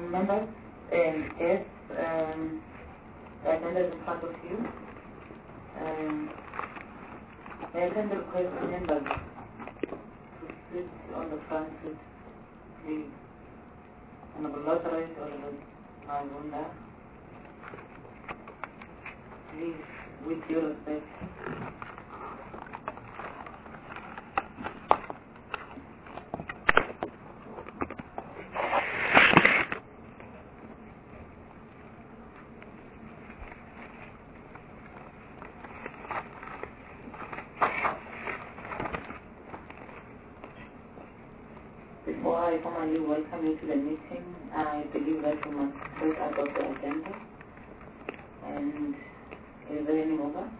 members and guests, the agenda is in front of you. May I send the request to members to sit on the front seat, please. Honorable Lottery, Honorable Mazunda, please, with your respect. Before I formally welcome you to the meeting, I believe that we must first adopt the agenda. And is there any mover?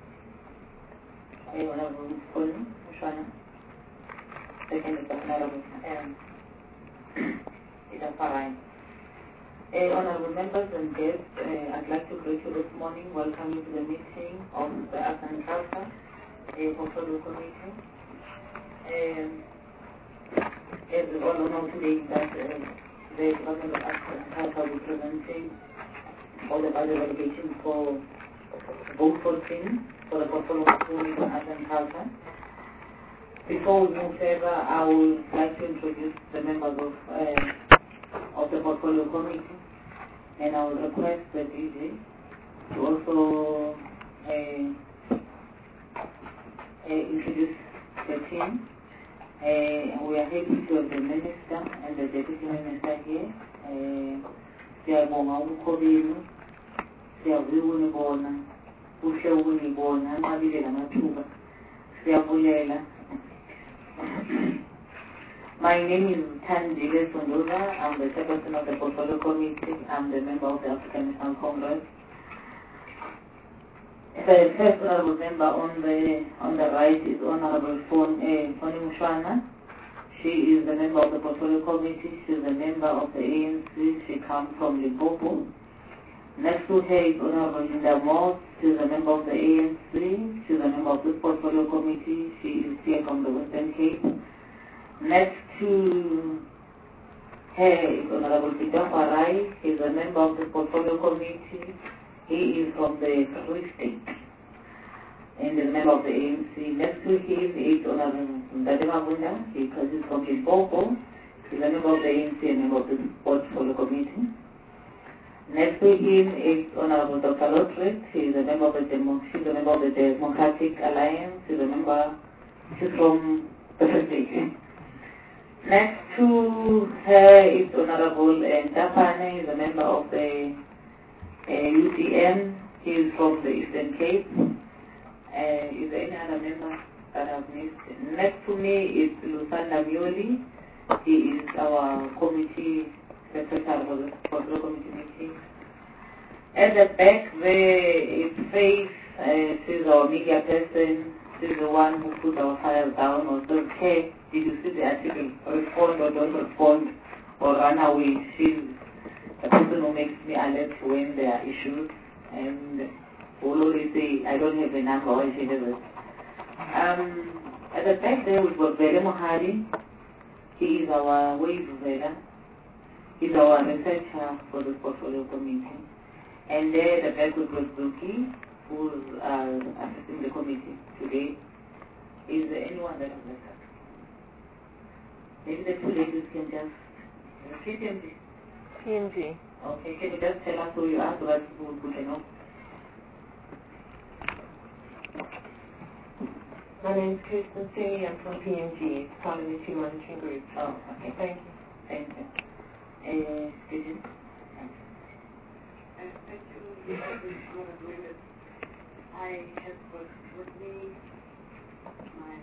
Honorable Colin Mushwana. Second is Honorable Ida Farai. Honorable members and guests, I'd like to greet you this morning, welcome you to the meeting of the Arts and Culture Portfolio Committee. As we all know today that the Department of Arts and Culture will be presenting all the other delegations for vote for team for the Portfolio Committee on Arts and Culture. Before we move further, I would like to introduce the members of the Portfolio Committee, and I would request the DJ to also introduce the team. We are happy to have the Minister and the Deputy Minister here. Siyabonga ukukhobeni, siyavuya ukunibona, kuhle ukunibona, nqabile namathuba, siyabulela. My name is Thandile Sunduza. I'm the chairperson of the Portfolio Committee. I'm the member of the African National Congress. The first honorable member on the right is Honorable Foni Mushwana. She is the member of the Portfolio Committee. She is a member of the ANC. She comes from Limpopo. Next to her is Honorable Linda Moss. She is a member of the ANC. She is a member of this Portfolio Committee. She is here from the Western Cape. Next to her is Honorable Peter Farai. He is a member of the Portfolio Committee. He is from the Free State and is a member of the ANC. Next to him is Honorable Ndade Mabunda. He is from Limpopo. He is a member of the ANC and a member of the Portfolio Committee. Next to him is Honorable Dr. Lotred. She is a member of the Democratic Alliance. She's from the Free State. Next to her is Honorable Ndapane. He is a member of the UTM. He is from the Eastern Cape. Is there any other member that I've missed? Next to me is Lusanda Mioli. He is our committee secretary for the Portfolio Committee meeting. At the back there is Faith. She's our media person. She's the one who put our files down or says, hey, did you see the article? Respond or don't respond or run away. She's the person who makes me alert when there are issues, and will always say, I don't have a number or she does it. At the back there we've got Vele Mohari. He is our Wave Vela. He's our researcher for the Portfolio Committee. And there at the back we've got Zuki, who's assisting the committee today. Is there anyone that has left us? Maybe the two ladies can just repeat PMG. Okay, can you just tell us who you are so that people can know? My name is Kristen C. I'm from PMG, Parliamentary Monitoring Group. Oh, okay. Thank you. Thank you. Did you? I have with me my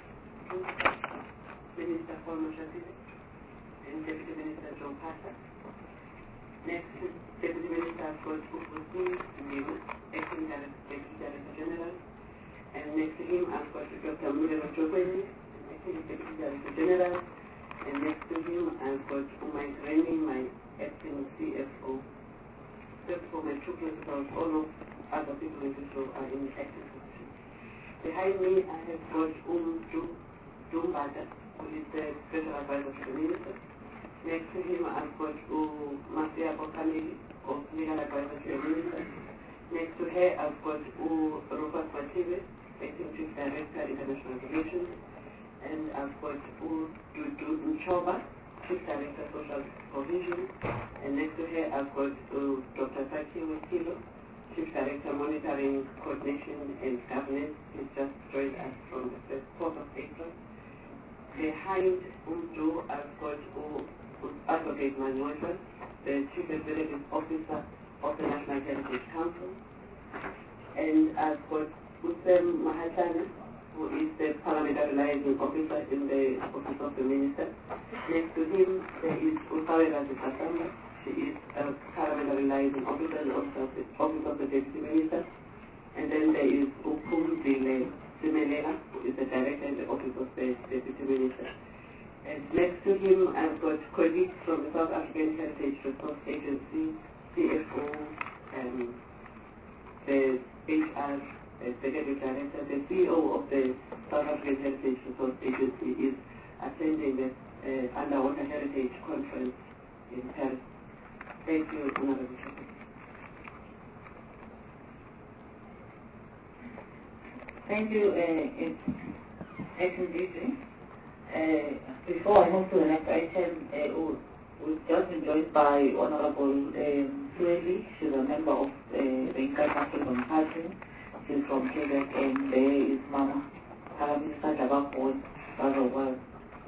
Minister Paul Mashatile and Deputy Minister John Carter. Next to Deputy Minister I've got Ufusini Ndimu, Acting Deputy Director General. And next to him I've got Dr. Mudelo Chokweni, Acting Deputy Director General. And next to him I've got Umay Reni, my Acting CFO. Except for my two principals, all of other people in this row are in active position. Behind me I have got Jumbada, who is the Special Advisor to the Minister. Next to him, I've got Masia Bokaneli, of Legal Advisor to the Minister. Next to her, I've got Rufus Matibe, Acting Chief Director, International Relations. And I've got Dudu Nchoba, Chief Director, Social Provision. And next to her, I've got Dr. Saki Wikilo, Chief Director, Monitoring, Coordination and Governance. He's just joined us from the 4th of April. Behind Umdu, I've got Advocate Manuel, the Chief Executive Officer of the National Heritage Council. And I've got Usem Mahatana, who is the Parliamentary Liaison Officer in the Office of the Minister. Next to him, there is Usawe Razikasamba. She is a Parliamentary Liaison Officer in the Office of the Deputy Minister. And then there is Ukum Simelela, who is the Director in the Office of the Deputy Minister. And next to him, I've got colleagues from the South African Heritage Resource Agency, CFO, the HR Executive Director, the CEO of the South African Heritage Resource Agency is attending the Underwater Heritage Conference in Paris. Thank you, Honorable Chairman. Thank you, Action DG. Before I move to the next item, we've just been joined by Honorable Sueli. She's a member of the Inkai African Party. She's from Quebec, and there is Mama Paramisa Tabakon, Barowa.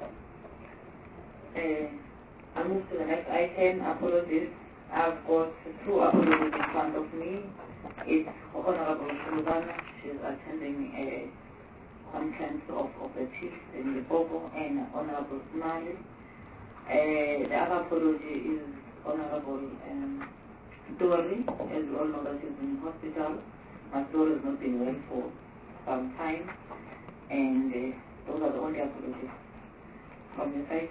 I move to the next item. Apologies. I've got two apologies in front of me. It's Honorable Shulubana. She's attending a conference of the chiefs in Limpopo, and Honorable Smiley. The other apology is Honorable Dori. As we all know that she's in hospital. My Dori has not been well for some time, and those are the only apologies from the side.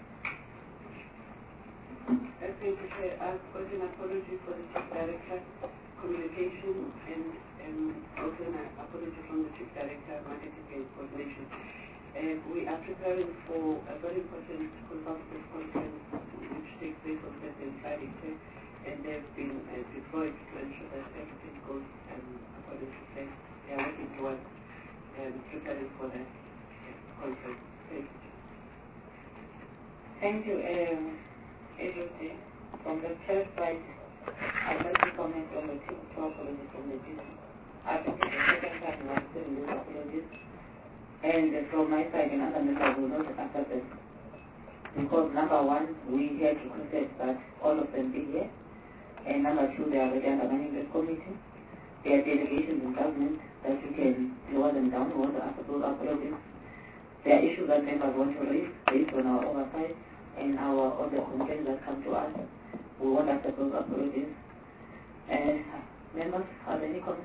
Thank you, Chair. I've got an apology for the Chief Director, Communication, and also an apology from the Chief Director, Marketing and Coordination. We are preparing for a very important consultative conference which takes place on Thursday and Friday, and they've been deployed to ensure that everything goes according to plan. They are working towards preparing for that conference. Thank you. Thank you, Agency. From the chair side, I'd like to comment on the two apologies from the GC. I think it's the second time we are doing these apologies. And from my side, another member will not accept it. Because number one, we had requested that all of them be here. And number two, they are already undermining the committee. There are delegations in government that you can lower them down. We want to accept those apologies. There are issues that members want to raise based on our oversight and all the complaints that come to us. We want to accept those apologies. Members, have any comments?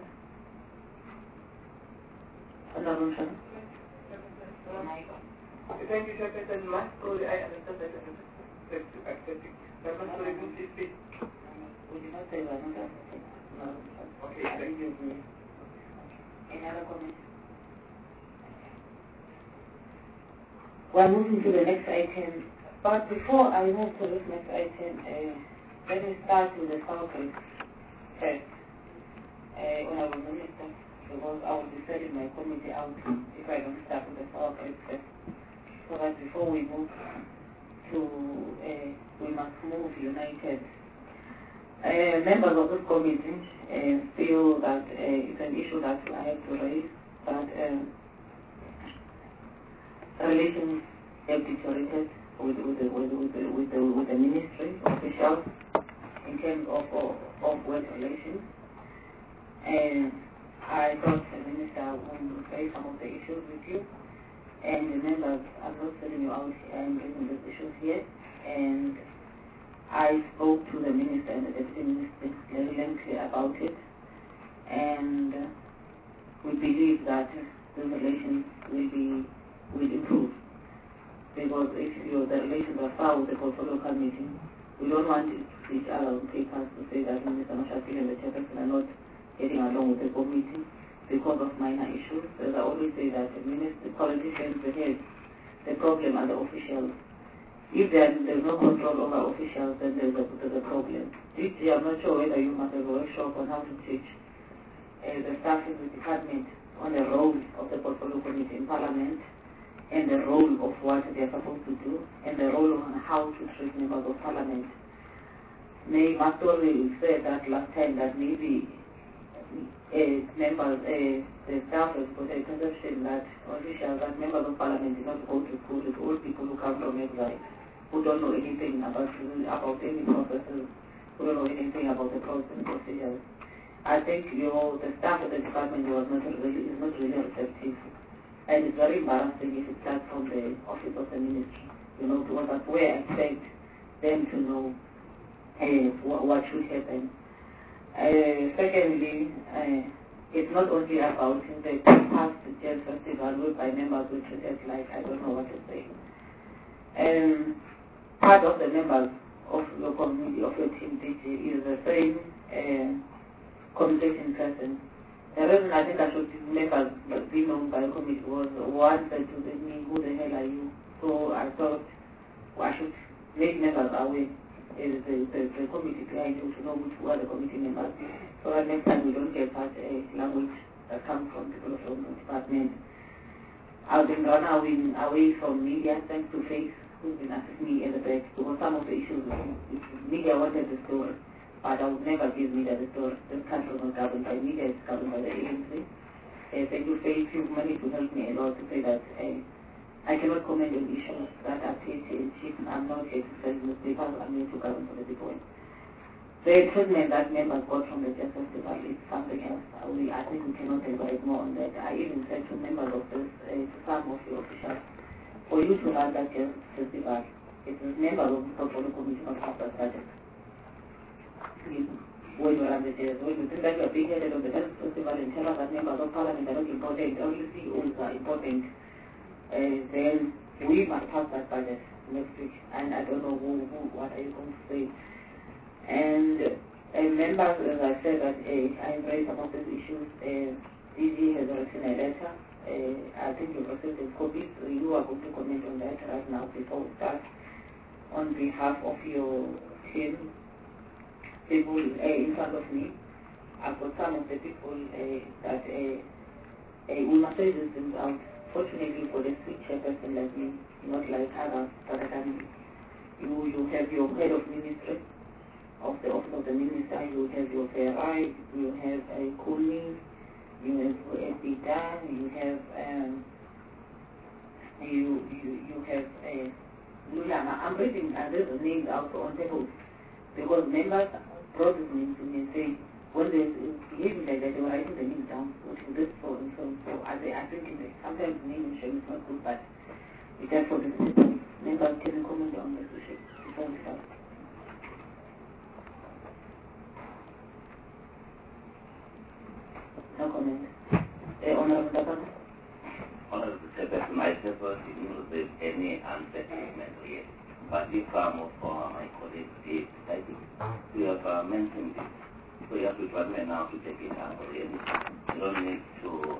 Honorable Shana? Thank you, Chairperson. I understand that I accept it. Would you not say we're not accepting? No. Okay, thank you. Any other comments? We're moving to the next item. But before I move to this next item, let me start with the Southgate first. Honorable Minister, because I will be setting my committee out if I don't start with the Southgate first. So that before we move to, we must move united. Members of this committee feel that it's an issue that I have to raise, that relations have deteriorated with the ministry officials in terms of work relations. And I thought the minister would raise some of the issues with you. And the members, I'm not telling you out here, I'm raising these issues here. And I spoke to the minister and the deputy minister very lengthily about it. And we believe that the relations will improve. Because if the relations are foul with the portfolio committee, we don't want each other on papers to say that Minister Mashaki and the chairperson are not getting along with the committee because of minor issues. As I always say that the politicians, the heads, the problem are the officials. If there's no control over officials, then there's a problem. I'm not sure whether you must have a workshop on how to teach the staff in the department on the role of the portfolio committee in Parliament, and the role of what they're supposed to do, and the role on how to treat members of Parliament. Mastori said that last time that maybe members, the staff has got a perception that officials, that members of Parliament do not go to school. It's all people who come from exile, who don't know anything about any processes, who don't know anything about the process and procedures. I think the staff of the department is not really receptive, and it's very embarrassing if it starts from the office of the ministry. Because that's where I expect them to know what should happen. Secondly, it's not only about the past jazz festival whereby members were treated like I don't know what to say. Part of the members of your community, of your team DG, is the same communication person. The reason I think I should members be known by the committee was one said to me, who the hell are you? So I thought I should make members aware. The committee behind you to know who are the committee members, so that next time we don't get such a language that comes from people from the department. I've been run away from media thanks to Faith, who's been assisting me at the back, because some of the issues, media wanted the story, but I would never give media the story. This country was governed by media, it's governed by the ANC. Thank you, Faith, you've managed to help me a lot to say that I cannot comment on issues that are cheap. I'm not here to sell newspapers. I'm here to govern for the people. The treatment that members got from the Jazz Festival is something else. I think we cannot elaborate more on that. I even said to members of this, to some of the officials, for you to run that Jazz Festival, it is members of the portfolio committee not have that budget. When you run the Jazz, when you think that you are being headed of the Jazz Festival and tell us that members of Parliament are not important, only CEOs are important, then we must pass that budget next week, and I don't know what are you going to say. And members, as I said, that I raised some of these issues. DG has written a letter. I think you've received a copy, so you are going to comment on that right now before we start. On behalf of your team, people in front of me, I've got some of the people that we must say these things out. Fortunately for the switch person like me, not like others, but you have your head of ministry, of the office of the minister, you have your Ferrari, you have Kuni, you have Epita, you have Lulama. I'm reading these names out on tables because members brought these names to me and say, when they behaving like that, they were writing the names down, what is this for, and so on. So I think sometimes the name and shame is not good, but it's just for the people. Members can comment on this issue before we start. No comment. Honorable Dapana? Honorable Chairperson, myself didn't receive any answer statement yet. But if some of my colleagues did, I think we have mentioned it. So you have to department now to take it up already. You don't need to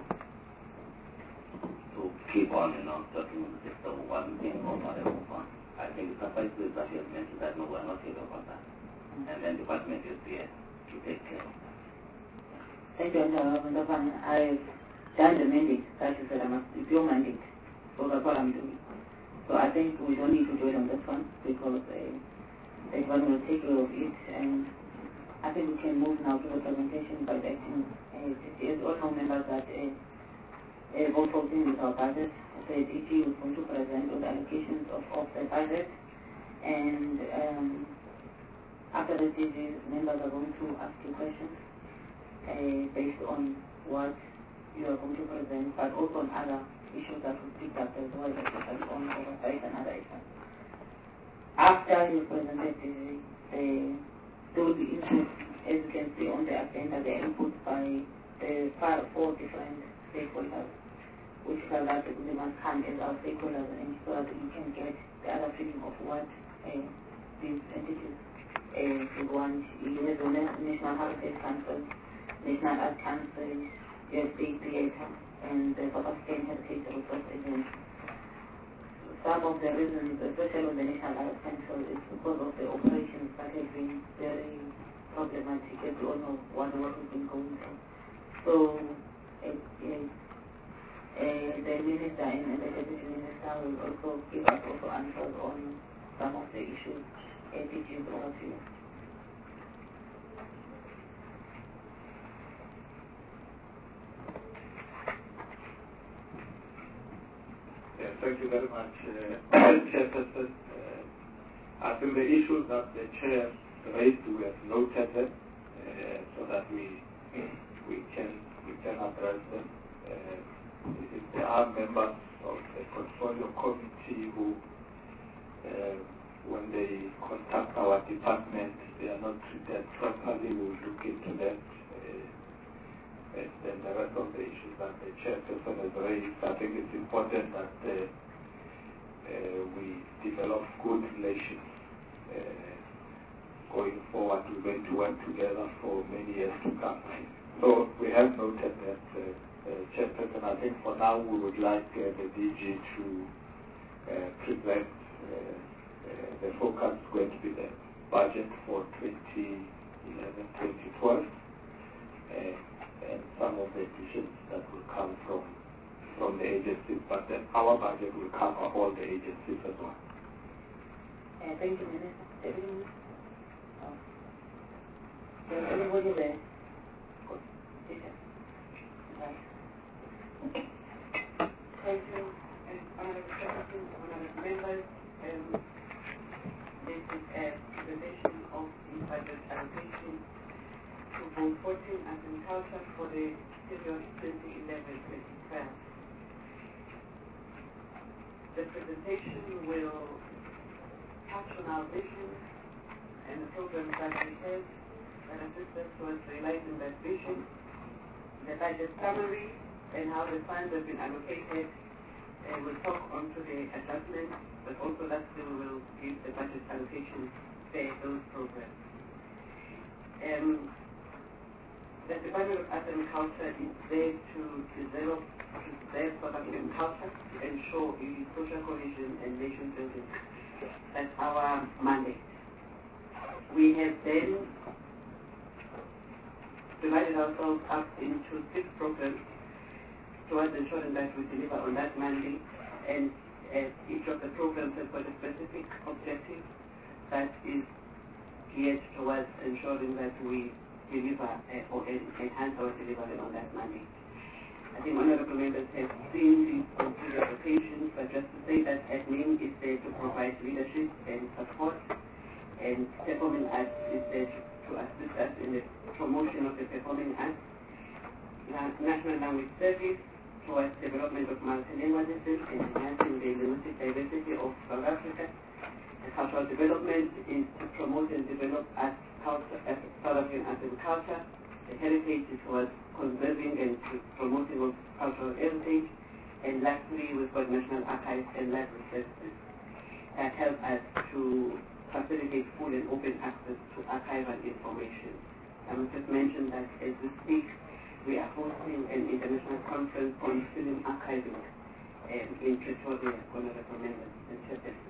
keep on, talking just one thing or whatever. I think the suffices that you have mentioned that no, we are not here about that. And then the department is here to take care. Thank you, Honorable Dapana. I've done the mandate that you said it's your mandate. So that's what I'm doing. So I think we don't need to do it on this one because the department will take care of it, and I think we can move now to the presentation by the acting DG. All know members that vote for with our budget. The DG is going to present on the allocations of the budget, and after the DG, members are going to ask you questions based on what you are going to present, but also on other issues that we picked up as well, especially on oversight and other issues. After you presented DG, there will be input, as you can see on the agenda, the input by the 4 different stakeholders, which are that they must come as our stakeholders and so that you can get the other feeling of what these entities want. You have the National Heritage Council, National Art Council, you have State Theatre, and the South African Heritage Resource Agency. some of the reasons, especially on the National Art Council, is because of the operations that have been very problematic, as we all know what we've been going through. So the Minister and the Deputy Minister will also give us also answers on some of the issues. DG, over to you. Thank you very much, Chairperson. I think the issues that the Chair raised, we have noted them so that we can address them. If there are members of the portfolio committee who, when they contact our department, they are not treated properly, we will look into that. And then the rest of the issues that the Chairperson has raised, I think it's important that we develop good relations going forward. We're going to work together for many years to come. So we have noted that, Chairperson, I think for now we would like the DG to present the focus is going to be the budget for 2011-2012. And some of the decisions that will come from the agencies, but then our budget will cover all the agencies as well. Thank you, Minister. Everybody there? Good. Right. Thank you, Honorable Secretary, Honorable Members. This is a presentation of the budget allocation to both 14 agriculture for the period 2011-2012. The presentation will touch on our vision and the programs that we have that assist us towards realizing that vision, the budget summary, and how the funds have been allocated. We'll talk onto the adjustments, but also that we will give the budget allocation for those programs. The Department of Arts and Culture is there to develop, preserve South African culture, to ensure social cohesion and nation building. That's our mandate. We have then divided ourselves up into 6 programs towards ensuring that we deliver on that mandate, and each of the programs has got a specific objective that is geared towards ensuring that we deliver or enhance our delivery on that mandate. I think honorable members have seen these on previous occasions, but just to say that admin is there to provide leadership and support, and performing arts is there to assist us in the promotion of the performing arts. National Language Service towards development of multilingualism and enhancing the linguistic diversity of South Africa. And cultural development is to promote and develop arts, culture, South African arts and culture. The heritage is towards conserving and promoting of cultural heritage. And lastly, we've got National Archives and Library Services that help us to facilitate full and open access to archival information. I must just mention that as we speak, we are hosting an international conference on film archiving in Pretoria, honorable members and chairpersons.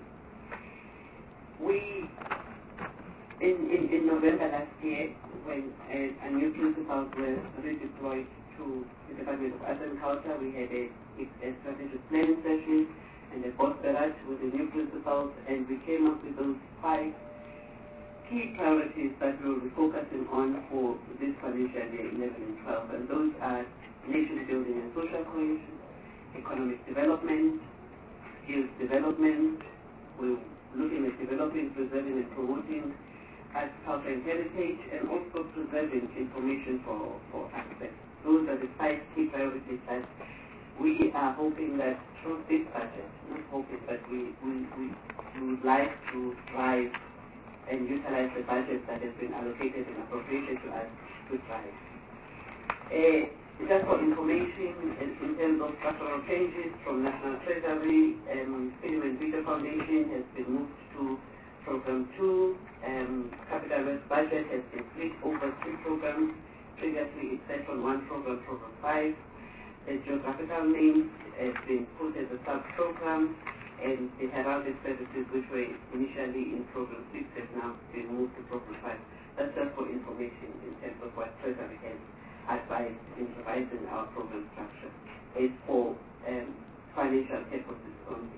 We, in November last year, when a new principals were redeployed to the Department of Arts and Culture, we had a strategic planning session and a board barrage with the new principals, and we came up with those 5 key priorities that we will be focusing on for this financial year 11 and 12, and those are nation building and social cohesion, economic development, skills development. We're looking at developing, preserving, and promoting arts, culture, and heritage, and also preserving information for access. Those are the 5 key priorities that we are hoping that through this budget, not hoping, but we would like to drive and utilize the budget that has been allocated and appropriated to us to drive. Just for information, in terms of structural changes from National Treasury, Film and Video Foundation has been moved to Program 2. Capital West budget has been split over 3 programs. Previously, it sat on 1 program, Program 5. The geographical names has been put as a sub-program. and the heralded services which were initially in Program 6 have now been moved to Program 5. That's just for information in terms of what Treasury has advised in revising our program structure. It's for financial purposes only.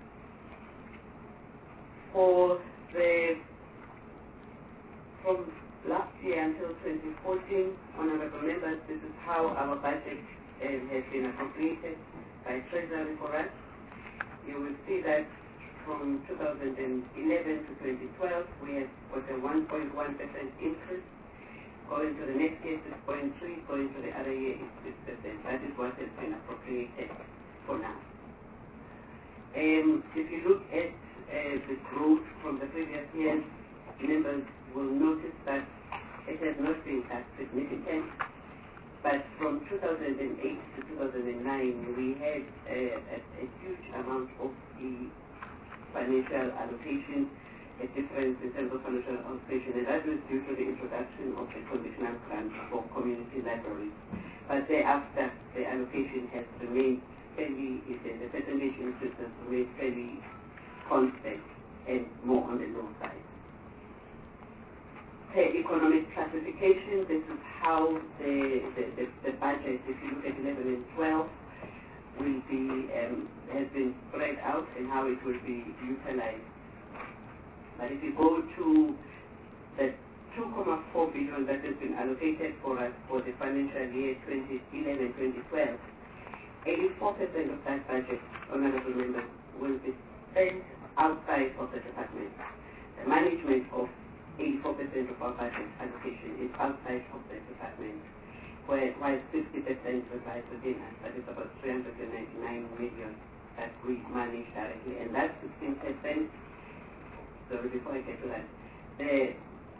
From last year until 2014, honorable members, this is how our budget has been appropriated by Treasury for us. You will see that from 2011 to 2012, we have got a 1.1% increase. Going to the next year, 6.3%. Going to the other year, it's 6%. That is what has been appropriated for now. If you look at the growth from the previous years, members will notice that it has not been that significant. But from 2008 to 2009, we had a huge amount of the financial allocation, a difference in terms of financial allocation, and that was due to the introduction of the conditional grant for community libraries. But thereafter, the allocation has remained fairly, the percentage increase has remained fairly constant and more on the low side. Economic classification, this is how the budget, if you look at 11 and 12, will be, has been spread out and how it will be utilized. But if you go to the 2.4 billion that has been allocated for us for the financial year 2011-2012, 84% of that budget, honorable members, will be spent outside of the department. The management of 84% of our budget allocation is outside of the department, while 60% resides within us. That is about 399 million that we manage directly. And that 16%, sorry, before I get to that, the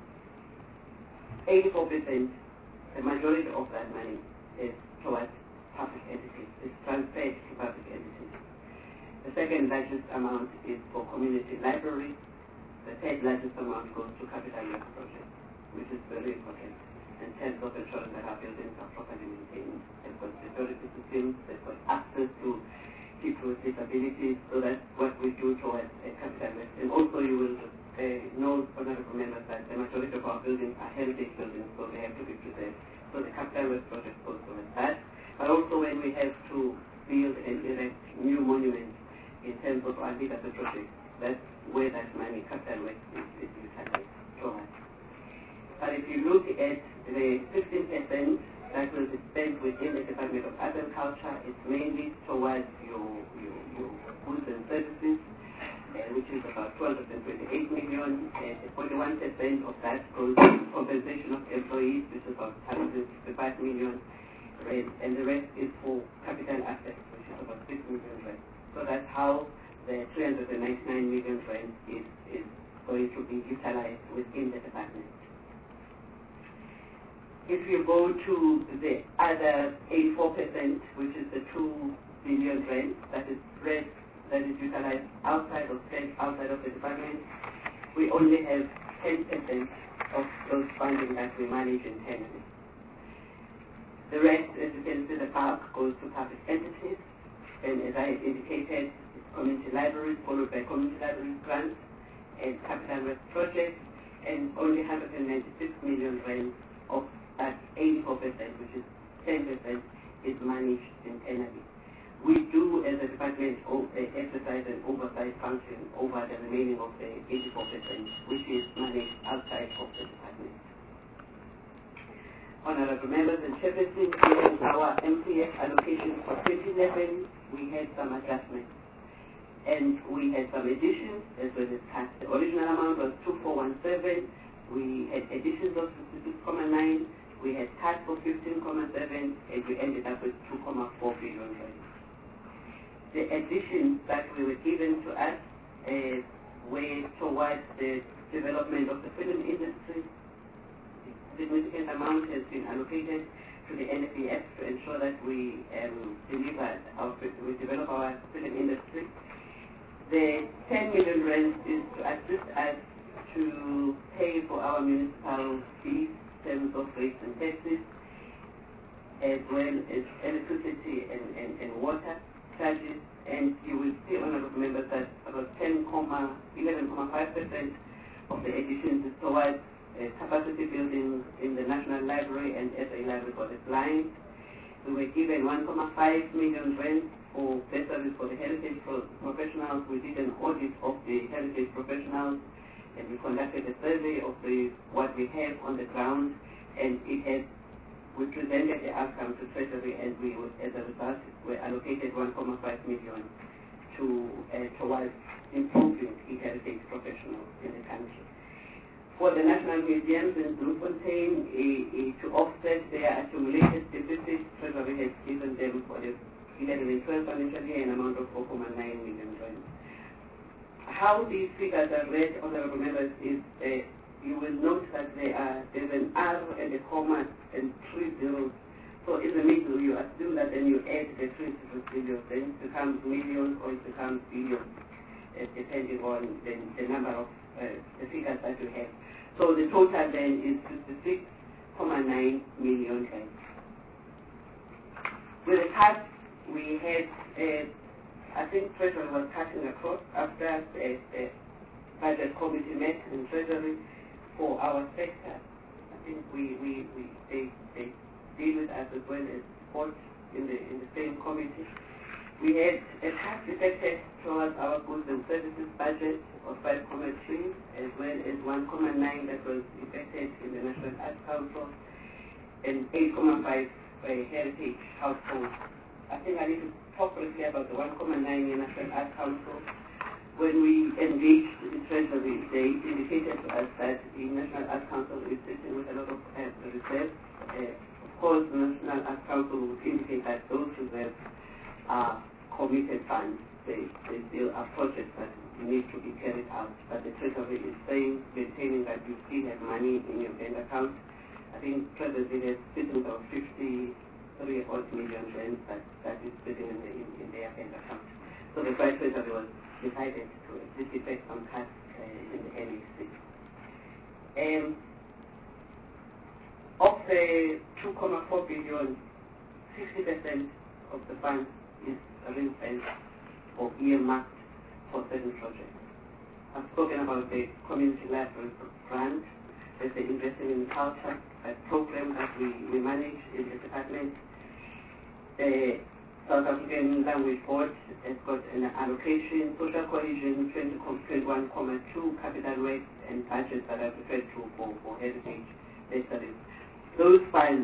84%, the majority of that money is towards public entities. It's transferred to public entities. The second largest amount is for community libraries. The third largest amount goes to capital work projects, which is very important in terms of ensuring that our buildings are properly maintained. They've got security systems, they've got access to people with disabilities, so that's what we do towards capital work. And also you will know, honorable members, that the majority of our buildings are heritage buildings, so they have to be preserved. So the capital work project goes towards that. But also when we have to build and erect new monuments in terms of our legacy projects, that's where that money, capital work, is utilized towards. But if you look at the 15% that will be spent within the Department of Art and Culture, it's mainly towards your goods and services, which is about 228 million. 41% of that goes to compensation of employees, which is about 165 million, and the rest is for capital assets, which is about 6 million. So that's how the 399 million is going to be utilized within the department. If you go to the other 84%, which is the 2 billion rand, that is utilized outside of the department, we only have 10% of those funding that we manage internally. The rest, as you can see, the bulk goes to public entities, and as I indicated, it's community libraries, followed by community libraries grants and capital work projects, and only 196 million rand of that 84%, which is 10%, is managed internally. We do, as a department, exercise an oversight function over the remaining of the 84%, which is managed outside of the department. Honorable members and chairpersons, in our MPF allocation for 2011, we had some adjustments. And we had some additions as well as cuts. The original amount was 2417. We had additions of 66.9. We had cuts for 15.7, and we ended up with 2.4 billion. The additions that we were given to us were towards the development of the film industry. A significant amount has been allocated to the NFEF to ensure that we develop our film industry. The 10 million rand is to assist us to pay for our municipal fees in terms of rates and taxes, as well as electricity and water charges, and you will see, honorable members, that about 11.5% of the additions is towards capacity building in the National Library and SA Library for the Blind. We were given 1.5 million rand for bursaries for the heritage professionals. We did an audit of the heritage professionals, and we conducted a survey of what we have on the ground, and we presented the outcome to Treasury, and as a result, we allocated 1.5 million towards improving the heritage professionals in the country. For the National Museums in Bloemfontein, to offset their accumulated deficit, Treasury has given them for the 11 and 12 financial year an amount of 4.9 million rand. How these figures are read, honorable members, is you will note that there's an R and a comma and 3 zeros. So in the middle, you assume that then you add the 3 zeros, then it becomes millions or it becomes billions, depending on the number of the figures that you have. So the total then is 56.9 million rand. With the cut, we had, I think Treasury was cutting across after the budget committee met in Treasury for our sector. I think they deal with us as well as sport in the same committee. We had a tax effected towards our goods and services budget of 5.3, as well as 1.9 that was effected in the National Arts Council, and 8.5 by heritage households. I think I need to talk briefly about the 1.9 in National Arts Council. When we engaged the Treasury, they indicated to us that the National Arts Council is sitting with a lot of reserves. Of course, the National Arts Council would indicate that those reserves are committed funds. They still are projects that need to be carried out. But the Treasury is maintaining that you still have money in your bank account. I think Treasury has sitting about 53 odd million rand that is sitting in their bank account. So the Vice Treasury was decided to effect some cuts in the NEC. Of the 2.4 billion, 60% of the funds is ring-fenced or earmarked for certain projects. I've spoken about the community library grant. There's the investing in culture, a program that we manage in the department. The South African Language Board has got an allocation, social cohesion 21.2 capital works and budgets that are referred to for heritage bursaries. Those funds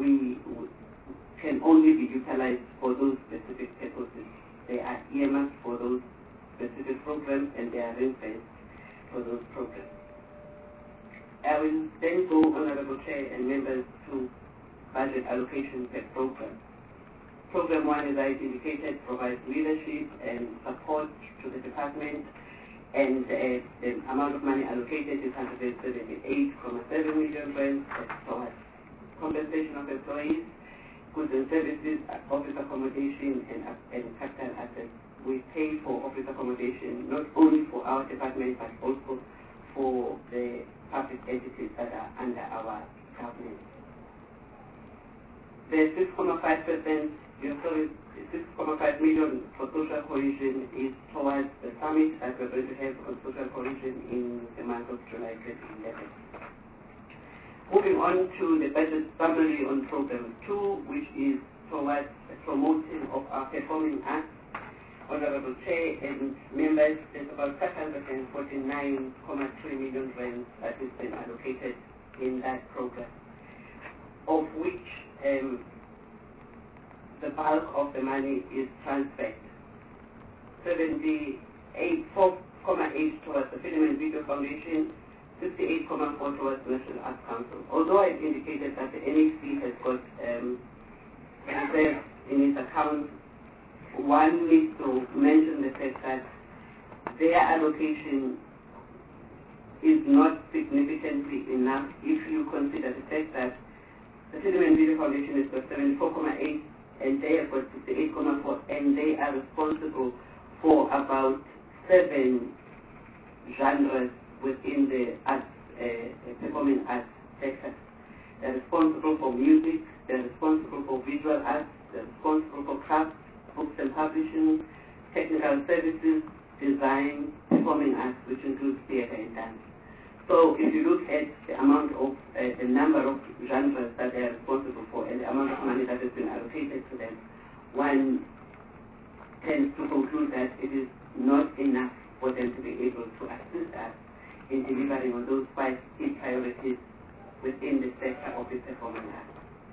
can only be utilized for those specific purposes. They are earmarked for those specific programs, and they are ring-fenced for those programs. I will then go, Honorable Chair and members, to budget allocation per program. Program 1, as I indicated, provides leadership and support to the department, and the amount of money allocated is 178.7 million rand towards compensation of employees, goods and services, office accommodation, and capital assets. We pay for office accommodation not only for our department but also for the public entities that are under our government. The 6.5%, 6.5 million for social cohesion is towards the summit that we're going to have on social cohesion in the month of July 2011. Moving on to the budget summary on program 2, which is towards the promoting of our performing arts. Honorable Chair and members, there's about 549.3 million rand that has been allocated in that program, of which the bulk of the money is transferred. 78.4.8 towards the Film and Video Foundation, 68.4 towards the National Arts Council. Although I've indicated that the NEC has got reserves in its account, one needs to mention the fact that their allocation is not significantly enough if you consider the fact that the Film and Video Foundation has got 74.8 and they have got 68.4, and they are responsible for about 7 genres within the arts, performing arts sector. They're responsible for music, they're responsible for visual arts, they're responsible for crafts, books and publishing, technical services, design, performing arts, which includes theatre and dance. So if you look at the amount of, the number of genres that they are responsible for and the amount of money that has been allocated to them, one tends to conclude that it is not enough for them to be able to assist us in delivering on those 5 key priorities within the sector of the performing arts.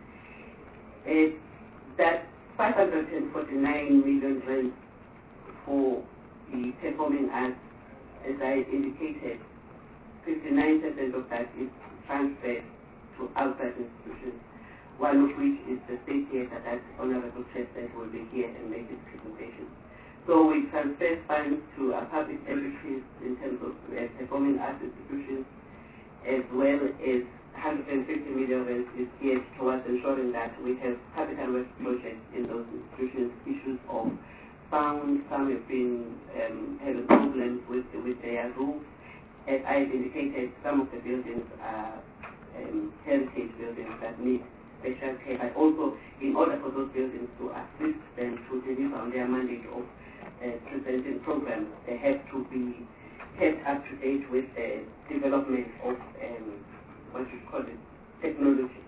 That 549 million rand for the performing arts, as I indicated, 59% of that is transferred to outside institutions, one of which is the State Theatre that Honorable President will be here and make his presentation. So we transfer funds to our public entities in terms of performing arts institutions, as well as 150 million is geared towards ensuring that we have capital work projects in those institutions. Issues of sound, some have been having problems with their roofs. As I indicated, some of the buildings are heritage buildings that need special care, but also in order for those buildings to assist them to deliver on their mandate of presenting programs, they have to be kept up to date with the development of what you call it, technology.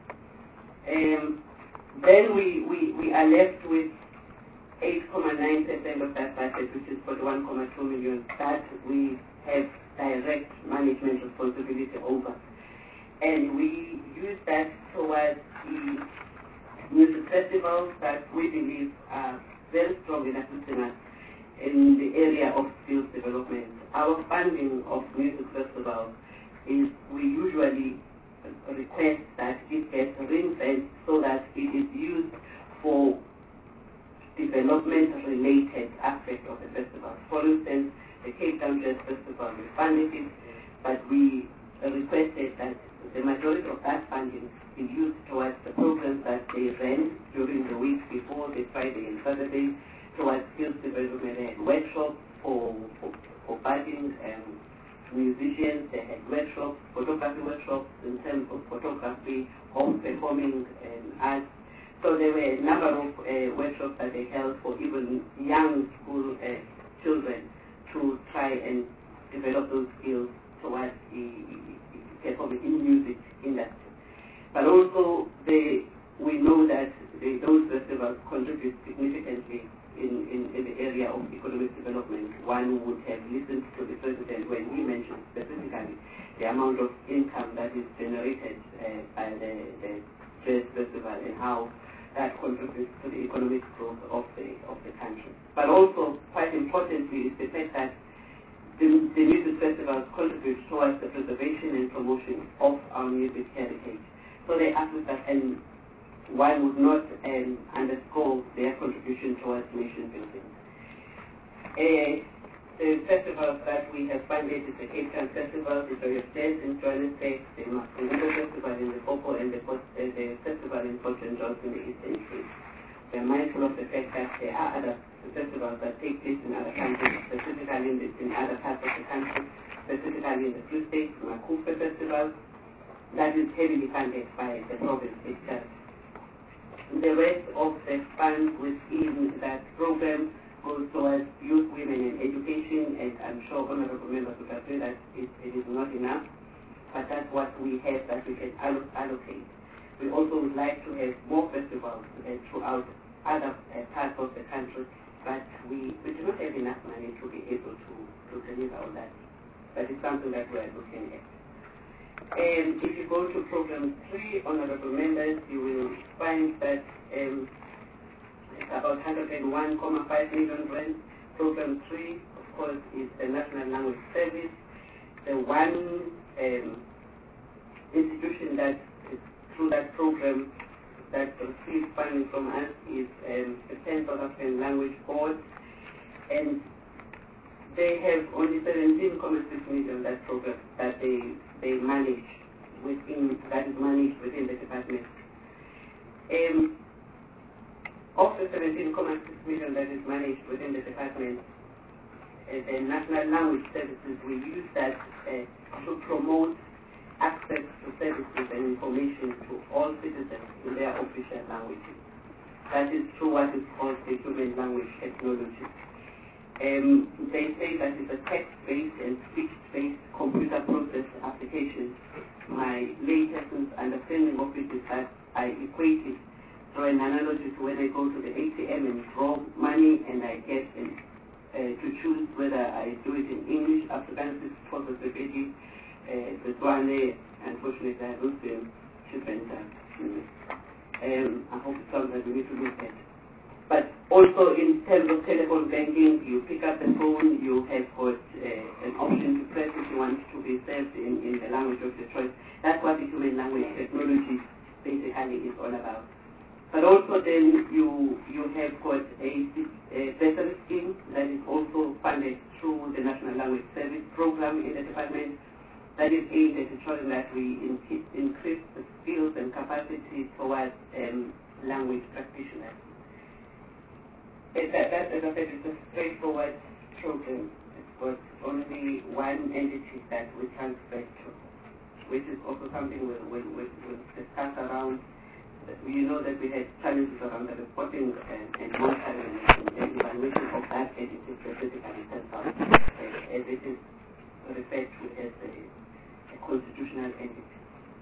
Then we are left with 8.9% of that budget, which is 41.2 million, that we have direct management responsibility over. And we use that towards the music festivals that we believe are very strong in assisting us in the area of skills development. Our funding of music festivals is we usually request that it gets ring-fenced so that it is used for development-related aspects of the festival. For instance, the Cape Town Jazz Festival, we funded it, but we requested that the majority of that funding be used towards the programs that they ran during the week before the Friday and Saturday, towards skills development. They had workshops for budding musicians, they had workshops, photography workshops in terms of photography, home performing arts. So there were a number of workshops that they held for even young school children to try and develop those skills towards the performing in music industry. But also we know that those festivals contribute significantly in the area of economic development. One would have listened to the President when he mentioned specifically the amount of income that is generated by the Jazz Festival and how that contributes to the economic growth of the country. But also, quite importantly, is the fact that the music festivals contribute towards the preservation and promotion of our music heritage. So they assist us, and one would not underscore their contribution towards nation building. The festivals that we have funded is the Cape Town Festival, the Joy of Jazz in Johannesburg, the Mafundo Festival in the Popo, and the festival in Port St. John's in the Eastern Cape. We are mindful of the fact that there are other festivals that take place in other countries, specifically in other parts of the country, specifically in the Free State, Makufe Festival, that is heavily funded by the province itself. The rest of the funds within that program goes towards youth, women, and education, and I'm sure honorable members would agree that it is not enough, but that's what we have that we can allocate. We also would like to have more festivals throughout other parts of the country, but we do not have enough money to be able to deliver on that. But it's something that we are looking at. And if you go to program 3, honorable members, you will find that it's about 101.5 million rand. Program 3, of course, is the National Language Service. The one institution that is through that program that receives funding from us is the 10th South African Language Board, and they have only 17.6 million that program that they manage within, that is managed within the department. Of the 17.6 million that is managed within the department, the National Language Services, we use that to promote access to services and information to all citizens in their official languages. That is through what is called the human language technology. They say that it's a text-based and speech-based computer processed application. My latest understanding of it is that I equate it through an analogy to when I go to the ATM and draw money and I get to choose whether I do it in English, Afrikaans, Xhosa, Setswana. Unfortunately, I don't see different. I hope it's something that we need to look at. But also in terms of telephone banking, you pick up the phone, you have got an option to press if you want to be served in the language of your choice. That's what the human language technology basically is all about. But also then you have got a bursary scheme that is also funded through the National Language Service Program in the department that is aimed at ensuring that we increase the skills and capacity towards language practitioners. That, as I said, is a straightforward program. It's got only one entity that we transfer to, which is also something we'll discuss around. You know that we had challenges around the reporting and monitoring and evaluation of that entity specifically sent out, as it is referred to as a constitutional entity.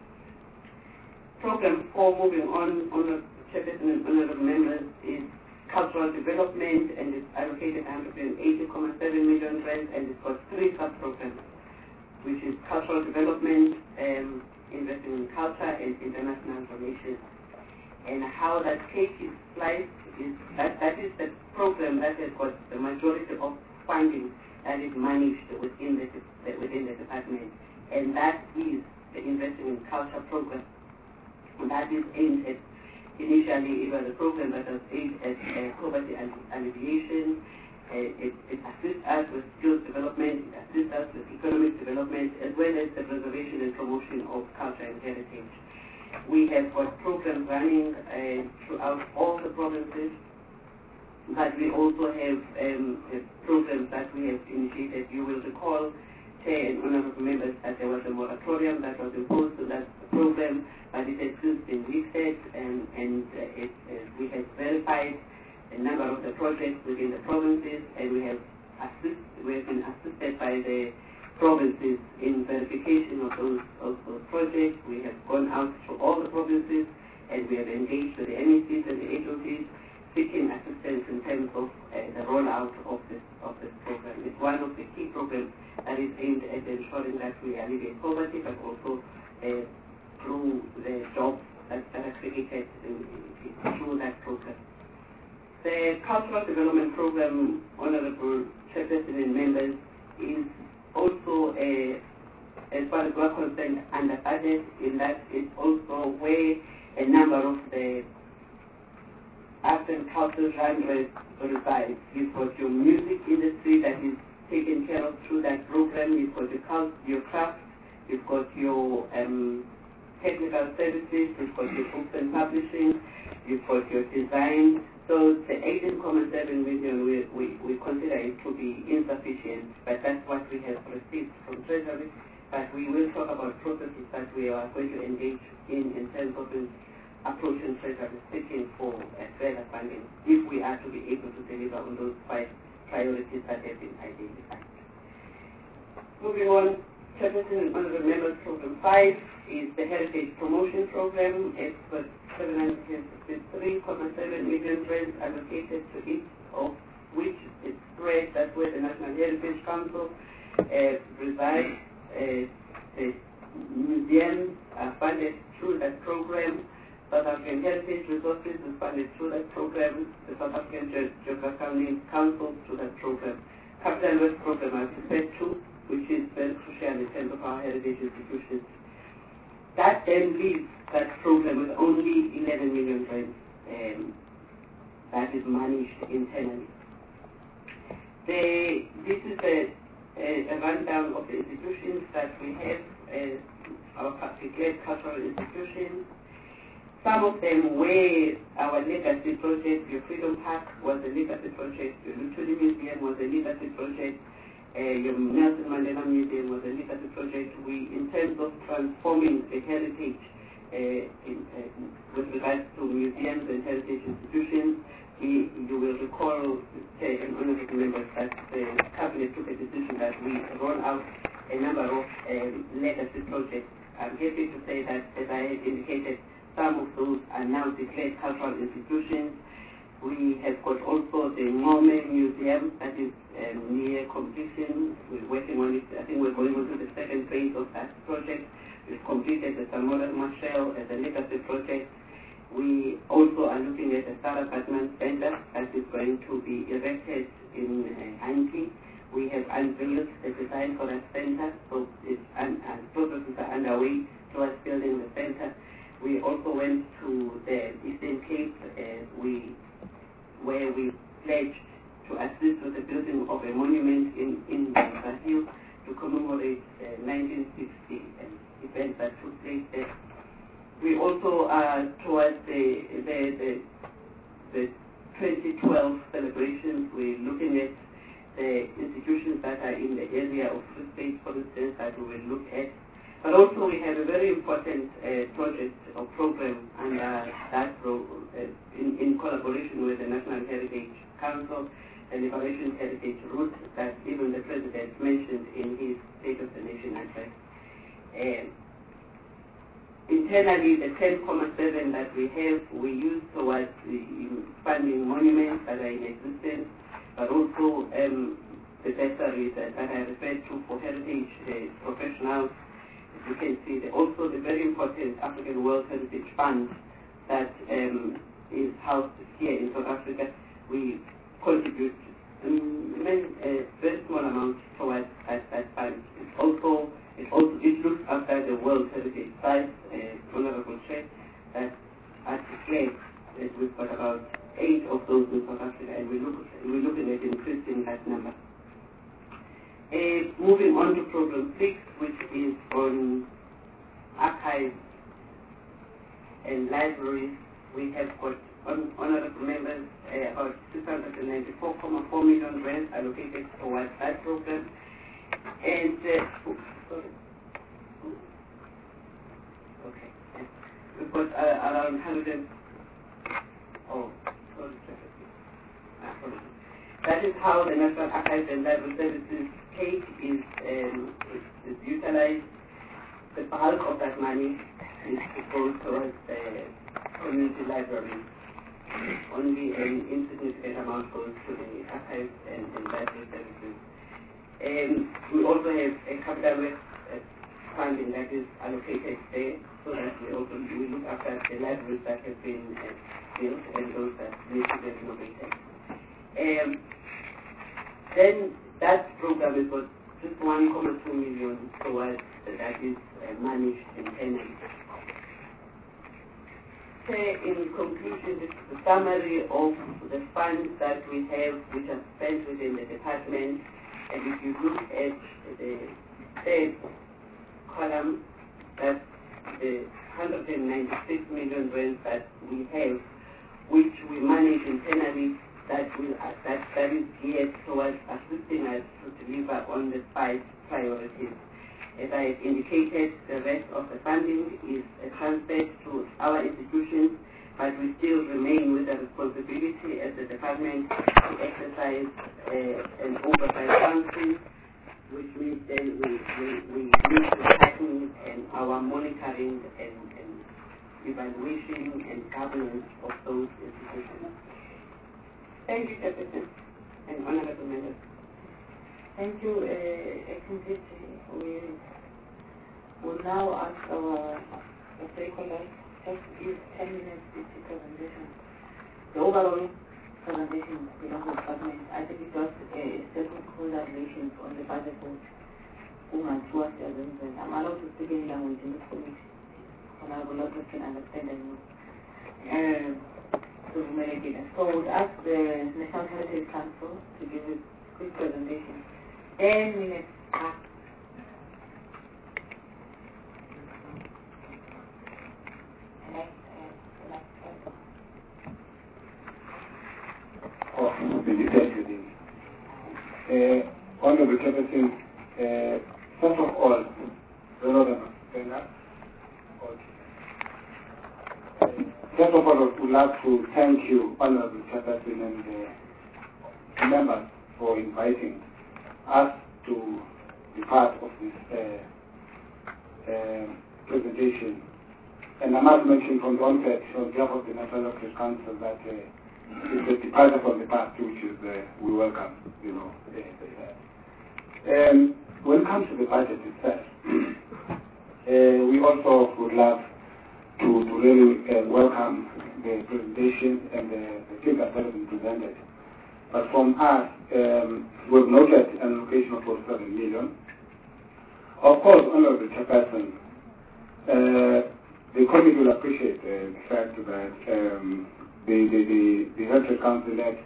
Program 4, moving on the Chairperson and honorable members, is cultural development, and it's allocated 180.7 million rand, and it's got 3 sub-programs, which is cultural development, investing in culture, and international relations. And how that cake is sliced is that is the program that has got the majority of funding that is managed within the department, and that is the investing in culture program. And that is aimed at, initially, it was a program that was aimed at poverty alleviation. It assists us with skills development, it assists us with economic development, as well as the preservation and promotion of culture and heritage. We have got programs running throughout all the provinces, but we also have programs that we have initiated. You will recall, Chair and honorable members, that there was a moratorium that was imposed to that program, but it has since been lifted, and we have verified a number of the projects within the provinces, and we have been assisted by the provinces in verification of those projects. We have gone out to all the provinces, and we have engaged with the MECs and the agencies seeking assistance in terms of the rollout of this program. It's one of the key programs that is aimed at ensuring that we alleviate poverty, but also through the jobs that are created through that program. The Cultural Development Program, honorable Chairperson and members, is also, as far as we're concerned, under budget, in that it's also where a number of the arts and culture genres reside. You've got your music industry that is taken care of through that program. You've got your craft. You've got your technical services. You've got your books and publishing. You've got your design. So the 18.7 million, we consider it to be insufficient, but that's what we have received from Treasury. But we will talk about processes that we are going to engage in terms of approaching Treasury, seeking for further funding, if we are to be able to deliver on those 5 priorities that have been identified. Moving on, Chairperson and honorable members, Program 5 is the Heritage Promotion Program. It's got 763.7 million rand allocated to it, of which is spread. That's where the National Heritage Council resides. The museums are funded through that program. South African Heritage Resources is funded through that program. The South African Geographical Names Council through that program. Capital Works Program, as referred to, which is very crucial in terms of our heritage institutions. That then leaves that program with only 11 million rand that is managed internally. This is a rundown of the institutions that we have, our declared cultural institutions. Some of them were our legacy project. Your Freedom Park was a legacy project. Your Luthuli Museum was a legacy project. Your Nelson Mandela Museum was a legacy project. We, in terms of transforming the heritage with regards to museums and heritage institutions, You will recall, and honorable members, that the Cabinet took a decision that we roll out a number of legacy projects. I'm happy to say that, as I had indicated, some of those are now declared cultural institutions. We have got also the Ngome Museum that is near completion. We're working on it. I think we're going on to the second phase of that project. We've completed the Samora Marshall as a legacy project. We also are looking at the Sarah Batman Center that is going to be erected in Hanki. We have unveiled the design for that center, so processes are underway towards building the center. We also went to the Eastern Cape, where we pledged to assist with the building of a monument in Brazil to commemorate the 1960 event that took place there. We also are towards the 2012 celebrations. We're looking at the institutions that are in the area of Free State, for instance, that we will look at. But also we have a very important project or program under that in collaboration with the National Heritage Council, the Liberation Heritage Route that even the President mentioned in his State of the Nation address. Internally, the 10.7 that we have, we use towards funding monuments that are in existence, but also the bursaries that I referred to for heritage professionals. As you can see, also the very important African World Heritage Fund that is housed here in South Africa. We contribute a very small amount towards that fund. It looks after the World Heritage Sites, Honorable Chair, that are declared that we've got about 8 of those in South Africa, and we're looking at increasing that number. Moving on to Program 6, which is on archives and libraries, we have got honorable members about 694.4 million rand allocated towards that program. And we've got around 100 that is how the National Archives and Library Services case is utilized. The bulk of that money is to go towards the community libraries. Only an insignificant amount goes to the archives and library services. We also have a capital works funding that is allocated there, so that we look after the libraries that have been built and those that need to be renovated. Then that program is for just 1.2 million towards that is managed internally. In conclusion, this is the summary of the funds that we have, which are spent within the department. And if you look at the third column, that's the 196 million rand that we have, which we manage internally, that is geared towards assisting us to deliver on the 5 priorities. As I have indicated, the rest of the funding is transferred to our institutions, but we still remain with the responsibility as a department to exercise an oversight function, which means then we need to tighten our monitoring and evaluation and governance of those institutions. Thank you, Chairperson and honorable members. Thank you, Excellency. We will now ask our stakeholders just to give 10 minutes to the presentation. The overall presentation belongs to the department. I think it was a stakeholder relations on the budget board. I'm allowed to speak any language in this committee. Honorable Lopez can understand and so we would ask the National Heritage Council to give a quick presentation. 10 minutes. Honorable Chairperson, first of all, first of all, all, would like to thank you, Honorable Chairperson and members, for inviting us to be part of this presentation. And I must mention from the onset, on behalf of the National Press Council, that it's a departure from the past, which is we welcome. When it comes to the budget itself, we also would love to really welcome the presentation and the figures that have been presented. But from us, we've noted an allocation of 47 million. Of course, Honorable Chairperson, the committee will appreciate the fact that the Health Council had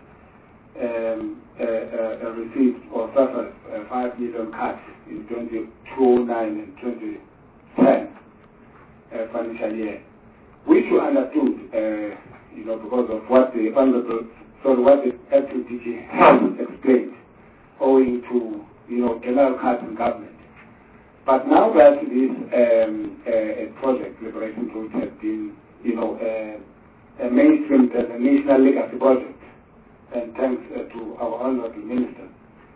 received or suffered a 5 million cut in 2009 and 2010 financial year, which we understood, because of what the FTTG has explained, owing to general cuts in government. But now that this project, Liberation Project, has been, mainstreamed as a national legacy project, and thanks to our Honorable Minister,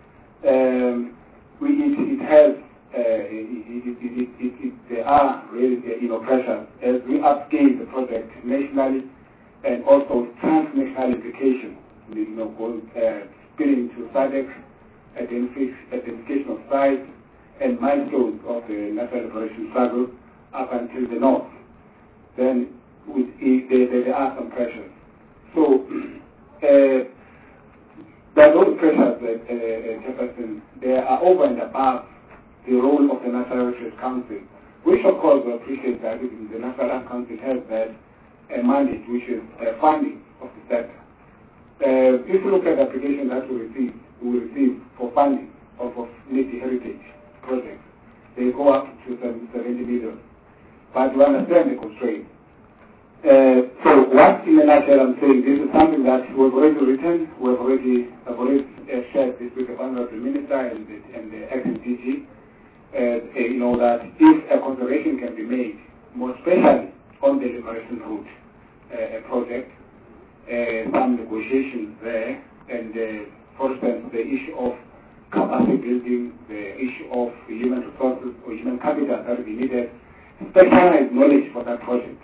there are really, pressures as we upscale the project nationally and also transnational implications, spilling to SADC, identification of sites and milestones of the National Liberation Struggle up until the north. Then there are some pressures. So there are those pressures that, Chairperson, they are over and above the role of the National Research Council, which of course we appreciate that the National Council has that mandate, which is funding of the sector. If you look at the application that we receive for funding of Native Heritage projects, they go up to 70 million. But we understand the constraints. So what in a nutshell I'm saying, this is something that we've already written, I've already shared this with the Honorable Minister and the XMTG, that if a consideration can be made, more especially on the Liberation Route project, some negotiations there, and for instance, the issue of capacity building, the issue of human resources or human capital that will be needed, specialized knowledge for that project,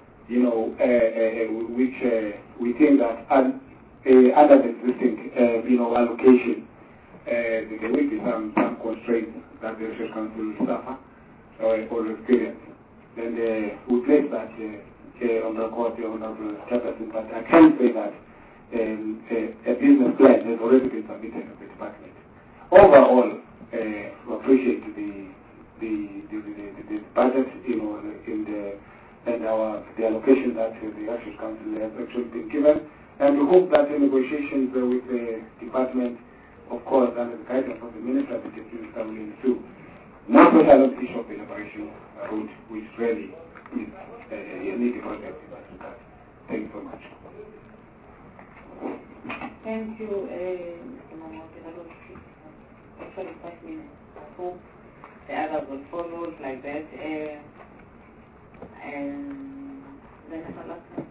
which we think that under the existing, allocation, there will be some constraints that the Research Council will suffer or experience. Then we place that on the record, Honorable Chairperson, but I can say that a business plan has already been submitted to the department. Overall, we appreciate the budget, and the allocation that the Research Council has actually been given, and we hope that the negotiations with the department, of course, under the guidance of the Minister, the Deputy Minister, will ensue. Not to have the issue of the Liberation Route, which really is a needy project in that regard. Thank you so much. Thank you, Mr. Mamote. That was actually 5 minutes. I hope the others will follow like that. And then the last one.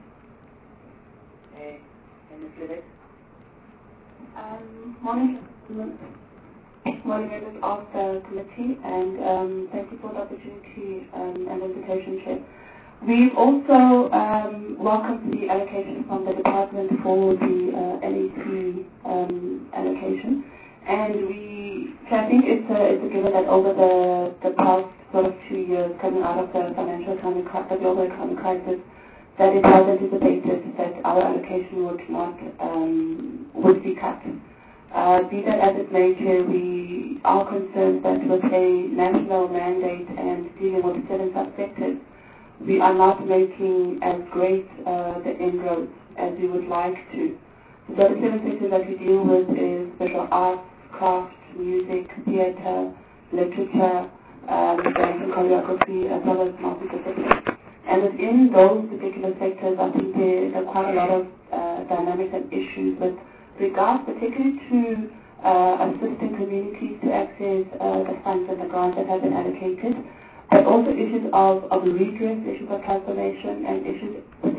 Morning, members of the committee, and thank you for the opportunity and invitation, Chair. We've also welcomed the allocation from the department for the NEC allocation, and I think it's a given that over the past sort of 2 years, coming out of the financial economic the global economic crisis, that it was anticipated that our allocation would be cut. Be that as it may, Chair, we are concerned that with a national mandate and dealing with 7 subsectors, we are not making as great the inroads as we would like to. So the 7 sectors that we deal with is visual arts, craft, music, theatre, literature, dance and choreography, as well as multi-discipline. And within those particular sectors, I think there are quite a lot of dynamics and issues with regards particularly to assisting communities to access the funds and the grants that have been allocated, but also issues of redress, issues of transformation, and issues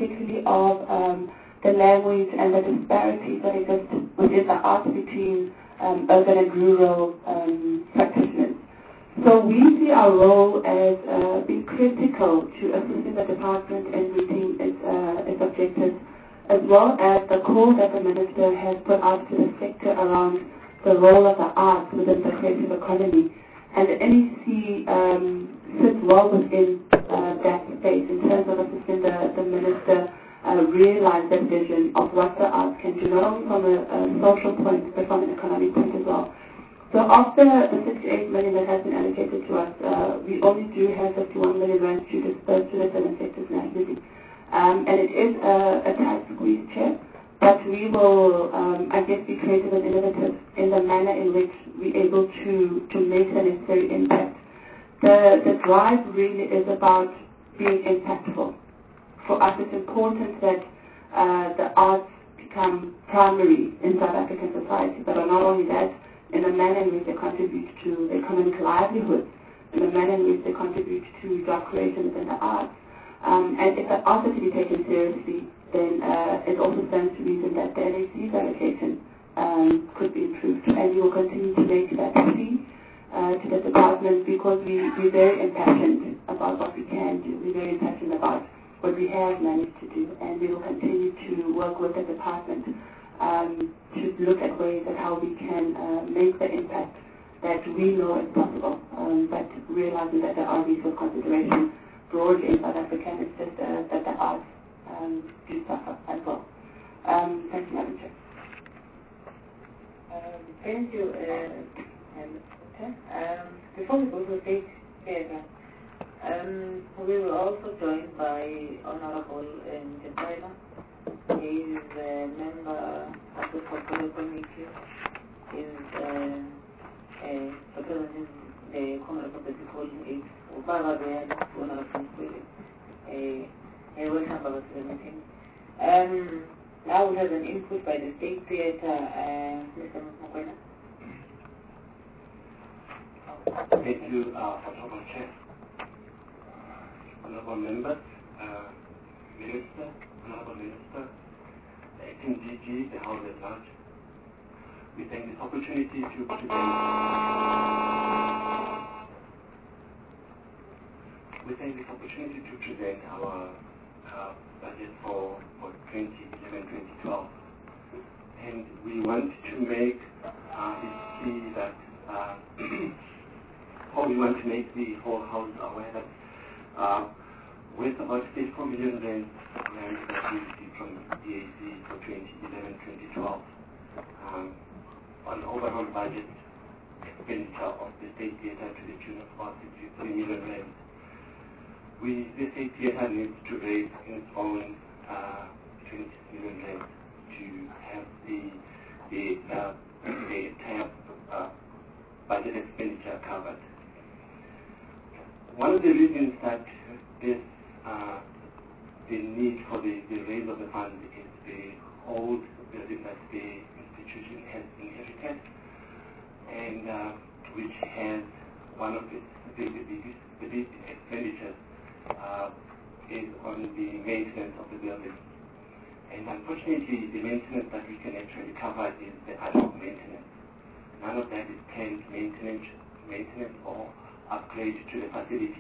particularly of the language and the disparities that exist within the arts between urban and rural practitioners. So we see our role as being critical to assisting the department in meeting its objectives, as well as the call that the Minister has put out to the sector around the role of the arts within the creative economy. And the NEC sits well within that space in terms of assisting the Minister realize that vision of what the arts can do, not only from a social point, but from an economic point as well. So after the 68 million that has been allocated to us, we only do have 51 million rand to disperse to the different sectors nationally. And it is a tight squeeze, Chair, but we will, I guess, be creative and innovative in the manner in which we're able to make the necessary impact. The drive really is about being impactful. For us, it's important that the arts become primary in South African society, but not only that, in the manner in which they contribute to economic livelihoods, in the manner in which they contribute to job creation within the arts. And if the arts are to be taken seriously, then it also stands to reason that the NAC's allocation could be improved. And we will continue to make that plea to the department, because we're very impassioned about what we can do. We're very impassioned about what we have managed to do, and we will continue to work with the department to look at ways of how we can make the impact that we know is possible, but realizing that there are resource considerations broadly in South Africa, and it's just that the arts do suffer as well. Thank you, Madam Chair. Thank you, before we go to stage theatre, we were also joined by Honorable Ngesaila. He is a member of the Portfolio Committee. He is representing the Commonwealth of the People in Baba there, Honorable Ngesaila. Welcome, Baba, to the meeting. Now we have an input by the State Theatre, Mr. Mokwena. Thank you, Honorable Chair. Honorable members, Minister, Honorable Minister, the Acting DG, the House at Large, we take this opportunity to present our budget for 2011-2012, and we want to make it key that, or we want to make the whole House aware that with about 34 million rand that we received from DAC for 2011-2012, on the overall budget expenditure of the State Theatre to the tune of about 63 million rand, the State Theatre needs to raise its own 20 million rand to have the entire budget expenditure covered. One of the reasons that this the need for the raise of the fund is the old building that the institution has inherited, and which has one of its the big expenditures is on the maintenance of the building. And unfortunately, the maintenance that we can actually cover is the ad hoc maintenance. None of that is planned maintenance or upgrade to the facility.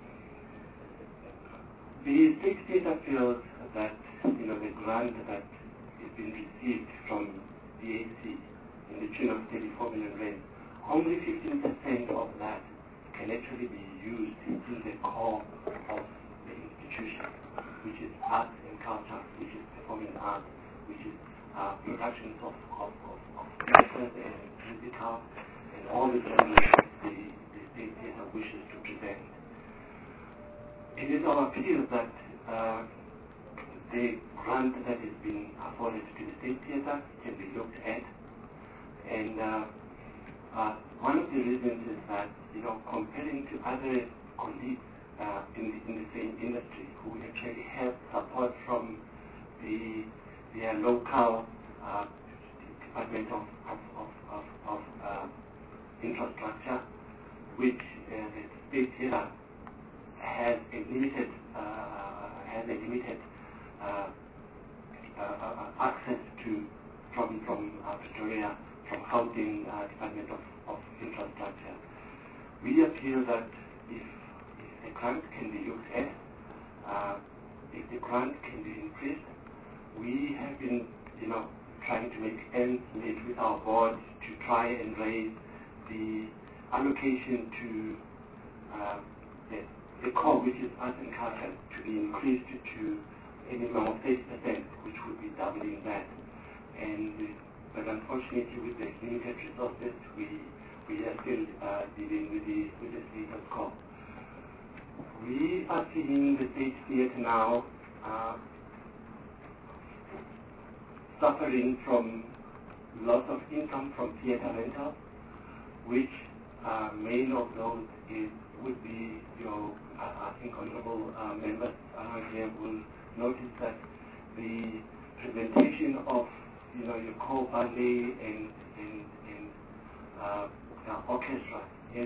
The State Theatre feels that the grant that is being received from DAC in the tune of 34 million rand, only 15% of that can actually be used in the core of the institution, which is arts and culture, which is performing arts, which is productions of theatre and musical and all the genres the State Theatre wishes to present. It is our appeal that the grant that is being afforded to the State Theatre can be looked at, and one of the reasons is that comparing to other colleagues in the same industry who actually have support from their local Department of Infrastructure, which the State Theatre has a limited access to from Pretoria, from Gauteng Department of Infrastructure. We appeal that if the grant can be looked at, if the grant can be increased, we have been, trying to make ends meet with our board to try and raise the allocation to the core, which is arts and culture, to be increased to a minimum of 30%, which would be doubling that. But unfortunately, with the limited resources, we are still dealing with the status quo. We are seeing the State Theatre now suffering from loss of income from theatre rental, which main of those would be I think honorable members around here will notice that the presentation of your core ballet and orchestra is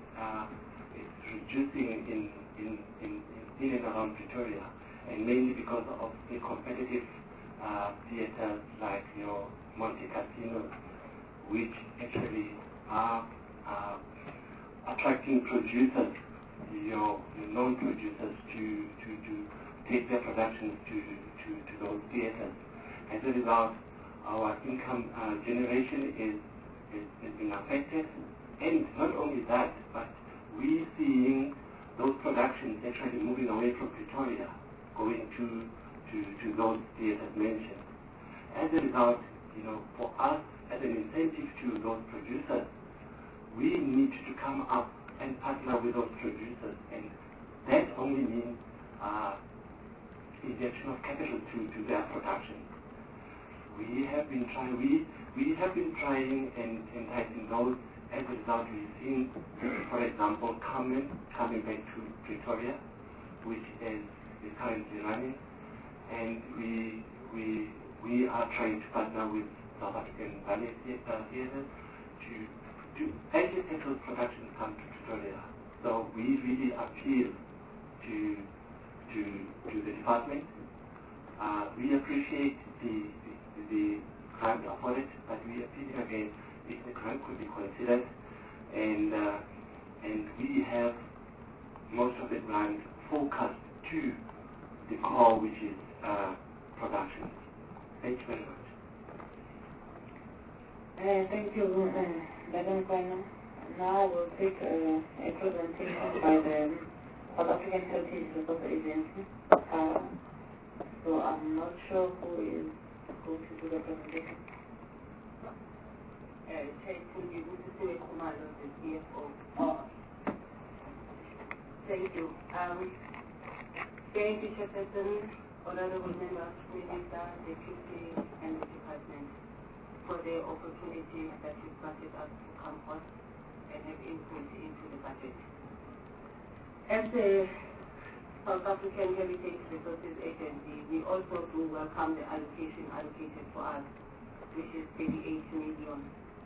reducing in and around Pretoria, and mainly because of the competitive theatres like Monte Cassino, which actually are attracting producers, known producers to take their productions to those theatres. As a result, our income generation is being affected, and not only that, but we seeing those productions actually moving away from Pretoria, going to those theatres mentioned. As a result, for us as an incentive to those producers, we need to come up and partner with those producers, and that only means injection of capital to their production. We have been trying and enticing those. As a result, we've seen, for example, coming back to Pretoria, which is currently running, and we are trying to partner with South African Ballet Theatre to actually make those productions come to Pretoria. So we really appeal to the department. We appreciate the grant afforded, but we appeal again if the grant could be considered, and we have most of the grant focused to the core, which is production. Thank you very much. Thank you, Madam Kwena. Now we'll take a presentation by the South African Heritage Resource Agency. So I'm not sure who is going to do the presentation. The CFO. Thank you. Thank you, Chairperson, honorable members, Minister, Deputy, and the department for the opportunity that you granted us to come forth and have input into the budget. As the South African Heritage Resources Agency, we also do welcome the allocation allocated for us, which is 38 million.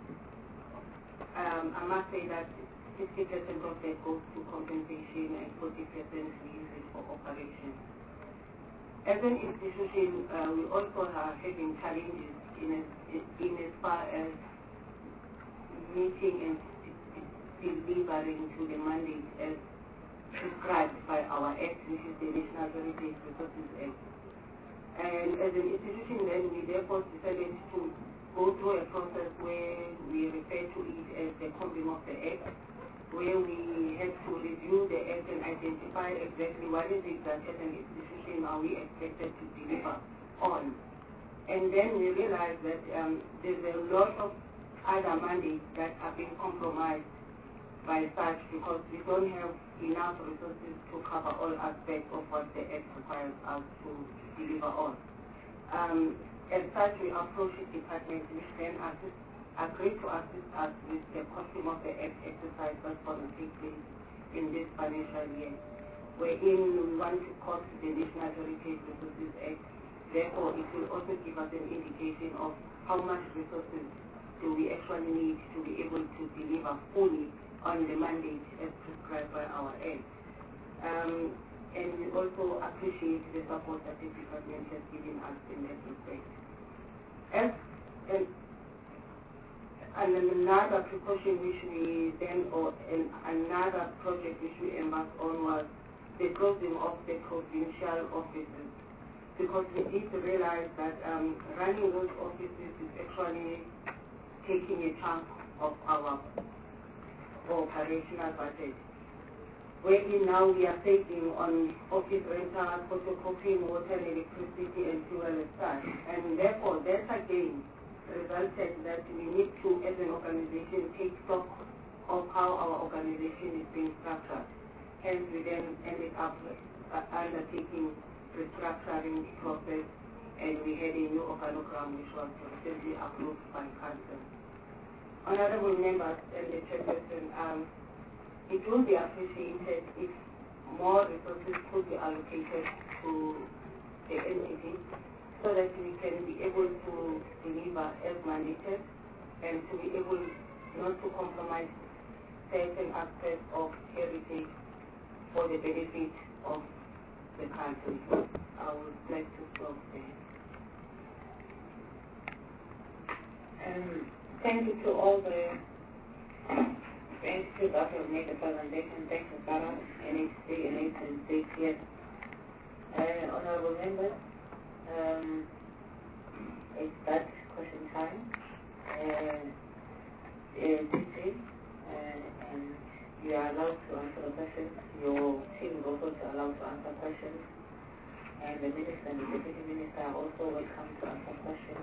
I must say that 60% of that goes to compensation and 40% we use it for operations. As an institution, we also are having challenges in as far as meeting and delivering to the mandate as prescribed by our Act, which is the National Heritage Resources Act. And as an institution then, we therefore decided to go through a process where we refer to it as the Comping of the Act, where we have to review the Act and identify exactly what is it that as an institution are we expected to deliver on. And then we realized that there's a lot of other mandates that are being compromised by such because we don't have enough resources to cover all aspects of what the Act requires us to deliver on. As such, we approached the department, which then agreed to assist us with the costing of the Act exercise that's going to take place in this financial year, wherein we want to cost the National Heritage Resources Act. Therefore, it will also give us an indication of how much resources do we actually need to be able to deliver fully on the mandate as prescribed by our Act. and we also appreciate the support that the department has given us in that respect. As and another precaution which we then, another project which we embarked on was the closing of the provincial offices, because we did realize that running those offices is actually taking a chunk of our operational budget. Wherein now we are saving on office rental, photocopying, water and electricity and fuel and such. And therefore, that again resulted that we need to, as an organization, take stock of how our organization is being structured. Hence, we then ended up undertaking restructuring process, and we had a new organogram which was recently approved by Council. Honorable members and the chairperson, it will be appreciated if more resources could be allocated to the entity, so that we can be able to deliver as mandated and to be able not to compromise certain aspects of heritage for the benefit of the country. I would like to stop there. Thank you to all the entities that have made the presentation. Thank you, Sarah, NHC, NHC, yes. Honorable members, it's that question time. TC, and you are allowed to answer the questions. Your team is also allowed to answer questions. And the minister and the deputy minister are also welcome to answer questions.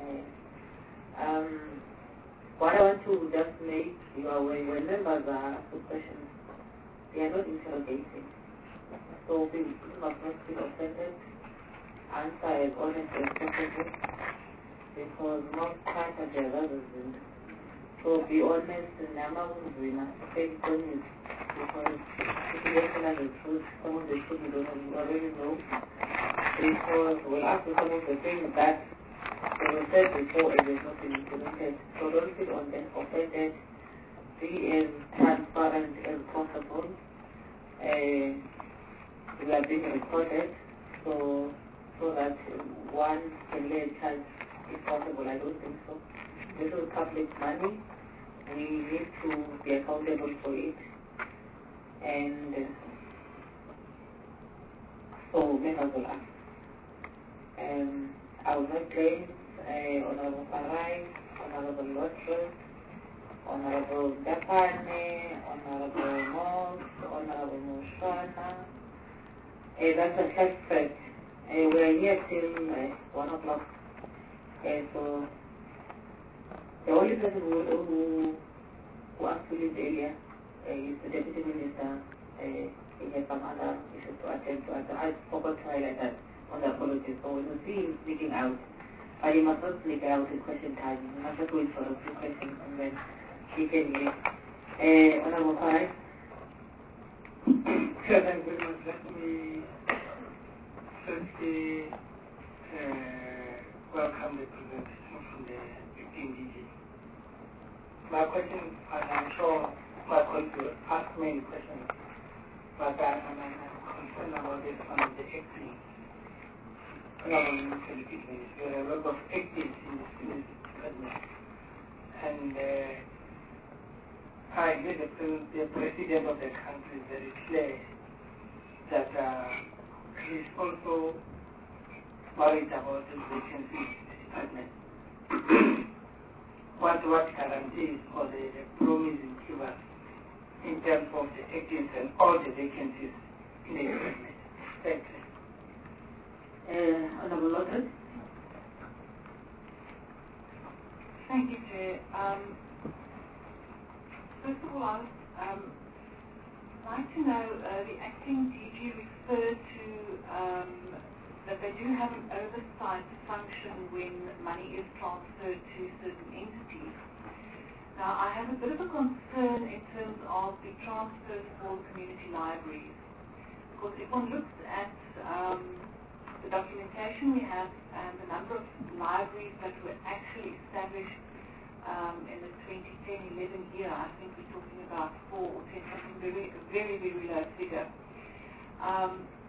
What I want to just make you aware, when members are asking questions, they are not interrogating. So we must not feel offended. Answer as honest as possible, because most times there are others. So be honest, and we must say things, because if you don't tell the truth, some of the truth you don't already know. Because we'll ask you some of the things that they were said before and they've not been implemented. So don't feel offended. Be as transparent as possible. We are being recorded, so that one can lay a charge if possible. I don't think so. This is public money. We need to be accountable for it. And so members will ask. I will not claim Honorable Farai, Honorable Lotros, Honorable Dapane, Honorable Moss, Honorable Mushana. That's a first set. We are here till 1 o'clock. So the only person who actually is earlier is the Deputy Minister. He has some other issues to attend to. I forgot to highlight that on the apologies. So we will see him sneaking out. But he must not sneak out in question time. He must just wait for a few questions and then he can hear. Honorable Farai. Thank you very much. Let me firstly welcome the presentation from the acting DG. My question, and I'm sure my colleagues will ask many questions, but I'm concerned about this one of the acting. There are a lot of actors in this department. And I hear the president of the country is very clear that he is also worried about the vacancies in the department. What guarantees or the promise you give us in terms of the actors and all the vacancies in the department? Thank you. Honorable Lotros. Thank you, Chair. First of all, I would like to know, the acting DG referred to that they do have an oversight function when money is transferred to certain entities. Now, I have a bit of a concern in terms of the transfers for community libraries, because if one looks at the documentation we have and the number of libraries that were actually established in the 2010-11 year, I think we're talking about 4 or 10, something very, very, very low figure.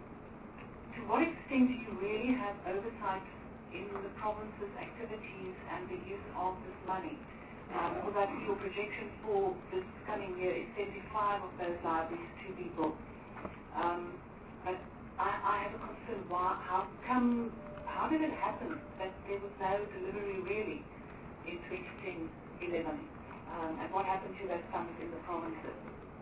to what extent do you really have oversight in the province's activities and the use of this money? Because I see your projection for this coming year is 75 of those libraries to be built. But I have a concern. How did it happen that there was no delivery really in 2010-11? And what happened to those funds in the provinces?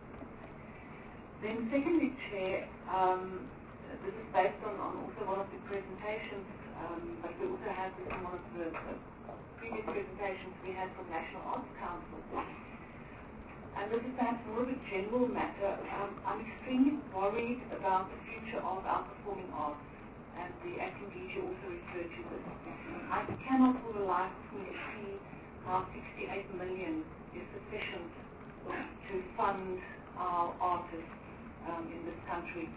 Then secondly, Chair, this is based on also one of the presentations, but we also had this in one of the previous presentations we had from National Arts Council. And this is perhaps more of a general matter. I'm extremely worried about the future of our performing arts, and the acting DG also referred to this. I cannot for the life of me see how 68 million is sufficient to fund our artists in this country.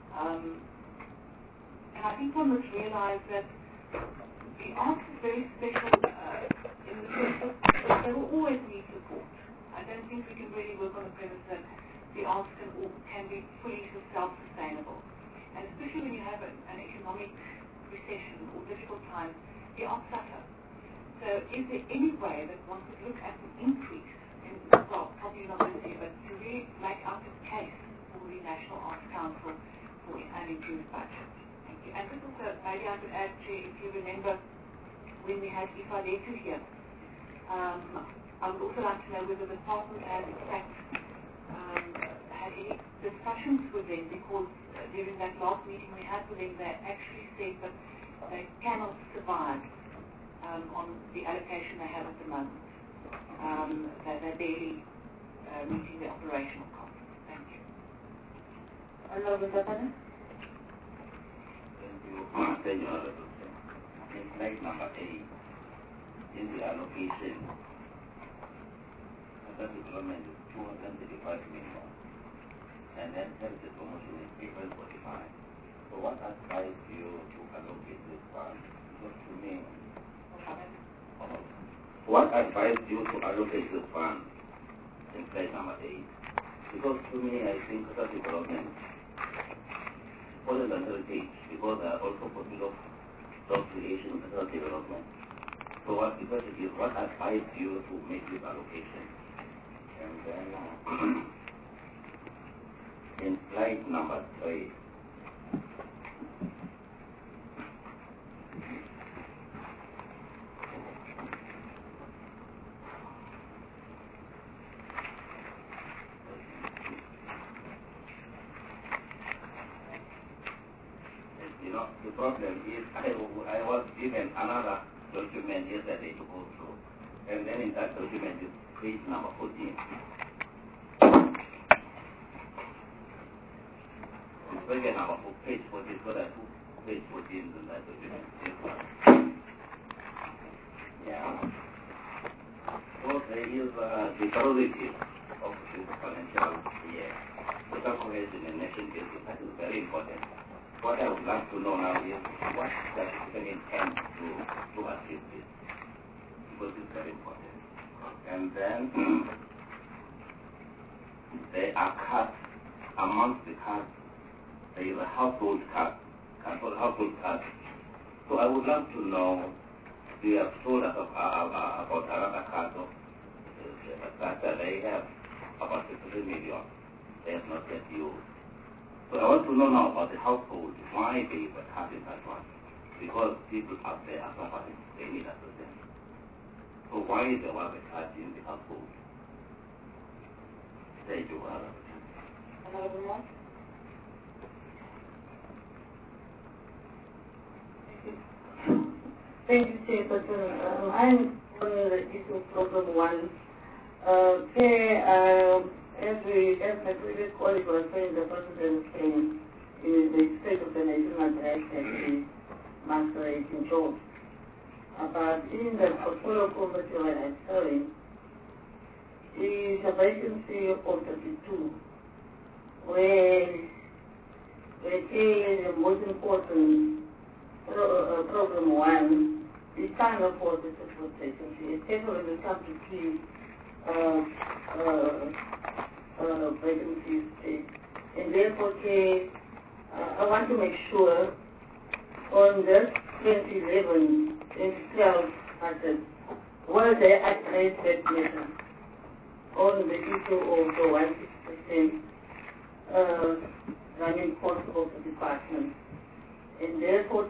And I think one must realize that the arts is very special in the sense that they will always need support. I don't think we can really work on the premise that the arts can be fully self-sustainable. And especially when you have an economic recession or difficult times, the arts suffer. So is there any way that one could look at an increase in, well, probably not this year, but to really make out a case for the National Arts Council for an improved budget? Thank you. And this also, maybe I could add, Chair, if you remember when we had Ifadetu here, I would also like to know whether the department has in fact had any discussions with them, because during that last meeting we had with them, they actually said that they cannot survive on the allocation they have at the moment. That they're barely meeting the operational costs. Thank you. Honorable Sapana? Thank you. Thank you, Honorable Chair. In slide number 8, in the allocation, urban development is 235 million, and then service promotion is 845. So what advice do you to allocate this fund? Because to me, what advice do you to allocate this fund in slide number 8? Because to me, I think social development falls under heritage, because there are also possible job creation in social development. So what the question is, what advice do you to make this allocation? And then in slide number 3, the problem is I was given another document yesterday to go through, and then in that document is page number 14. It's page number page 14, so that page 14 in that document. Yeah. So there is the priority of this financial year. Social cohesion and nation building, that is very important. What I would like to know now is what does the intend to achieve this, because it's very important. And then there are cuts. Amongst the cuts, there is a household cut, household cut. So I would love to know, you have told us about another cut of that they have about 63 million. They have not yet used. So I want to know now about the household, why they were cutting that one. Because people out there are suffering, they need assistance. So why there was a cut in the household? Thank you, Honorable Moss? Thank you, Chairperson. I'm on the issue of problem 1. As my previous colleague was saying, the President was saying, in the state of the national address that is masquerading jobs. But in the portfolio poverty when I'm showing, is a vacancy of 32, where the most important problem 1 is kind of for the support vacancy, especially when it comes to key vacancies. And therefore, I want to make sure on the 2011-2012 budget, where they addressed that matter on the issue of the 1% running cost of the department. And therefore,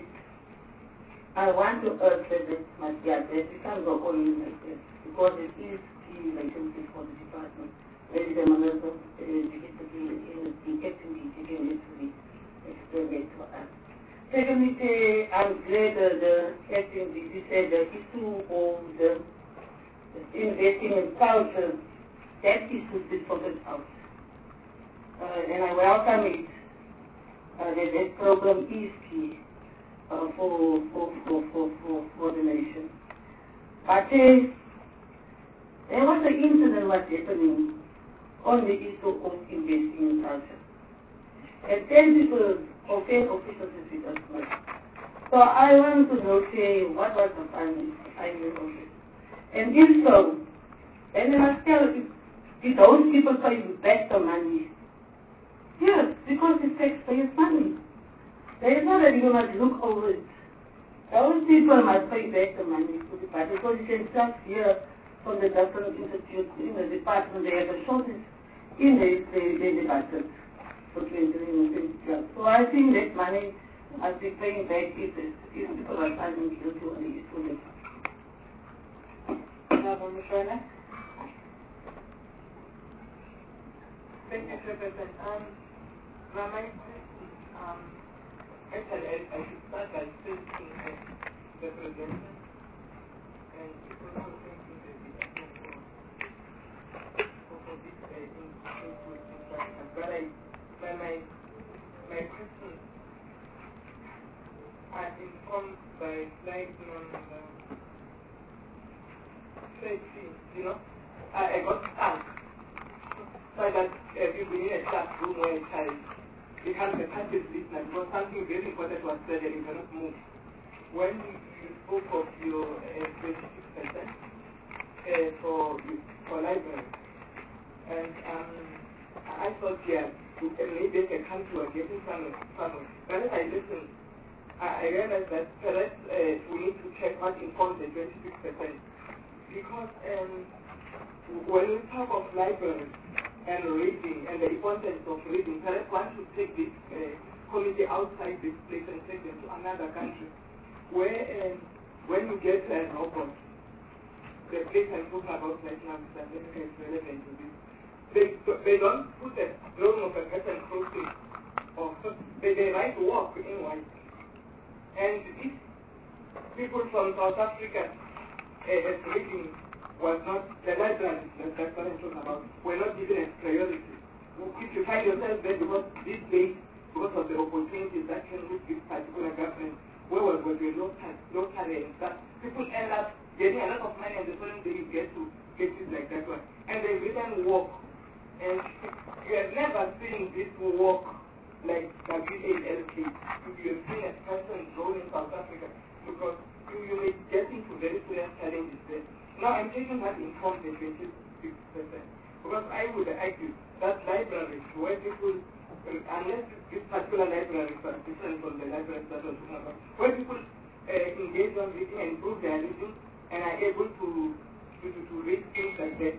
I want to urge that it must be addressed. It can't go on like this, because it is key vacancy for the department. Maybe the manager, the captain, can actually explain it to us. Secondly, I'm glad the captain said the issue of the investing in culture, that issue is sorted out. And I welcome it, that program is key for the nation. But there was an incident was happening on the issue of investing in culture. And 10 people or 10 officials with us. So I want to know, what was the finding of it? And if so, then they must tell if those people pay back the money. Yes, because it's taxpayers' money. There is not that you must look over it. Those people must pay back the money to the party, because you can start here from the different institutes in the department. They have a shortage in the budget for 2012. So I think that money must be paying back if people are finding guilty on the issue. Thank you, Chairperson. My question, actually, I should start by thanking the presenter and people who are thanking the department for this input instruction. But my questions are informed by slide number 13. You know, I got stuck. So that if you bring in a classroom where a child becomes a passive listener, because something very important was said and you cannot move. When you spoke of your 26% for library, and I thought, yeah, maybe they can come to a getting somewhere. But as I listened, I realized that perhaps we need to check what informs the 26%. Because when we talk of libraries, and reading and the importance of reading, perhaps one should take this committee outside this place and take them to another country where when you get a robot, the place I'm talking about right now is relevant to this. They don't put a drawing of a person crossing, or they write walk in white. And if people from South Africa reading was not, the library, that's what I'm talking about, were not given a priority. If you find yourself there because these days, because of the opportunities that came with this particular government, where was your local and stuff, people end up getting a lot of money and the following day you get to cases like that one. And they written walk. And you have never seen this walk like WALK. If you have seen a person drawn in South Africa, because you may get into very serious challenges there. Now I'm taking that informed the 26%, because I would argue that libraries where people, unless this particular library is different from the libraries that we're talking about, where people engage on reading and improve their reading and are able to read things like that,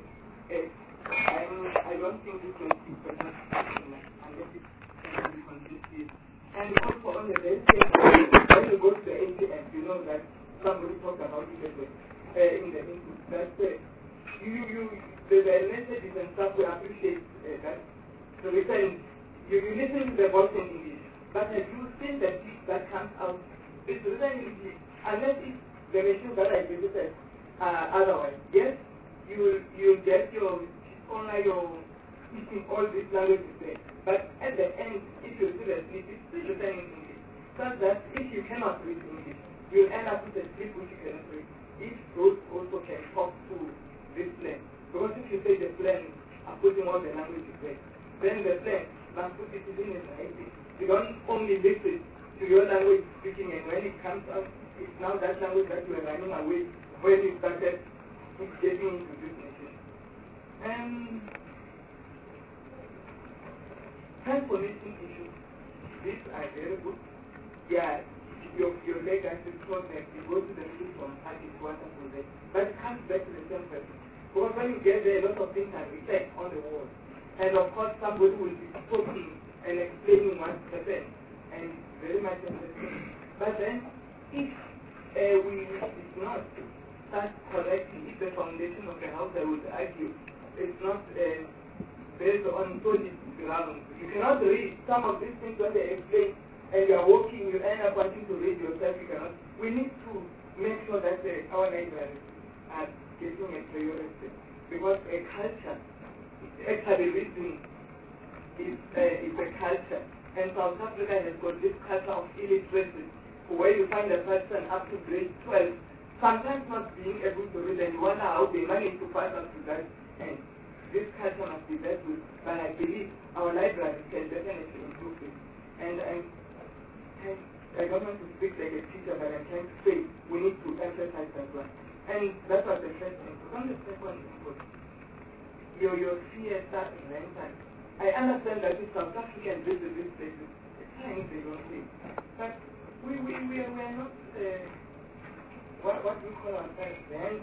I don't think this 26% unless it can be consistent. And also on the very same way, when you go to the NGF, you know that somebody talked about it as well. In the input, that the messages and stuff, we appreciate that. So we say, you listen to the voice in English, but if you see the text that comes out, it's written in English, unless it's the machine that I visited otherwise. Yes, you will get your online, your all these languages there. But at the end, if you see the slip, it's still written in English. Such that if you cannot read English, you'll end up with a slip which you cannot read. If those also can talk to this plan. Because if you say the plan are putting all the languages there, then the plan must put it in writing. You don't only listen to your language speaking, and when it comes out, it's now that language that you are running away when you started getting into this nation. Transportation issues, these are very good. Yeah, your legacy is project, you go to the field from party, it's wonderful there. But it comes back to the same person. Because when you get there, a lot of things are reflect on the wall. And of course, somebody will be talking and explaining what happened. And very much interesting. But then, if we did not start correctly, if the foundation of the house, I would argue, is not based on solid ground. You cannot read some of these things when they explain, and you are walking, you end up wanting to read yourself, you cannot. We need to make sure that our libraries are getting a priority, because a culture, actually reading is a culture, and South Africa has got this culture of illiteracy, where you find a person up to grade 12, sometimes not being able to read, and you wonder how they manage to pass up to that end. This culture must be dealt with, but I believe our libraries can definitely improve it. And I don't want to speak like a teacher, but I'm trying to say we need to emphasize that one. And that was the first input. On the second input, your theater rental. I understand that if South Africans visit these places, it's times they don't live. But we are not what we call ourselves then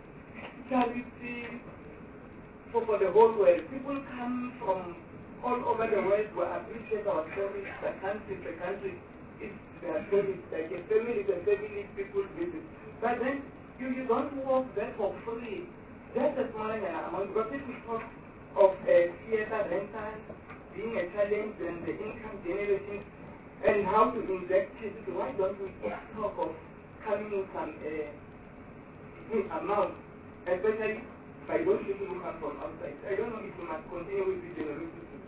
charity for the whole world. People come from all over the world to appreciate our stories, the country is their stories, like a family people visit. But then you don't walk there for free. That's a small amount, because if we talk of theater rental being a challenge and the income generation and how to inject it, why don't we talk of coming in some amount, especially by those people who come from outside. I don't know if we must continue with the generosity.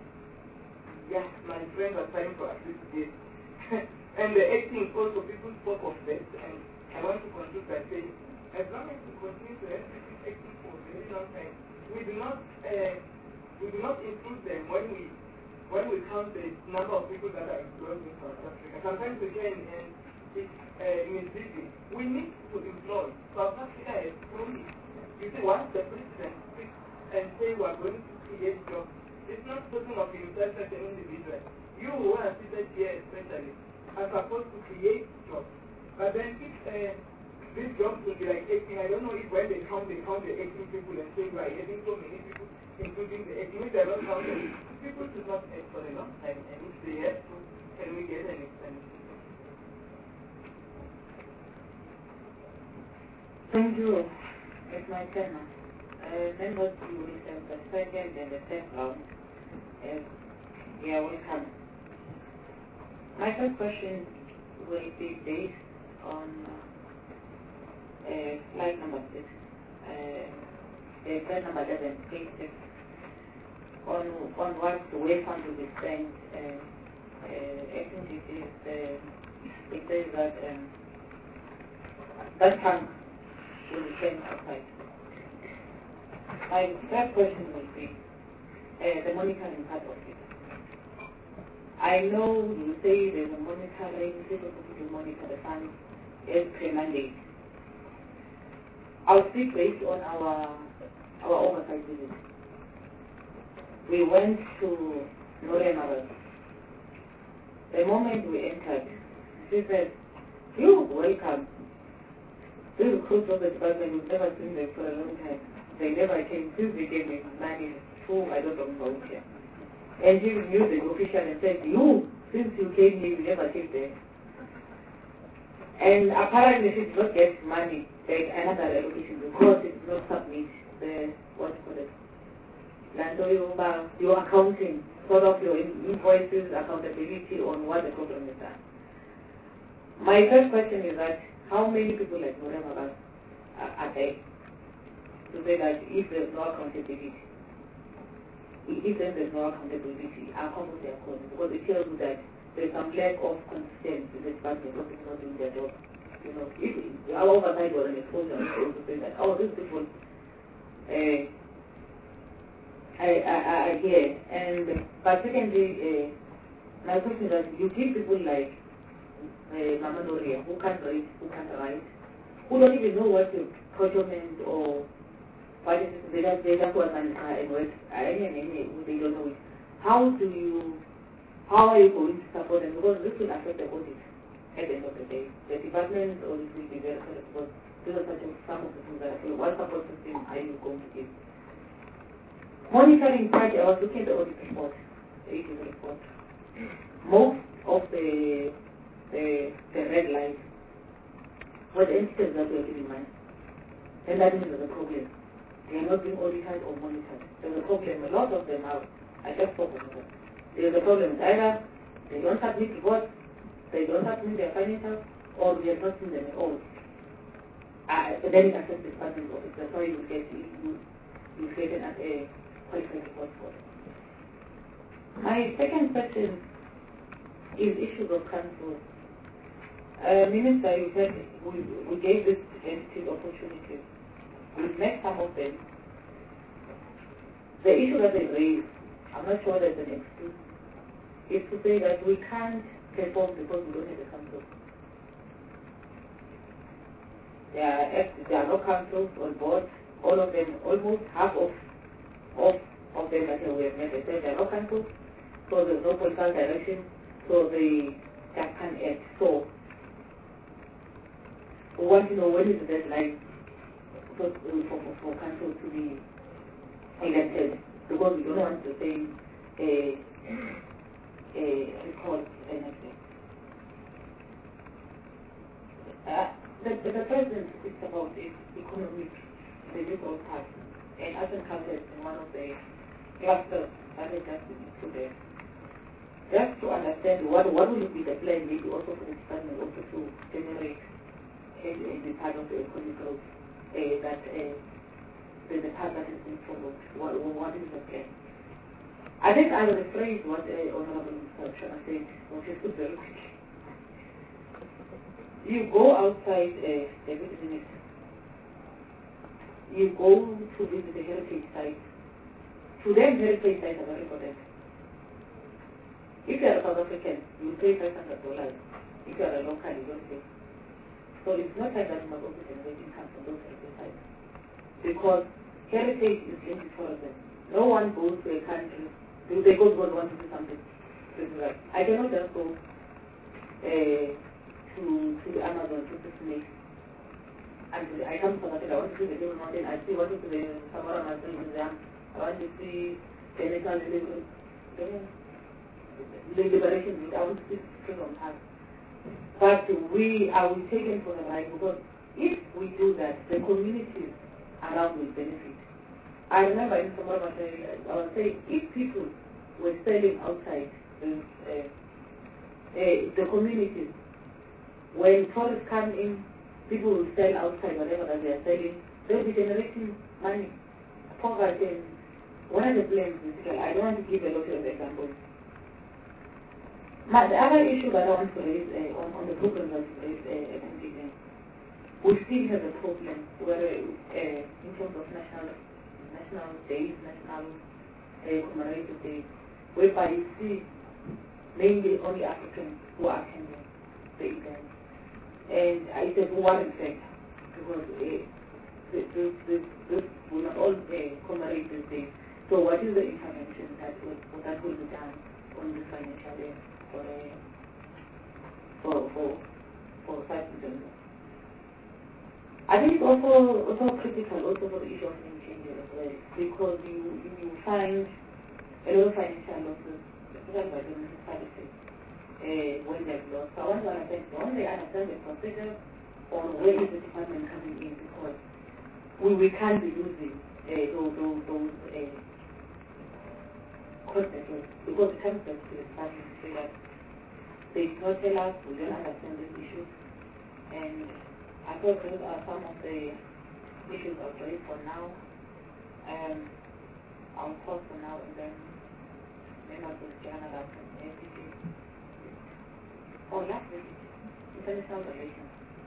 Yes, my friend was trying to assist this. And the acting also, people spoke of that, and I want to conclude by saying, as long as we continue to have people acting for a very long time, we do not include them when we count the number of people that are employed in South Africa. Sometimes we can, and it's misleading. We need to employ. South Africa has promised. You see, once the president speaks and say we are going to create jobs, it's not talking of himself as an individual. You who are seated here especially are supposed to create jobs. But then if these jobs will be like 18, I don't know if when they count the 18 people and say we are getting so many people, including the 18, if they don't count them, people should not act for a long time. And if they have to, can we get an extension? Thank you. It's my turn now. Members who receive the second and the third round, you are welcome. My first question will be based on slide number 6, slide number 11, page 6, on what the way fund will be spent. I think it says that that fund will be spent outside. My first question will be the monitoring part of it. I know you say there's a monitoring, you say supposed to monitor the funds as per mandate. I'll speak based on our oversight visit. We went to Northern. The moment we entered, she said, "You welcome." These recruits of the department, we've never seen them for a long time. They never came since they gave me money to, I don't know, volunteer. And he knew the official and said, "You, since you came here, you never came there." And apparently she did not get money, like another allocation, because it did not submit the, what you call it, your accounting, sort of your invoices, accountability on what the program is done. My first question is that, how many people like Norema are there to say that if there's no accountability, if there's no accountability, our companies are closing, because it tells you that there's some lack of consistency in the department of people not doing their job. You know, if our oversight was an exposure, I would say that, oh, these people are here. And but secondly, my question is that you give people like Mama Noria, who can't read, who can't write, who don't even know what the procurement or what is it, they just want and work, they don't know it. How are you going to support them? Because this will affect the audit. at the end of the day. The department always will be very clear because these are some of the things that I say, what support system are you going to give? Monitoring part, I was looking at the audit report, the audit report. Most of the red lines were the entities that were giving money. And that means there's a problem. They are not being audited or monitored. There's a problem. A lot of them are. I just spoke about that. There's a problem with either they don't submit reports, they don't submit their financials, or we have not seen them at all. Then it affects the department office. That's why you get created as a qualified report for it. My second question is issues of council. Minister, you said we gave this entities opportunities. We've met some of them. The issue that they raised, I'm not sure there's an excuse, is to say that we can't perform because we don't have a council. There are no councils on board. All of them, almost half of them that we have met, they said there are no councils, so there's no political direction, so they just can't act. So we want to know when is the deadline for council to be elected, because we don't want the same record and everything. The president speaks about economic liberal part, and African culture is one of the clusters that has just been included. Just to understand what will be the plan, maybe also for the department also to generate and be part of the economic growth that the part that has been followed. What is the plan? I think I will rephrase what Honorable Mr. Shana said, which is good very quick. You go outside the business. You go to visit the heritage sites. To them, heritage sites are very important. If you are a South African, you pay $500. If you are a local, you don't pay. So it's not like that you must also generate income from those heritage sites. Because heritage is linked to tourism. No one goes to a country, they go to want to do something. I cannot just go to the Amazon to snake. And I come to South Africa, I want to see the Blue Mountain, I see what is the Samora Mountain Museum, I want to see the National Liberation Route, I want to see Freedom Park. But are we taken for the right? Because if we do that, the communities around will benefit. I remember in Samora Mountain, I was saying, if people were selling outside the communities, when tourists come in, people will sell outside whatever that they are selling. They'll be generating money. Poverty and one of the blames, I don't want to give a lot of examples. The other issue that I want to raise on the program that you raised, we still have a problem where in terms of national days, national commemorative days, whereby you see mainly only Africans who are attending the event. And I said, what effect? Because this will not all commemorate this day. So what is the intervention that will be done on this financial day for such events? I think it's also critical also for the issue of name changes as well, because you find a lot of financial losses, especially by the municipalities. When they've lost. So I want to understand, when they understand the procedure or where is the department coming in, because we can't be losing those consequences, because it comes back to the department to say that they did not tell us, we don't understand these issues, and I thought those are some of the issues I'll raise for now. I'll pause for now and then members will join us from APC. Oh, last week, international relations.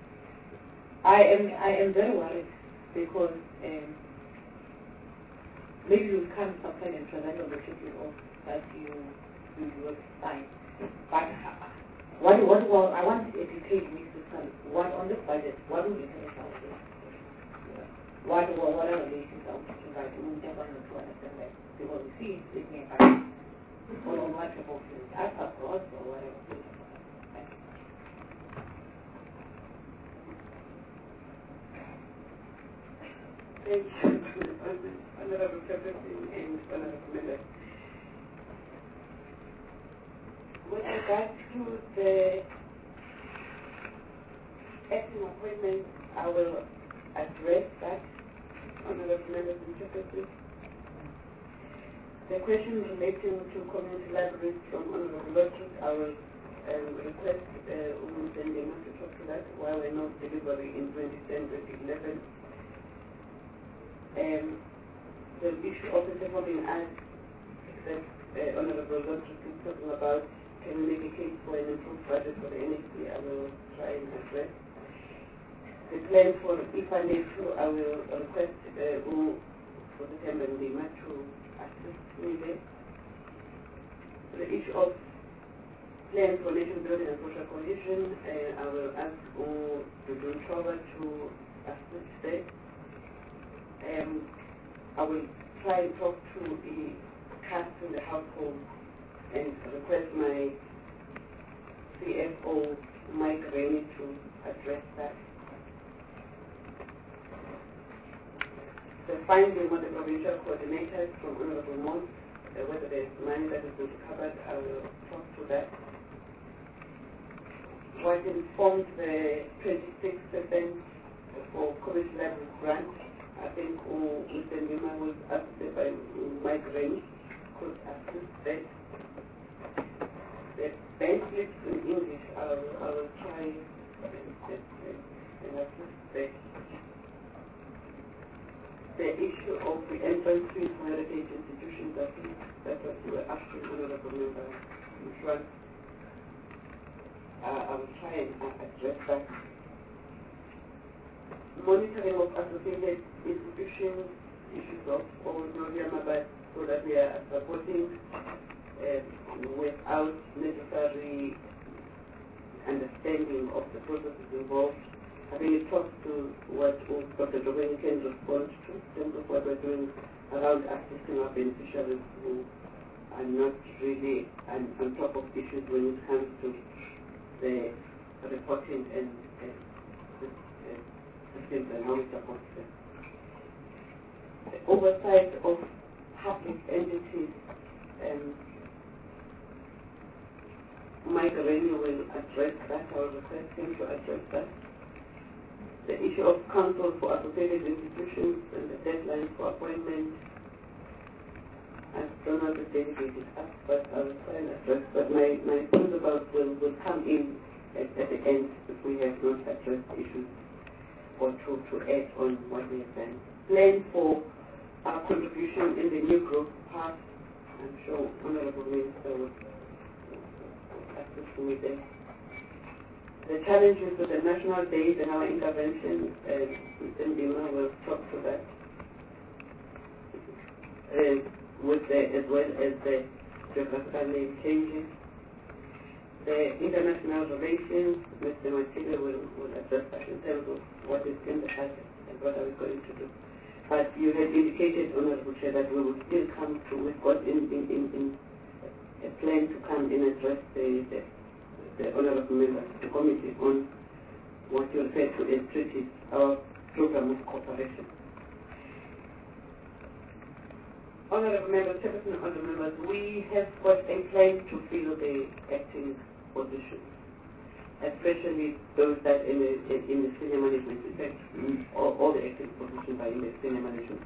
I am very worried because maybe you come sometime and present on the treaty of that you will sign. But what I want a detailed mix to tell what on this budget, what will be international relations? What are relations are we talking about? We just want to understand that because we see it's taking a budget or what about as across or whatever. Thank you, Honorable Chairperson and Honorable Members. With regard to the acting appointment, I will address that, Honorable Members and Chairperson. The question relating to community libraries from Honorable Lottery, I will request Umuzende not to talk to that while we're not delivering in 2010-2011. The issue of the developing act that Honorable Lottery is talking about, can we make a case for an improved budget for the NHC? I will try and address. The plan for IFA Nephew, I will request for the Tembe Ndima to assist me there. The issue of plan for nation building and social cohesion, I will ask Dudu Choba to assist there. I will try and talk to the cast in the household and request my CFO, Mike Rennie, to address that. The finding of the provincial coordinators from Honorable Mons, whether there's money that is going to be covered, I will talk to that. What informs the 26% for college level grant, I think Mr. Ndima was assisted by Mike Rennie, could assist that. The bank slips in English, I will try and assist that. The issue of the entrance fees for heritage institutions, I think that's what you were asking, Honorable Member, which one I will try and address that. Monitoring of associated institutions, issues of Noviamabad, so that we are supporting without necessary understanding of the processes involved. I think it talks to what Dr. Dogweni can respond to in terms of what we're doing around assisting our beneficiaries who are not really on top of issues when it comes to the reporting and systems and how we support them. The oversight of public entities, Mike Rennie will address that. I will request him to address that. The issue of counsel for associated institutions and the deadlines for appointment, I don't know the dedicated us, but I will try and address. But my principles will come in at the end if we have not addressed issues or to add on what we have done. Plan for our contribution in the new group path. I'm sure Honorable Minister will assist me there. The challenges with the national days and our intervention, Mr. Ndima will talk to that. As well as the geographical name changes. The international relations, Mr. Matile will address that in terms of what is in the budget and what are we going to do. But you had indicated, Honorable Chair, that we will still come to, we've got in a plan to come in and address the Honorable Members, the committee on what you refer to as treaties, our program of cooperation. Honorable Members, Chairperson, Honorable Members, we have got a plan to fill the acting positions, especially those that in the senior management. In fact, all the acting positions are in the senior management.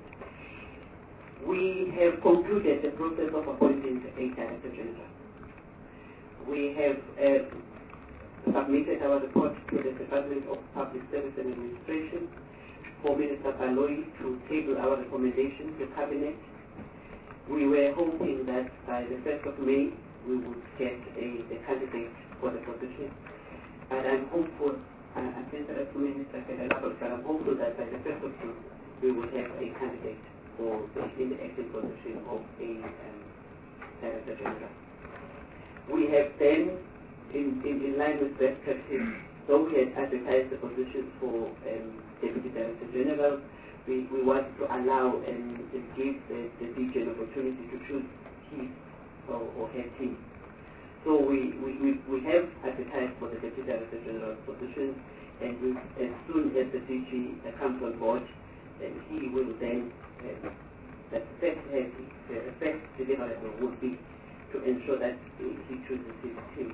We have concluded the process of appointing a Director General. We have submitted our report to the Department of Public Service and Administration for Minister Baloyi to table our recommendations to Cabinet. We were hoping that by the 1st of May we would get a candidate for the position. But I'm hopeful, I think that Minister Federal, but I'm hopeful that by the 1st of June we will have a candidate for in the acting position of a Director General. We have then, in line with best practice, though we had advertised the position for Deputy Director General, we want to allow and give the DG an opportunity to choose his or her team. So we have advertised for the Deputy Director General position, and as soon as the DG comes on board, and he will then, the first deliverable would be to ensure that he chooses his team.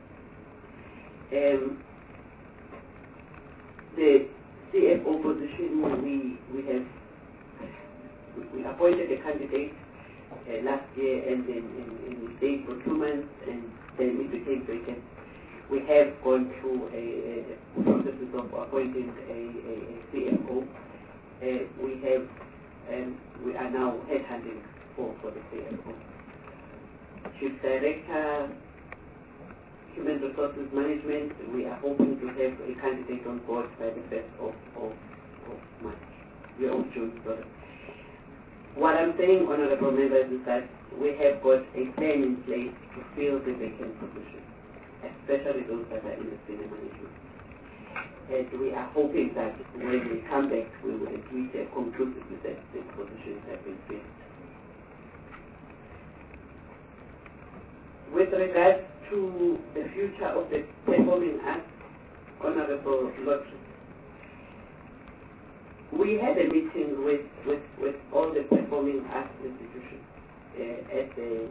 The CFO position, we appointed a candidate last year, and then in stayed for 2 months, and then it became vacant. We have gone through a process of appointing a CFO. We are now headhunting for the CFO. Chief Director, Human Resources Management, we are hoping to have a candidate on board by the 1st of March. We are of June, sorry. What I'm saying, honorable members, is that we have got a plan in place to fill the vacant positions, especially those that are in the senior management. And we are hoping that when we come back, we will at least have conclusively that the positions have been filled. With regards to the future of the performing arts, Honorable Lottery, we had a meeting with all the performing arts institutions at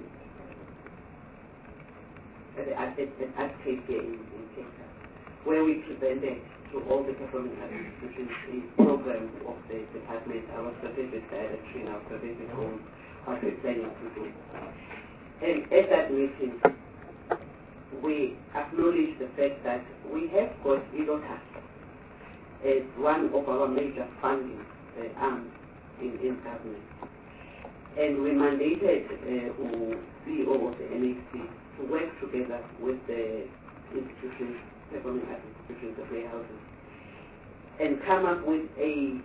Artscape here in Cape Town, where we presented to all the performing arts institutions a program of the department, our strategic direction, our strategic goals, what we're planning to do. And at that meeting, we acknowledged the fact that we have got ILOTA as one of our major funding arms in government. And we mandated the CEO of the NHC to work together with the institutions, performing arts institutions, the warehouses, and come up with a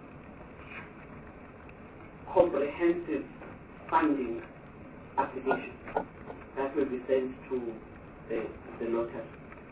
comprehensive funding application that will be sent to the lottery.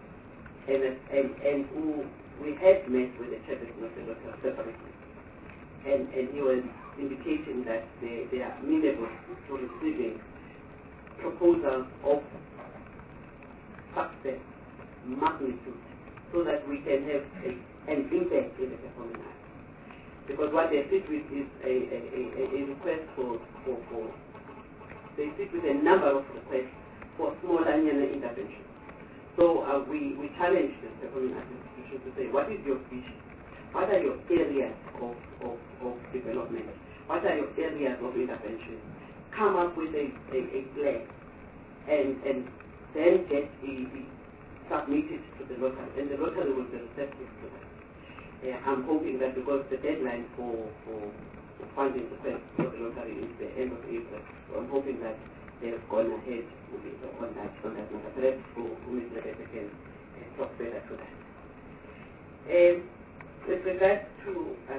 And who we had met with the chairperson of the lottery separately. And he was indicating that they are amenable to receiving proposals of success magnitude so that we can have an impact in the performing arts. Because what they sit with is a request for they sit with a number of requests for small annual intervention. So we challenged the performing arts institutions to say, what is your vision? What are your areas of development? What are your areas of intervention? Come up with a plan and then get submitted to the lottery, and the lottery will be receptive to that. I'm hoping that because the deadline for funding request for the lottery is the end of April, so I'm hoping that they have gone ahead on that matter. Perhaps Ms. Rebecca can talk further to that. With regards to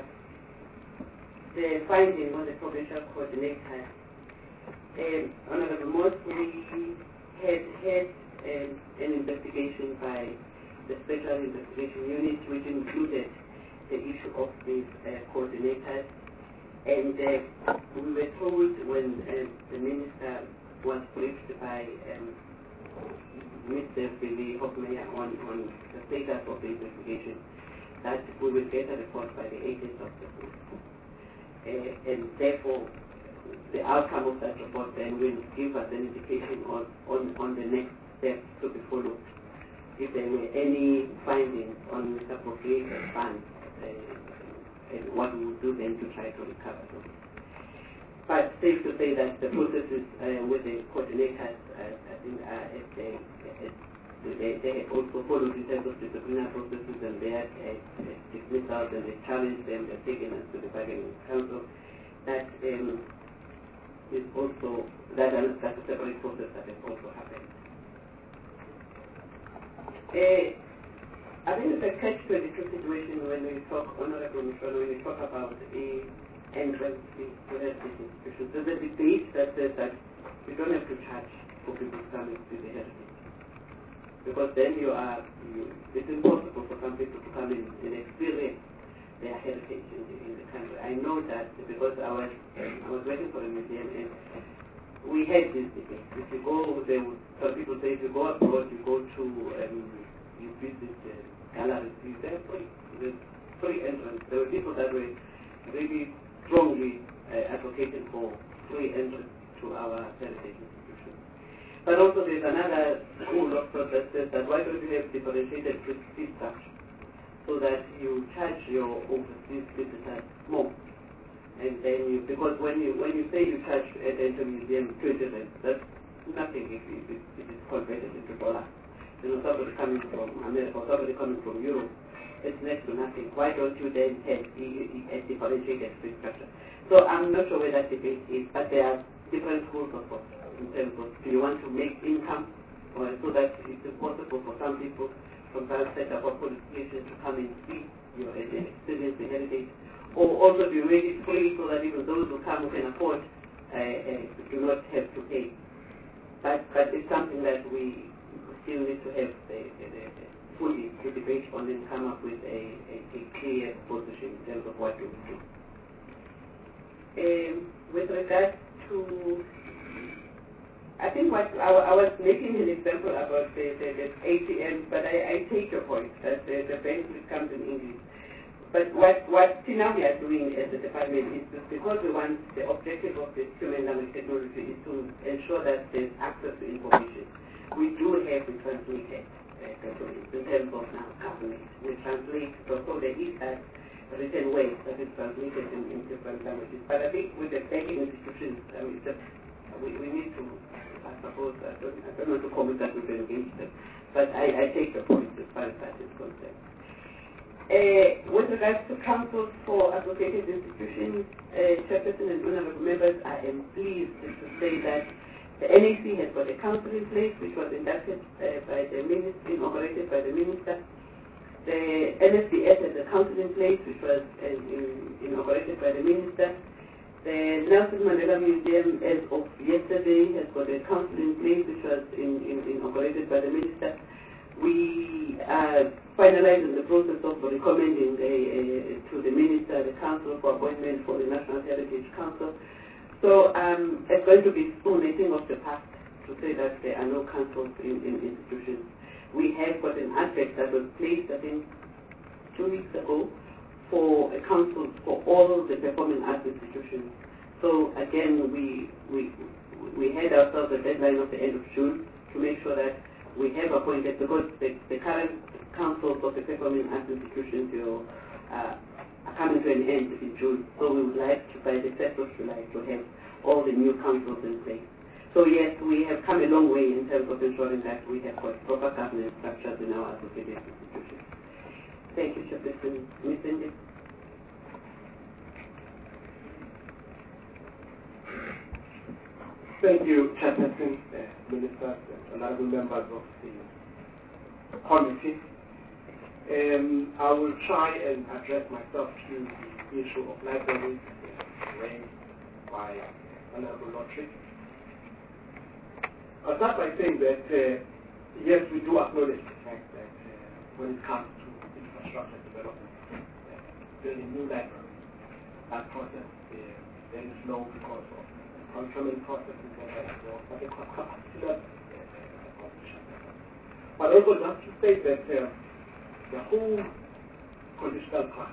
the finding on the provincial coordinator, Honorable Moss, we had an investigation by the Special Investigation Unit, which included the issue of these coordinators. And we were told when the minister was briefed by Mr. Billy Hoffmeyer on the status of the investigation, that we will get a report by the 18th of September. And therefore, the outcome of that report then will give us an indication on the next steps to be followed. If there were any findings on misappropriated funds, and what we would do then to try to recover them. But safe to say that the processes with the coordinators, I think, they have also followed in terms of disciplinary processes, and they have dismissals, and they challenged them, they've taken us to the bargaining council. That is also, that's a separate process that has also happened. I think it's a catch-22 situation when we talk, Honorable Mshwana, when we talk about entrance to health institutions. There's a debate that says that we don't have to charge for people coming to the health institution, because then it's impossible for some people to come in and experience their heritage in the country. I know that because I was working for a museum, and we had this debate. If you go, some people say if you go abroad, you go to you visit galleries, there's free entrance. There were people that were really strongly advocating for free entry to our heritage institutions. But also there's another school of thought that says that why don't you have differentiated fee structure so that you charge your overseas visitors more? And then because when you say you charge at the museum 20 rand, that's nothing if it is converted into dollars. Somebody coming from America or somebody coming from Europe, it's next to nothing. Why don't you then have a differentiated fee structure? So I'm not sure where that debate is, but there are different schools of thought in terms of do you want to make income so that it's impossible for some people from that set up of police stations to come and see your experience the heritage, or also do you make it free so that even those who come who can afford do not have to pay. But it's something that we still need to have fully to debate on and come up with a clear position in terms of what we do. With regard to, I think what I was making an example about the ATM, but I take your point that the bank comes in English. But what now we are doing as a department is because we want the objective of the human language technology is to ensure that there's access to information. We do have the translated in terms of now government. We translate, so there is that written way that is translated in different languages. But I think with the banking institutions, we need to, I suppose, I don't want to comment that we've engaged them, but I take the point as far as that is concerned. With regards to councils for associated institutions, Chairperson and honorable members, I am pleased to say that the NAC has got a council in place which was inducted by the minister, inaugurated by the minister. The NSDS has a council in place which was inaugurated by the minister. The Nelson Mandela Museum, as of yesterday, has got a council in place which was inaugurated by the minister. We are finalizing the process of recommending to the minister, the council for appointment for the National Heritage Council. So it's going to be soon a thing of the past to say that there are no councils in institutions. We have got an advert that was placed, I think, 2 weeks ago for a council for all the performing arts institutions. So again, we had ourselves a deadline of the end of June to make sure that we have appointed, because the current councils of the performing arts institutions are coming to an end in June. So we would like to, by the 1st of July, to have all the new councils in place. So yes, we have come a long way in terms of ensuring that we have got proper governance structures in our associated institutions. Thank you, Chairperson. Ms. Indy. Thank you, Chairperson, Ministers, and honorable members of the committee. I will try and address myself to the issue of libraries raised by Honorable Lottery. I'll start by saying that, yes, we do acknowledge the fact that when it comes to infrastructure development, building new libraries, that process is very slow because of procurement processes and but also just to say that the whole conditional plan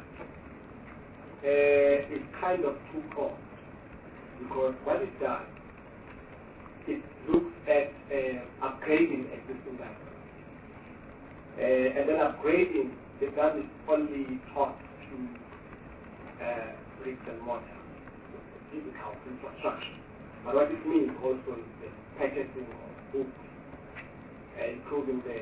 is kind of two-pronged, because what it does, it looks at upgrading existing libraries. And then upgrading, it doesn't only talk to bricks and mortar, physical infrastructure, but what it means also is the packaging of books, improving the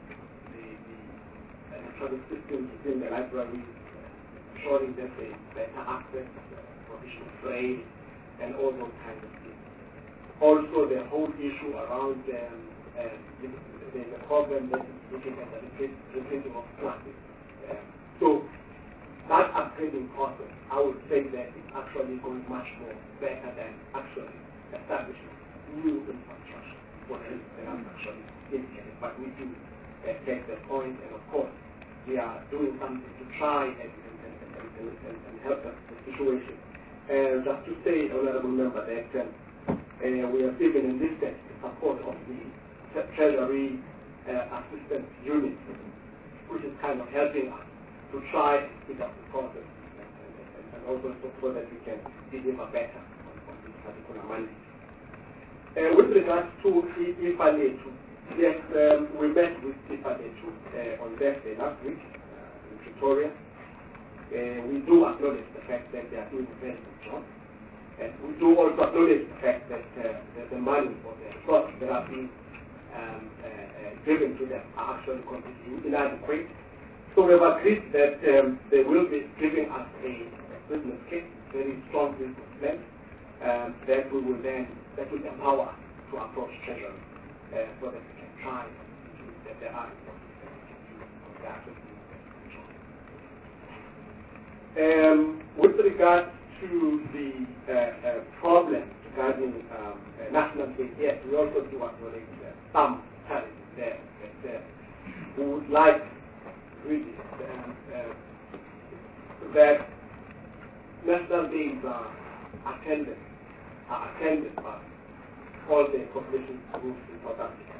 electronic systems within the library, ensuring that there is better access, provision of trade, and all those kinds of things. Also, the whole issue around the problem that is looking at the reprinting of plastic. So that upgrading process, I would say that it's actually going much more better than actually establishing new infrastructure for the actually indicated. But we do take the point, and of course, we are doing something to try and help us the situation. Just to say, honorable member, that we have even enlisted the support of the Treasury Assistance Unit, which is kind of helping us to try and speed up the process and and also so that we can deliver better on this particular mandate. With regards to IFA-NETU, yes, we met with IFA-NETU on Thursday last week in Pretoria. We do acknowledge the fact that they are doing a very good job. And we do also acknowledge the fact that the money or the resources that are being given to them are actually completely inadequate. So we've agreed that they will be giving us a business case, very strong business plan, that will empower us to approach Treasury so that we can try to that there are with regard to the problem regarding national debt, yes, we also do acknowledge some challenges there. But we would like really that national debts are attended by all the population groups in South Africa.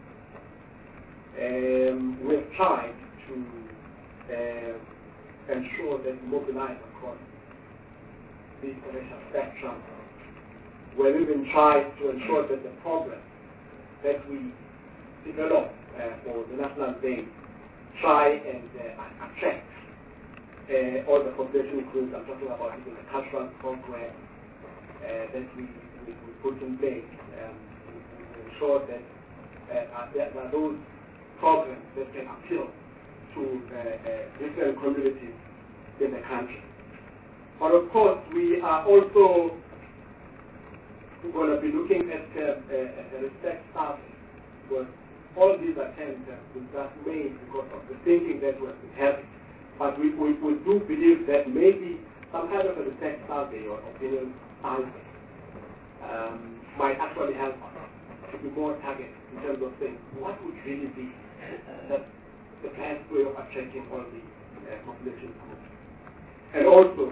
We have tried to ensure that we mobilize across the commercial spectrum. We've even tried to ensure that the program that we develop for the national day try and attract all the population groups. I'm talking about even the cultural program that we put in place. We ensure that there are those programs that can appeal to different communities in the country. But of course, we are also going to be looking at a respect survey, because all these attempts have been just made because of the thinking that we have been having. But we do believe that maybe some kind of a respect survey or opinion survey might actually help us to be more targeted in terms of saying what would really be the best way of attracting all the population groups. And also,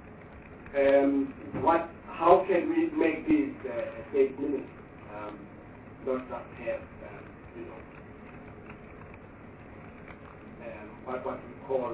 how can we make this state meaningful? Not just have, what we call,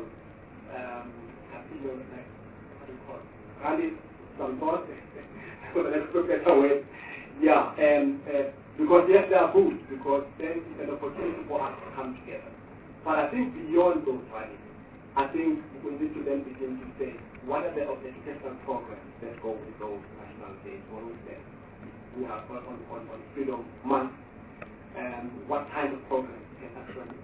running some thoughts. Let's look at our way. Yeah, because yes, they are good, because then it's an opportunity for us to come together. But I think beyond those values, I think we need to then begin to say, what are the educational programs that go with those national days? What was that? We have on Freedom Month, what kind of programs can actually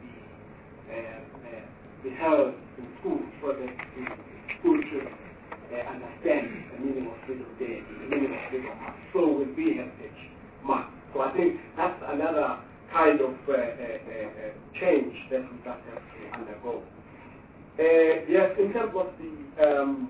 be held in schools so that the school children understand the meaning of Freedom Day, the meaning of Freedom Month. So will be Heritage Month. So I think that's another kind of change that we just have to undergo. Yes, in terms of the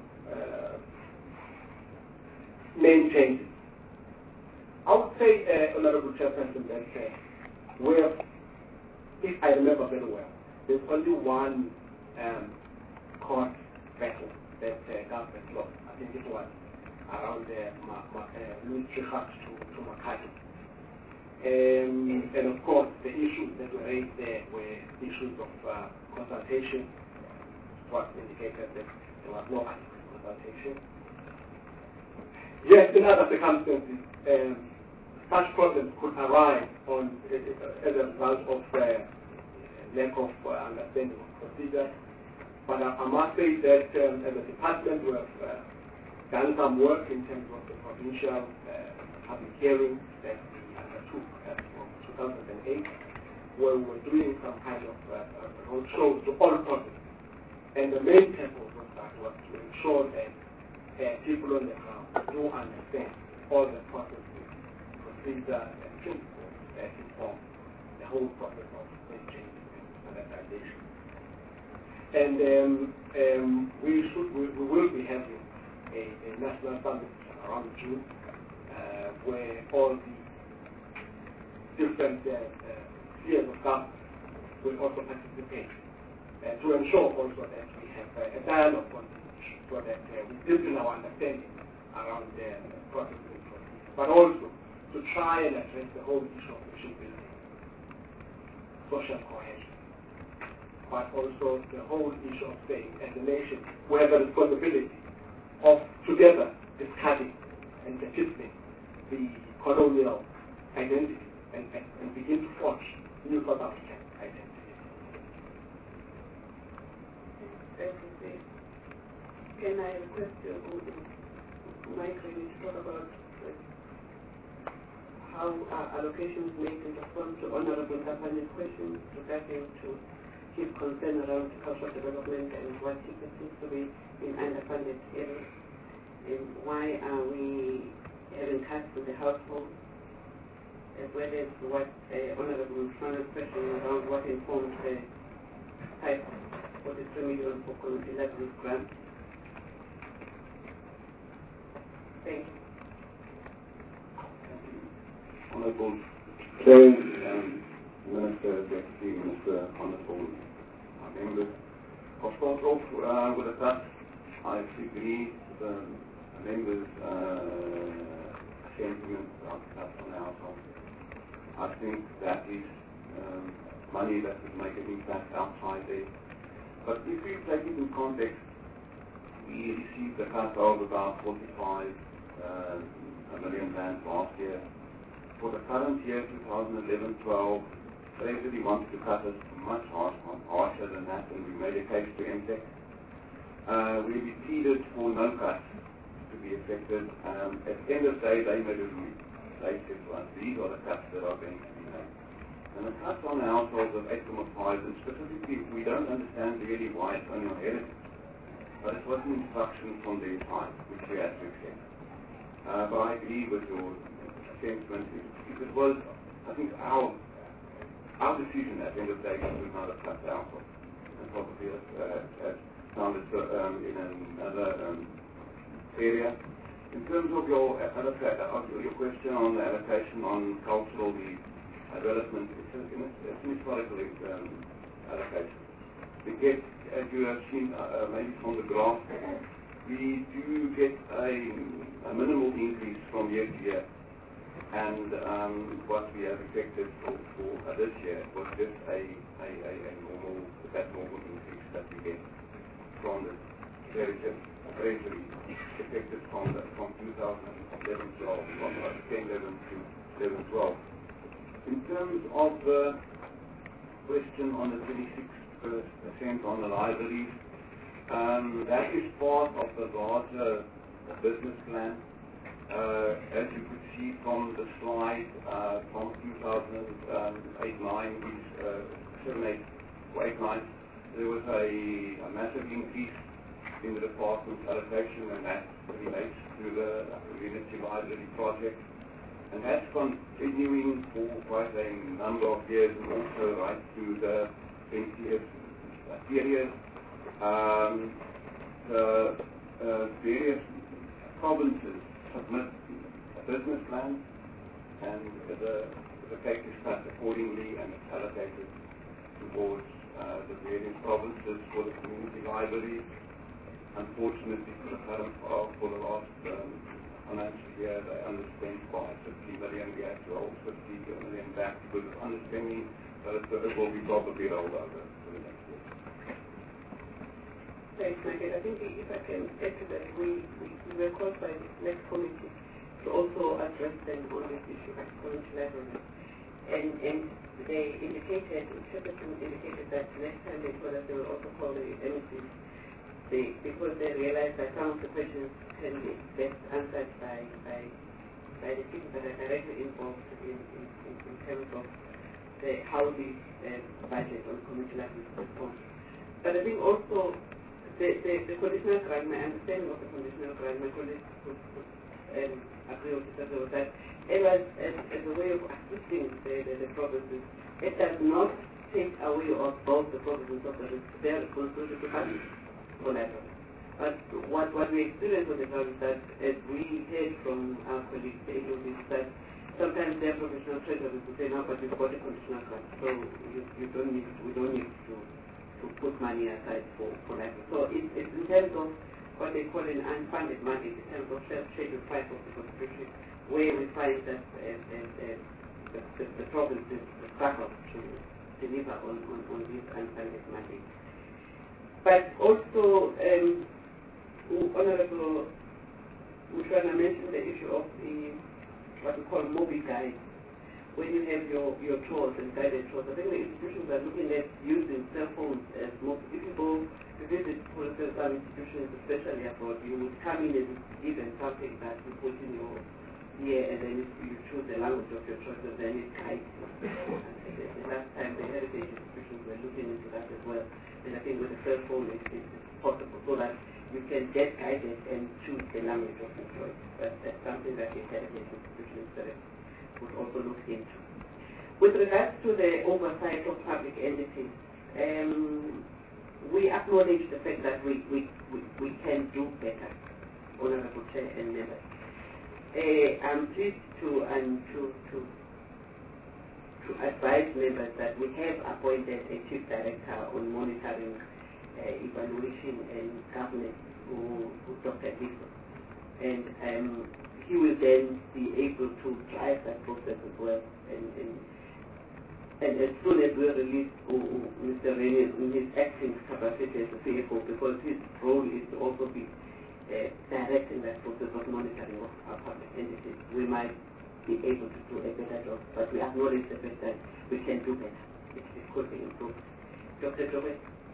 main changes, I would say, Honorable Chairperson, that where, if I remember very well, there's only one court battle that government lost. I think it was around Louis Trichardt to Makati. And of course, the issues that were raised there were issues of consultation. It was indicated that there was no adequate consultation. Yes, in other circumstances, such problems could arise as a result of lack of understanding of procedures. But I must say that as a department, we have done some work in terms of the provincial public hearings that we undertook from 2008, where we were doing some kind of roadshows to all parties. And the main purpose of that was to ensure that people on the ground do understand all the processes, procedures, and principles that inform the whole process of change and standardization. And we will be having a national summit around June, where all the different spheres of government will also participate, to ensure also that we have a dialogue on this issue, so that we deepen our understanding around the process and procedure, but also to try and address the whole issue of nation building, social cohesion, but also the whole issue of saying, as a nation, we have a responsibility of together discarding and defeating the colonial identity and begin to forge new South African identity. Can I request Mike really to talk about how allocations made in response to Honorable Tapane's questions regarding to his concern around cultural development and what he perceives to be in underfunded areas, and why are we having cuts to the household, as well as what Honorable Shwana's question around what informs the 543 million for community livelihood grant. Thank you. Honorable Chair, Minister, Deputy Minister, Honorable members. I'll start off with a fact. I agree with the members' sentiment about that on our household. I think that is money that would make an impact outside there. But if we take it in context, we received a cut of about 45 million rand last year. For the current year, 2011-12, Treasury wants to cut us much harsher than that, and we made a case to MTech. We pleaded for no cuts to be effected. At the end of the day, they made a ruling. They said to us, these are the cuts that are going to be made. And the cuts on households of 8.5, and specifically, we don't understand really why it's only on heritage. But it was an instruction from their side, which we had to accept. But I agree with your sentiment. If it was, I think, our decision at the end of the day, we would not have cut the household. And probably have found it in another area. In terms of your question on the allocation on cultural development, it's an historical allocation. We get, as you have seen maybe from the graph, we do get a minimal increase from year to year. And what we have effected for this year was just a normal increase that we get from the Treasury effected from 2011-12, from 10-11 to 11-12. In terms of the question on the 26% on the libraries, that is part of the larger business plan. As you could see from the slide from 2008-9, 7-8 or 8-9, there was a massive increase in the department's allocation, and that relates to the Unity Library project. And that's continuing for quite a number of years, and also right through the 20th period. The various provinces submit business plans, and the cake is cut accordingly, and it's allocated towards the various provinces for the community libraries. Unfortunately, for the last financial year, they underspent by 50 million. We have to hold 50 million back because of underspending, but it will be probably rolled over for the next year. Thanks, Nigel. I think if I can add to that, we were called by the next committee to also address them on this issue of community libraries. And they indicated that next time they told us they will also call the MECs, because they realized that some of the questions can be best answered by the people that are directly involved in terms of how the budget on community libraries responds. But I think also the conditional grant, my understanding of the conditional grant, my colleagues would agree with this as that as a way of assisting the provinces, it does not take away of both the provinces of their responsibility to fund collateral. But what we experience on the ground is that, as we heard from our colleagues, is that sometimes their professional treasurers will say, no, but we've got a conditional grant, so we don't need to put money aside for collateral. So it's in terms of what they call an unfunded mandate, in terms of Schedule 5 of the Constitution, where we find that the provinces struggle to deliver on these unfunded mandates. But also, Honorable Mushwana mentioned the issue of the what we call mobile guide. When you have your tours and guided tours, I think the institutions are looking at using cell phones as most. If you go to visit, for instance, some institutions, especially abroad, you would come in and given something that you put in your ear, and then you choose the language of your choice, and then it guides you. The last time the heritage institutions were looking into that as well, and I think with the cell phone it's possible, so that you can get guided and choose the language of your choice. That's something that the heritage institutions would also look into. With regards to the oversight of public entities, we acknowledge the fact that we can do better, Honorable Chair and members. I'm pleased to advise members that we have appointed a Chief Director on monitoring, evaluation and governance, who Dr. Dixon. And he will then be able to drive that process as well. And as soon as we release Mr. Rennie in his acting capacity as a CFO, because his role is to also be directing that process of monitoring of our public entities, we might be able to do a better job. But we acknowledge the fact that we can do better. It could be improved. Dr. Jobe.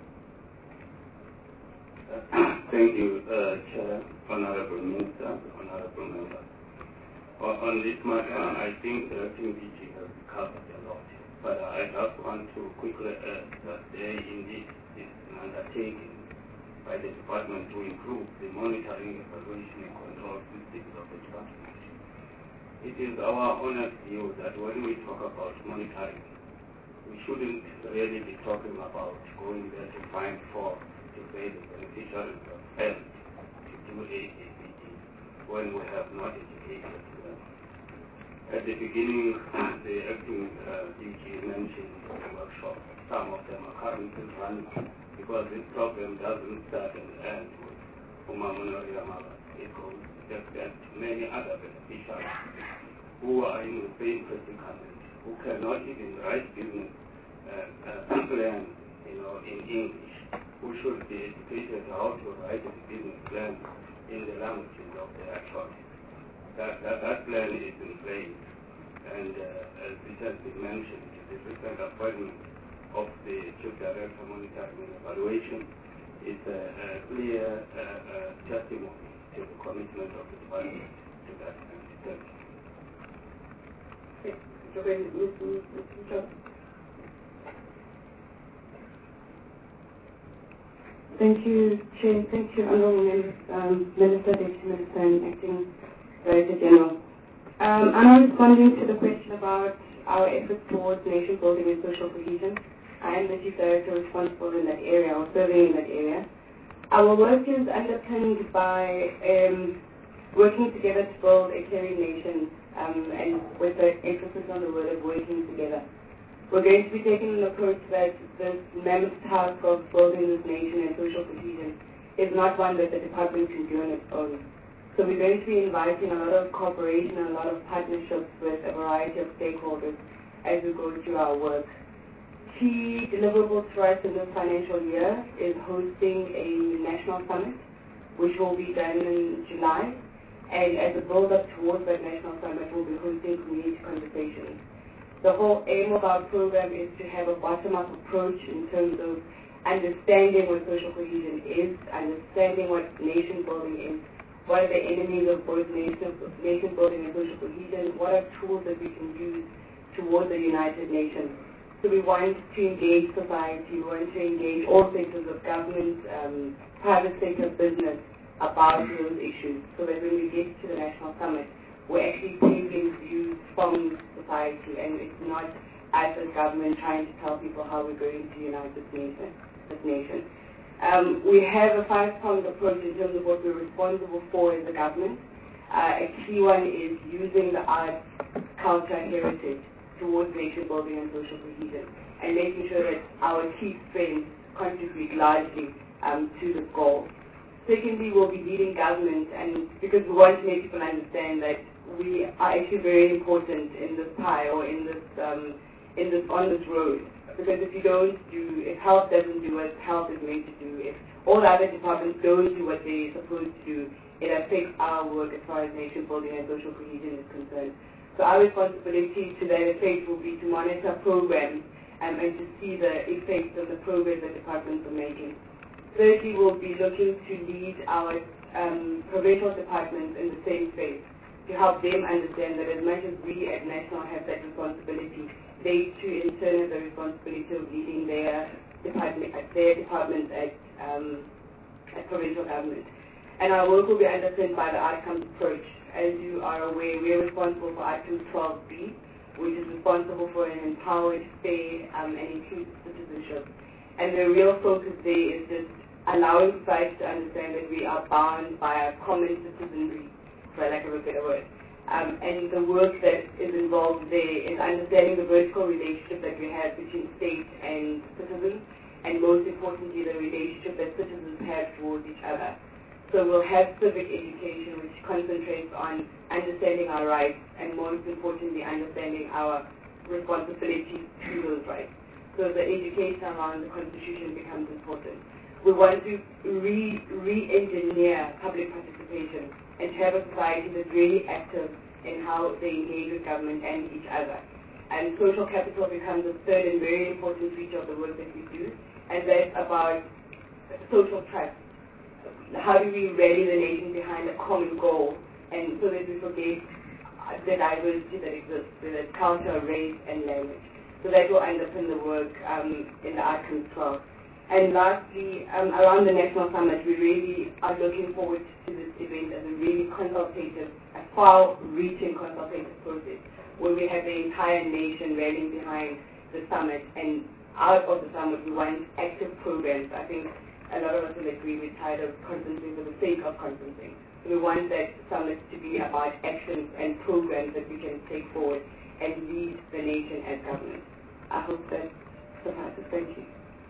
Thank you, Chair, Honorable Minister, Honorable Members. On this matter, I think the acting DG has covered a lot, but I just want to quickly add that there indeed is an undertaking by the Department to improve the monitoring, evaluation, and control systems of the Department. It is our honest view that when we talk about monitoring, we shouldn't really be talking about going there to find fault, to say the beneficiaries have failed to do AAPD when we have not educated them. At the beginning, the acting DG mentioned the workshop. Some of them are currently running because this problem doesn't start and end with Umamunori Amala. It goes affect many other beneficiaries who are in the same predicament, who cannot even write business plans, in English, who should be educated how to write a business plan in the languages of their choice. That plan is in place, and as it has been mentioned, the recent appointment of the Chief Director Monitoring and Evaluation is a clear testimony to the commitment of the Department to that end. Thank you, Chair. Thank you, Honourable Minister, Deputy Minister, and Acting Director General. I'm responding to the question about our efforts towards nation building and social cohesion. I am the Chief Director responsible in that area, or serving in that area. Our work is underpinned by working together to build a caring nation, and with the emphasis on the word of working together. We're going to be taking an approach that this mammoth task of building this nation and social cohesion is not one that the department can do on its own. So we're going to be inviting a lot of cooperation and a lot of partnerships with a variety of stakeholders as we go through our work. Key deliverables for us in this financial year is hosting a national summit, which will be done in July. And as a build-up towards that national summit, we'll be hosting community conversations. The whole aim of our program is to have a bottom-up approach in terms of understanding what social cohesion is, understanding what nation building is, what are the enemies of both nation building and social cohesion, what are tools that we can use towards a united nation. So we want to engage society, we want to engage all sectors of government, private sector business about those issues, so that when we get to the national summit, we're actually taking views from society, and it's not us as government trying to tell people how we're going to unite this nation. We have a five-pronged approach in terms of what we're responsible for as a government. A key one is using the arts, culture, and heritage towards nation building and social cohesion, and making sure that our key strengths contribute largely to the goal. Secondly, we'll be leading government, and because we want to make people understand that we are actually very important in this pie, or on this road Because if health doesn't do what health is made to do, if all the other departments don't do what they're supposed to do, it affects our work as far as nation building and social cohesion is concerned. So our responsibility to that effect will be to monitor programs and to see the effects of the progress that departments are making. Thirdly, we'll be looking to lead our provincial departments in the same space, to help them understand that as much as we at national have that responsibility, they too in turn have the responsibility of leading their departments at provincial government. And our work will be underpinned by the outcomes approach. As you are aware, we are responsible for outcome 12B, which is responsible for an empowered, fair, and inclusive citizenship. And the real focus there is just allowing society to understand that we are bound by a common citizenry, for lack of a better word. And the work that is involved there is understanding the vertical relationship that we have between state and citizens, and most importantly, the relationship that citizens have towards each other. So we'll have civic education, which concentrates on understanding our rights, and most importantly, understanding our responsibilities to those rights. So the education around the Constitution becomes important. We want to re-engineer public participation and to have a society that's really active in how they engage with government and each other. And social capital becomes a third and very important feature of the work that we do, and that's about social trust. How do we rally the nation behind a common goal, and so that we forget the diversity that exists, whether it's culture, race, and language. So that will underpin the work in the Outcomes 12. And lastly, around the National Summit, we really are looking forward to this event as a really consultative, a far-reaching consultative process, where we have the entire nation rallying behind the summit. And out of the summit, we want active programs. I think a lot of us will agree we're tired of conferencing for the sake of conferencing. So we want that summit to be about actions and programs that we can take forward and lead the nation as government. I hope that suffices. Thank you.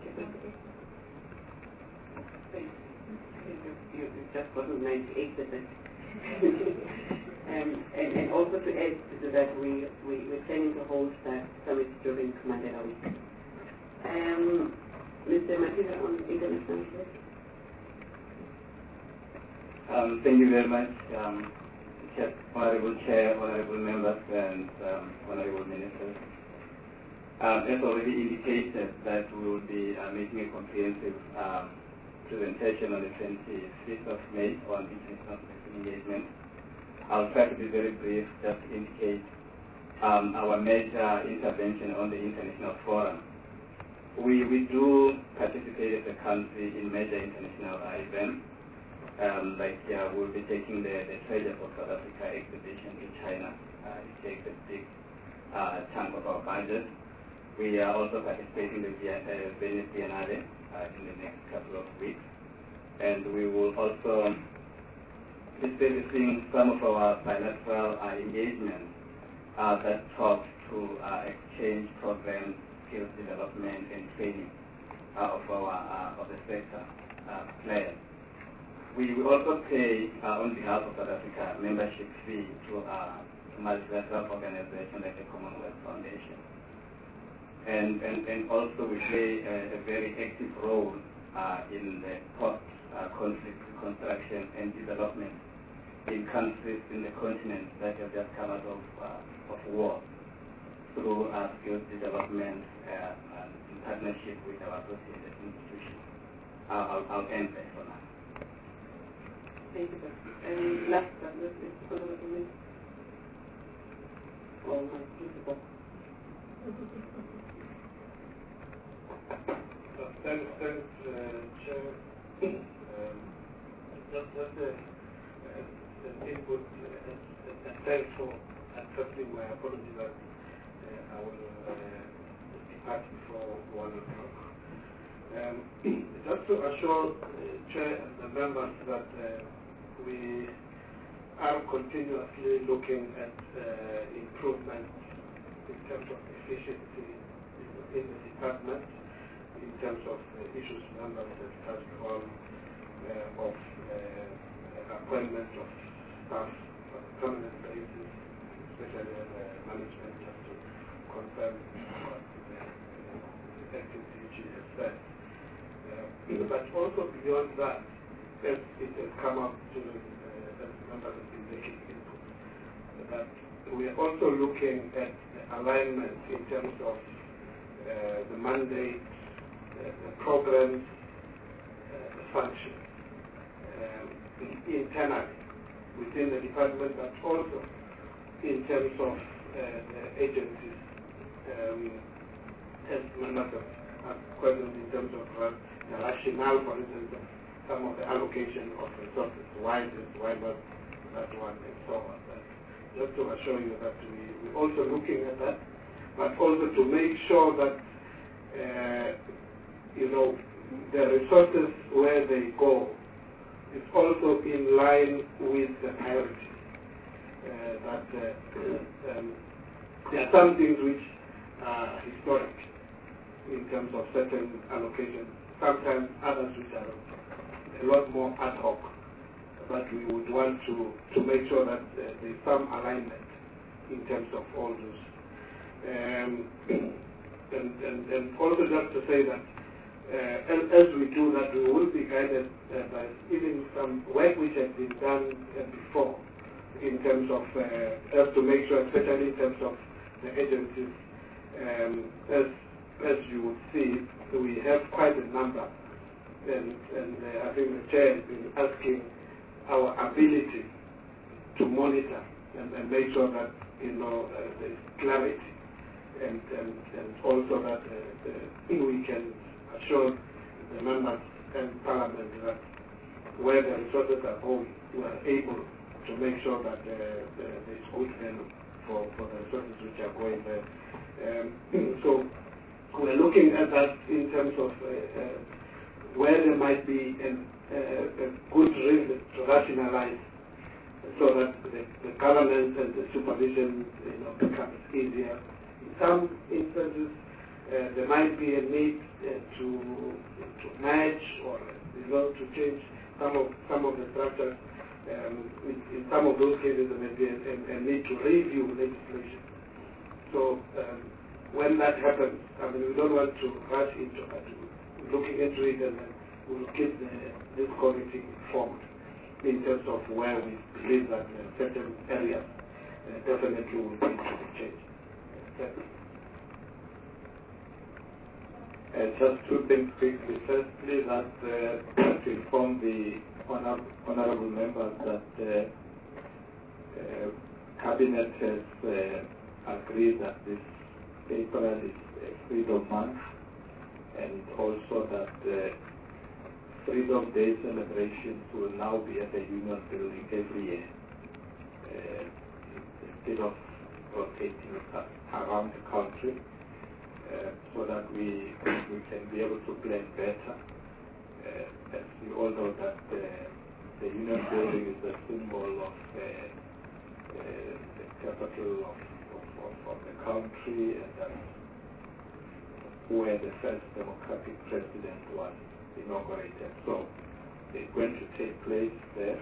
You just got to 98%. and also to add to that, we're planning to host that summit during Mandela Week. Mr. Matida on international affairs. Thank you very much, Honorable Chair, Honorable Members, and Honorable Ministers. As already indicated, that we will be making a comprehensive presentation on the 25th of May on international engagement. I'll try to be very brief, just to indicate our major intervention on the international forum. We do participate as a country in major international events. We'll be taking the Treasures of South Africa exhibition to China. It takes a big chunk of our budget. We are also participating in the Venice Biennale in the next couple of weeks. And we will also be servicing some of our bilateral engagements that talk to exchange programs, skills development, and training of the sector players. We will also pay, on behalf of South Africa, membership fee to a multilateral organization like the Commonwealth Foundation. And also we play a very active role in the post-conflict reconstruction and development in countries in the continent that have just come out of war through skills development and in partnership with our associated institutions. I'll end there for now. Thank you, sir. And last but not least, Honorable Minister. Oh, my principal. Thanks, Chair. Just the input and thanks for accepting my apology that I will depart before 1 o'clock. Just to assure Chair and the members that we are continuously looking at improvement in terms of efficiency within the department, in terms of issues members have touched on, of appointment of staff on a permanent basis, especially management, just to confirm what the acting DG has said. But also beyond that, as it has come up during as members have been making input, that we are also looking at the alignment in terms of the mandate, the programs, the functions internally within the department, but also in terms of the agencies, as members have questioned in terms of the rationale, for instance, of some of the allocation of resources, why this, why not that one, and so on. But just to assure you that we're also looking at that, but also to make sure that, the resources where they go is also in line with the priorities. There are some things which are historic in terms of certain allocations, sometimes others which are a lot more ad hoc, but we would want to make sure that there's some alignment in terms of all those. And also just to say that as we do that, we will be guided by even some work which has been done before in terms of just to make sure, especially in terms of the agencies, as you would see, we have quite a number, and I think the chair has been asking our ability to monitor and make sure that there's clarity, and also that we can assure the members and Parliament that where the resources are going, we are able to make sure that there's good value for the resources which are going there. So we're looking at that in terms of where there might be a good reason to rationalize, so that the governance and the supervision becomes easier. In some instances, there might be a need to match or to change some of the structures. In some of those cases, there may be a need to review legislation. So when that happens, we don't want to rush into looking into it, and then we'll keep this committee informed in terms of where we believe that certain areas definitely will need to be changed. Just two things quickly. Firstly, that to inform the honourable members that Cabinet has agreed that this April is Freedom Month, and also that Freedom Day celebrations will now be at the Union Building every year, instead of rotating around the country, so that we can be able to plan better. As we all know that the Union Building is a symbol of the capital of the country, and that's where the first democratic president was inaugurated. So they're going to take place there.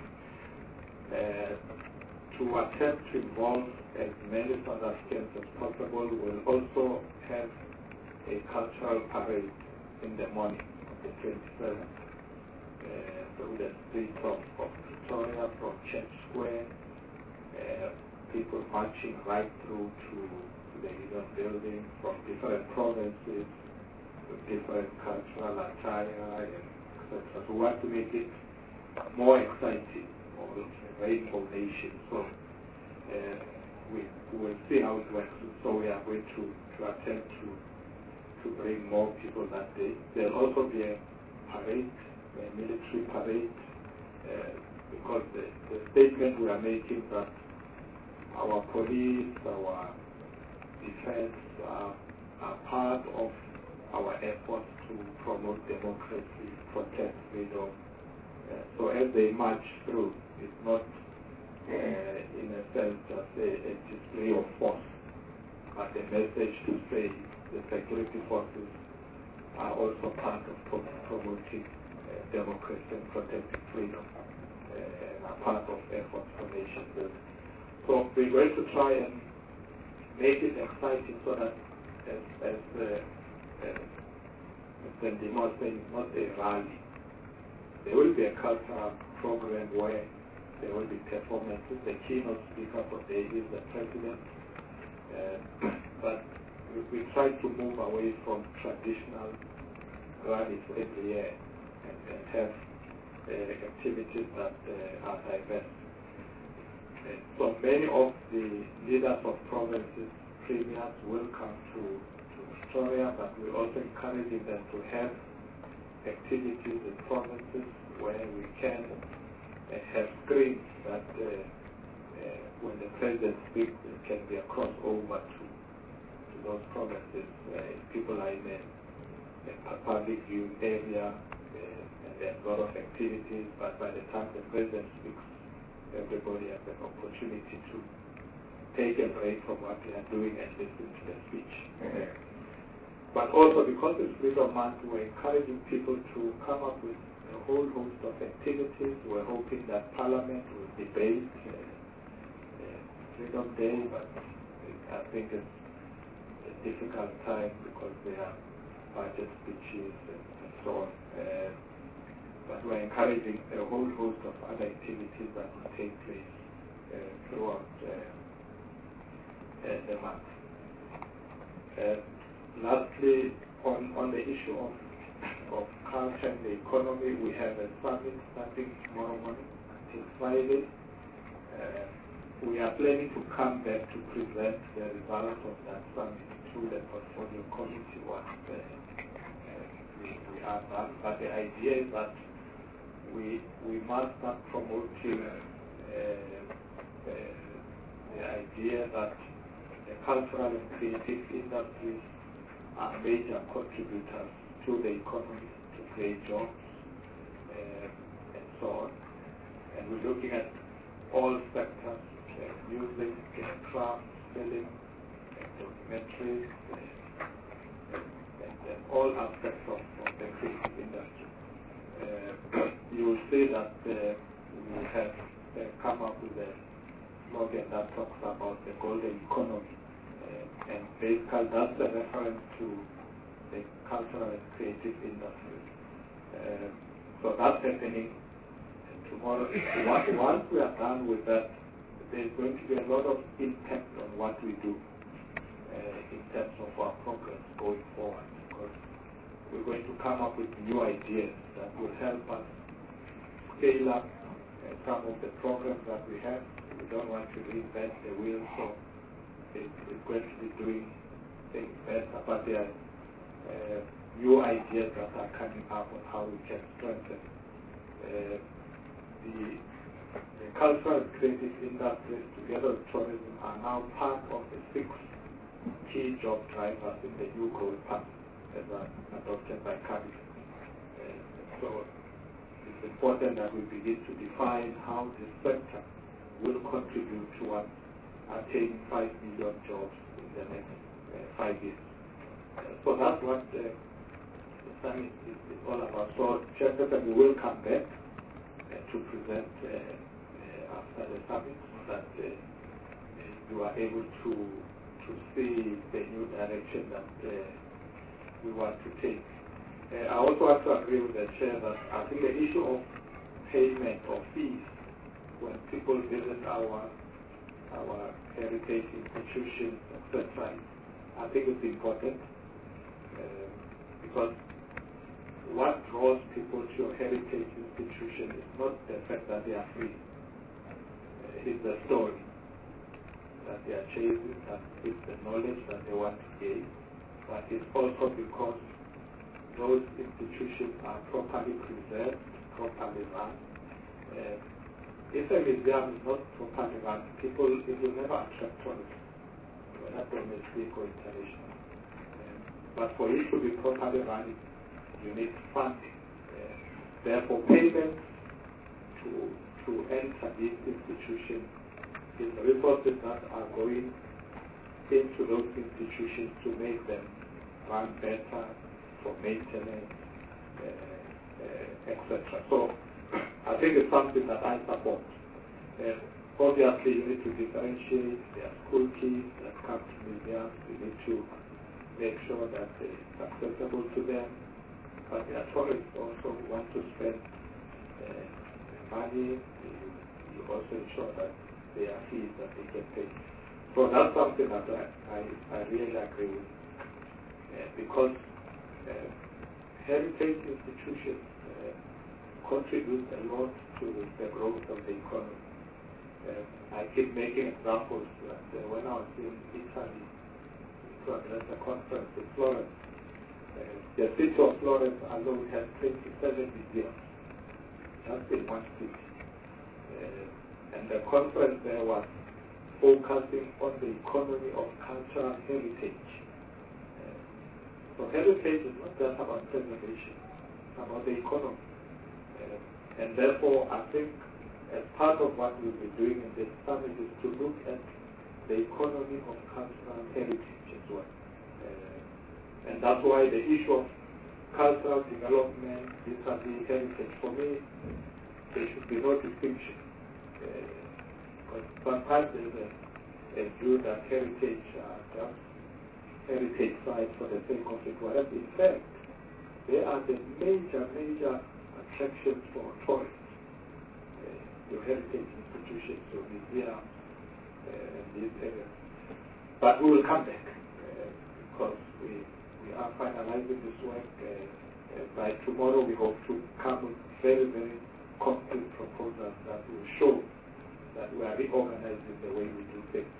To attempt to involve as many South Africans as possible, we'll also have a cultural parade in the morning of the 27th, through the streets of Pretoria, from Church Square, people marching right through to the Union Building from different provinces, with different cultural attire, and etc. So we want to make it more exciting, more a rainbow nation. So we will see how it works. So we are going to attempt to bring more people that day. There'll also be a parade, a military parade, because the statement we are making that our police, our defense are part of our efforts to promote democracy, protect freedom. So as they march through, it's not in a sense just a display of force, but a message to say the security forces are also part of promoting democracy and protecting freedom, and are part of efforts for nation building. So we're going to try and make it exciting, so that as President Dimo saying not a rally. There will be a cultural program where there will be performances. The keynote speaker for the day is the president. But we try to move away from traditional rallies every year and have activities that are diverse. So many of the leaders of provinces, premiers will come to Pretoria, but we're also encouraging them to have activities in provinces where we can have screens that when the president speaks, it can be a crossover to those provinces. People are in a public view area, and there's a lot of activities, but by the time the president speaks, everybody has an opportunity to take a break from what they are doing and listen to the speech. But also, because it's Freedom Month, we're encouraging people to come up with a whole host of activities. We're hoping that Parliament will debate Freedom Day, but I think it's a difficult time because there are budget speeches and so on. But we're encouraging a whole host of other activities that will take place throughout the month. Lastly, on the issue of culture and the economy, we have a summit starting tomorrow morning until Friday. We are planning to come back to present the results of that summit to the portfolio committee once we are done. But the idea is that we must start promoting the idea that the cultural and creative industries are major contributors to the economy, to create jobs, and so on. And we're looking at all sectors, music, craft, film, documentaries, and all aspects of the creative industry. You will see that we have come up with a slogan that talks about the golden economy. And basically that's a reference to the cultural and creative industries. So that's happening tomorrow. Once we are done with that, there's going to be a lot of impact on what we do in terms of our progress going forward, because we're going to come up with new ideas that will help us scale up some of the programs that we have. We don't want to reinvent the wheel, so it's going to be doing things better, but there are new ideas that are coming up on how we can strengthen the cultural and creative industries together with tourism are now part of the 6 key job drivers in the new growth path as adopted by Cabinet. So it's important that we begin to define how this sector will contribute towards attaining 5 million jobs in the next 5 years. So that's what the summit is all about. So, Chairperson, we will come back to present after the summit so that you are able to see the new direction that we want to take. I also have to agree with the Chair that I think the issue of payment of fees when people visit our heritage institutions, etc., I think it's important because what draws people to your heritage institution is not the fact that they are free. It's the story that they are chasing, that it's the knowledge that they want to gain, but it's also because those institutions are properly preserved, properly run. If a museum is not properly run, it will never attract tourists, whether domestic or international. But for it to be properly run, you need funding. Therefore, payments to enter these institutions is resources that are going into those institutions to make them run better, for maintenance, etc. So I think it's something that I support. Obviously, you need to differentiate. There are school kids that come to museums. You need to make sure that it's accessible to them. but there are tourists also who want to spend money. You also ensure that there are fees that they get paid. So that's something that I really agree with, because heritage institutions contribute a lot to the growth of the economy. I keep making examples that when I was in Italy to address a conference in Florence, the city of Florence alone has 27 museums, just in one city. And the conference there was focusing on the economy of cultural heritage. So heritage is not just about preservation, it's about the economy. And therefore, I think as part of what we'll be doing in this summit is to look at the economy of cultural heritage as well. And that's why the issue of cultural development vis-a-vis heritage, for me, there should be no distinction. Because sometimes there's a view that heritage are just heritage sites for the sake of it, whereas in fact, they are the major attractions for tourists. Your heritage institutions, your museums, and these areas. But we will come back because we are finalizing this work. By tomorrow, we hope to come with very, very concrete proposals that will show that we are reorganizing the way we do things.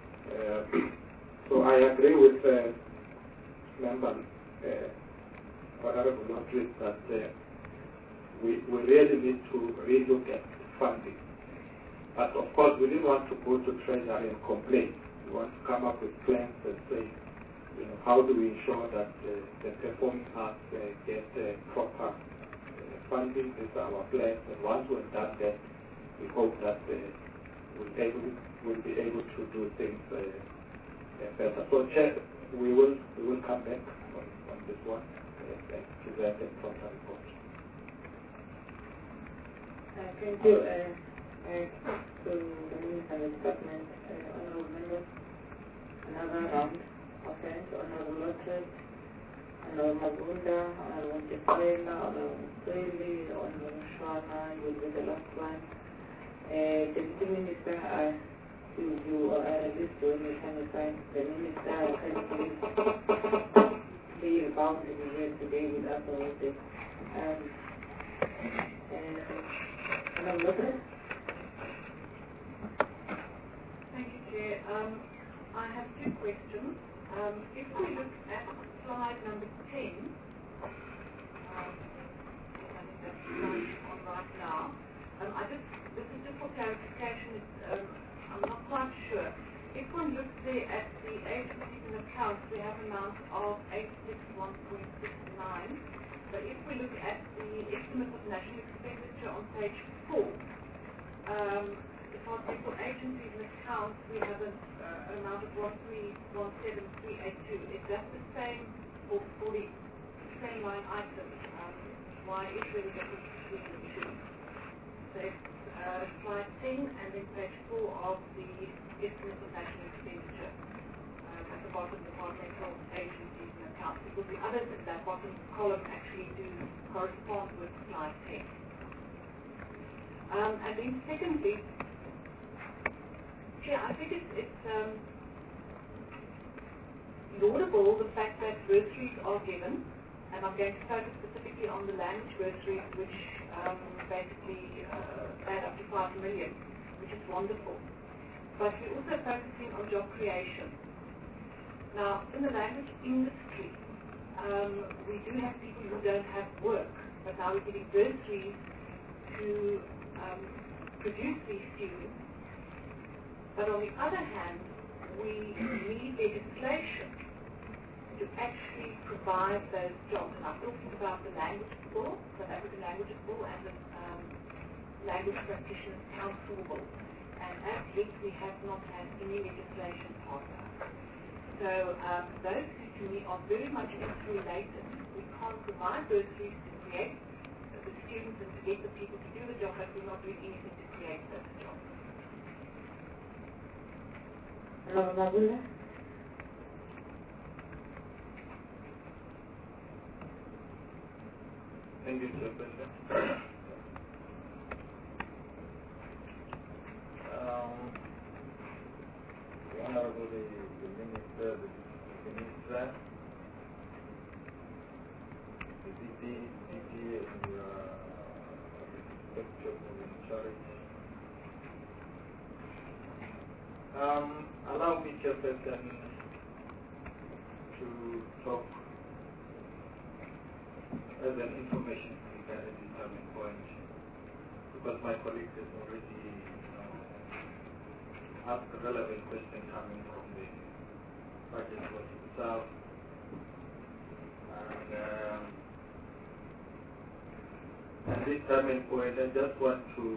So I agree with Member Honorable Lodge that we really need to relook at funding. But of course, we didn't want to go to Treasury and complain. We want to come up with plans and say, how do we ensure that the performing arts get proper funding? These are our plans. And once we've done that, we hope that we'll be able to do things better. So, Chair, we will come back on this one and present a proper report. Thank you to the Minister of the Department, honorable members. Another round of hands, honorable Lodge, honorable Magunda, honorable Jefrela, honorable Sweli, honorable Shwana, you will be the last one. Deputy Minister, you are released when you can assign the Minister, can please be about to be here today with us already. Thank you, Chair. I have two questions. If we look at slide number 10, I think that's slide on right now. This is just for clarification. I'm not quite sure. If one looks there at the agencies and accounts, we have an amount of 861.69. But if we look at the estimate of national expenditure on page 4, for agencies and accounts, we have an amount of 1317382. Is that the same for the same line item? Why is there a difference between the two? So slide 10 and then page 4 of the estimate of national expenditure at the bottom, departmental agencies and accounts, because the others in that bottom column actually do correspond with slide 10. And then secondly, Chair, I think it's laudable the fact that bursaries are given, and I'm going to focus specifically on the language bursaries, which basically add up to 5 million, which is wonderful. But we're also focusing on job creation. Now, in the language industry, we do have people who don't have work, but now we're giving bursaries to produce these students. But on the other hand, we need legislation to actually provide those jobs. And I'm talking about the language bill, South African Languages Bill, and the Language Practitioners Council Bill. And as yet, we have not had any legislation passed. So those two to me are very much interrelated. We can't provide bursaries to create the students and to get the people to do the job, but we're not doing anything to create those jobs. Magunda? Thank you, Mr. President. Honorable the Minister, the DP, and the Spectrum in charge. Allow me, Chairperson, to talk as an information speaker at this point, because my colleagues have already asked a relevant question coming from the budget was itself. And this turning point, I just want to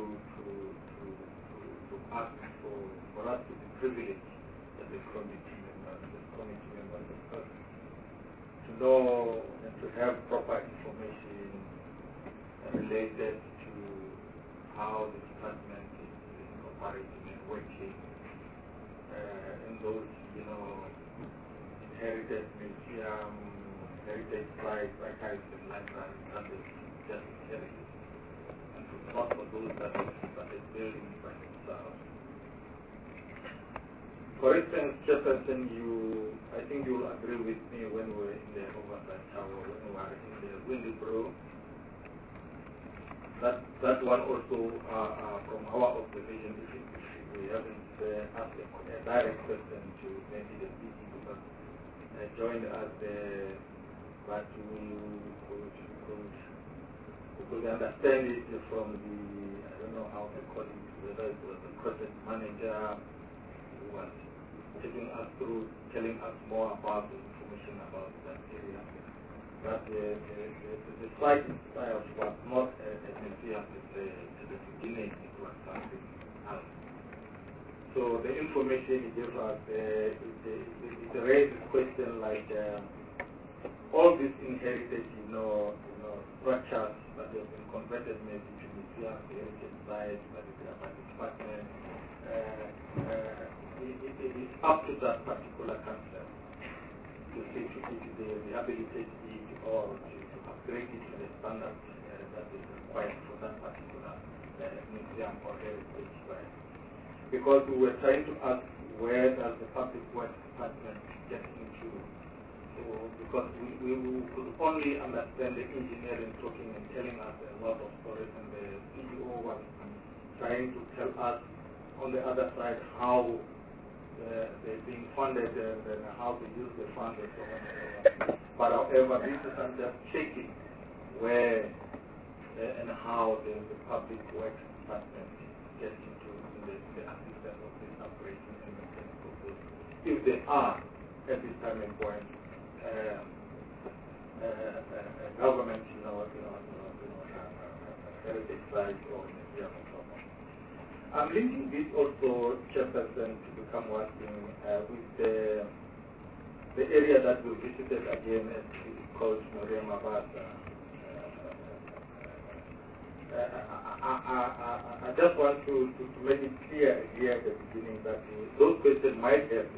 ask for us to be privileged as a committee members, to know and to have proper information related to how the department is operating and working in those, inherited museum, heritage sites, archives and libraries that is just inherited, and not for those that is building by themselves. For instance, Jefferson, I think you will agree with me when we were in the oversight tower, when we were in the Windybrew, that one also, from our observation, if we haven't asked a direct question to maybe the PG, because joined us there, but we could understand it from the, I don't know how to call it, whether it was the project manager who was taking us through, telling us more about the information about that area. But the site itself was not a museum at the beginning, it was something else. So the information he gave us, it raised a question like all these inherited, structures that have been converted maybe to museums, heritage sites, by the department. It is up to that particular concept to see to it the rehabilitate it or to upgrade it to the standard that is required for that particular museum or heritage site. Because we were trying to ask where does the public works department get into. So because we could only understand the engineering talking and telling us a lot of stories, and the CEO was trying to tell us on the other side how they're being funded and how to use the funds and so on and so on. But however, this is just checking where and how the public works department gets into the assistance of this operation and maintenance of those. If they are at this time and point, government, heritage site or museum and so on. I'm linking this also, Chairperson, to become one thing with the area that we visited again, called Moria Mabasa. I just want to make it clear here at the beginning that those questions might have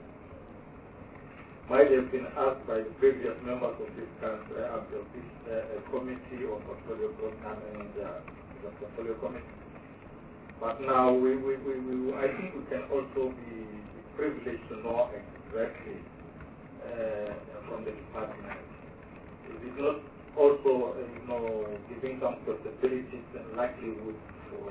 been asked by the previous members of this committee or portfolio committee. But now I think we can also be privileged to know exactly from the department. It is not also, giving some possibilities and likelihood for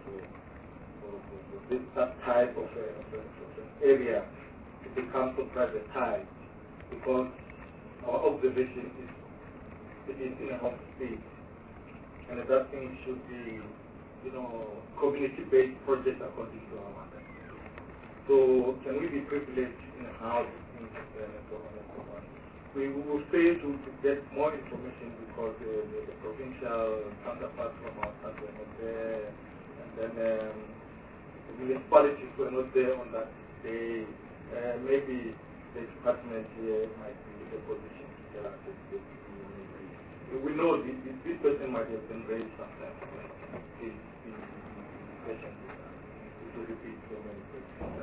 this type of an area to become so privatized, because our observation is it is in a home state, and that thing should be, community-based projects according to our mandate. So can we be privileged in how things happen and so on and so on? We will fail to get more information because the provincial counterparts from our side were not there, and then the municipalities were not there on that day. Maybe the department here might be in a position to tell us if we know this person might have been raised sometimes. Please be patient with us. It will repeat so many questions.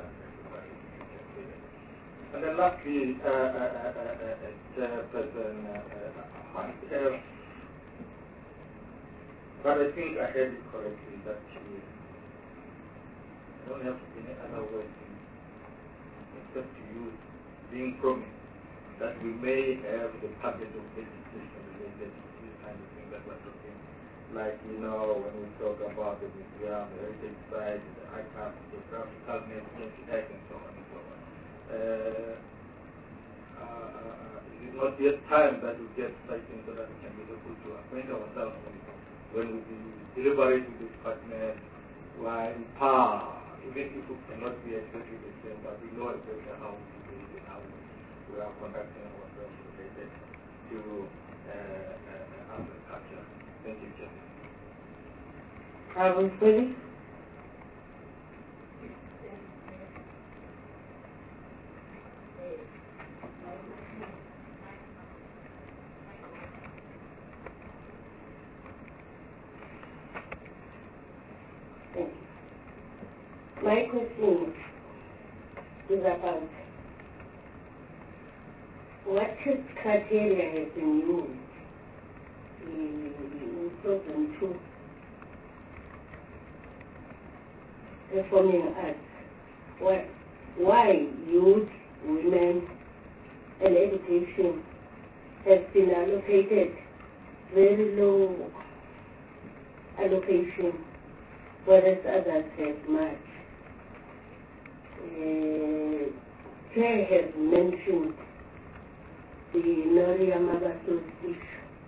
And then lastly, Chairperson, But I think I heard it correctly that I don't have any other word except to use being promised that we may have the package of legislation related to this kind of thing that we're talking. Like, when we talk about the museum, the heritage site, the icons, the graphical names, and so on and so on. It is not yet time that we get something so that we can be able to acquaint ourselves when we deliberate with the department, why even if it cannot be exactly the same, but we know exactly how we do it and how we are conducting ourselves related to agriculture. Thank you, Chairman. Felix? My question is about what criteria has been used in 2002 performing arts. Why youth, women, and education have been allocated very low allocation, whereas others have much. Claire has mentioned the Noria Mabaso's issue.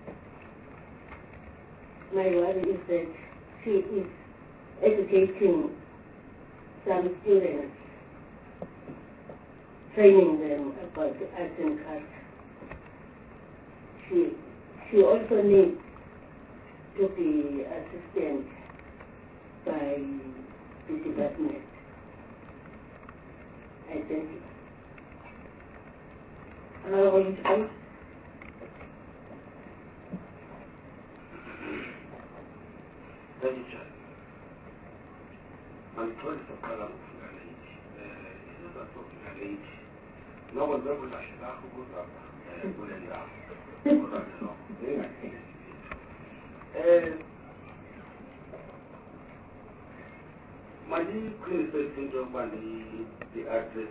My worry is that she is educating some students, training them about the arts and culture. She also needs to be assisted by the department. I thank you. Another volunteer? Thank you, Chair. My thoughts are called out to the lady. This is a talk to the lady. No one ever like that who goes up and put it down. My criticism of the address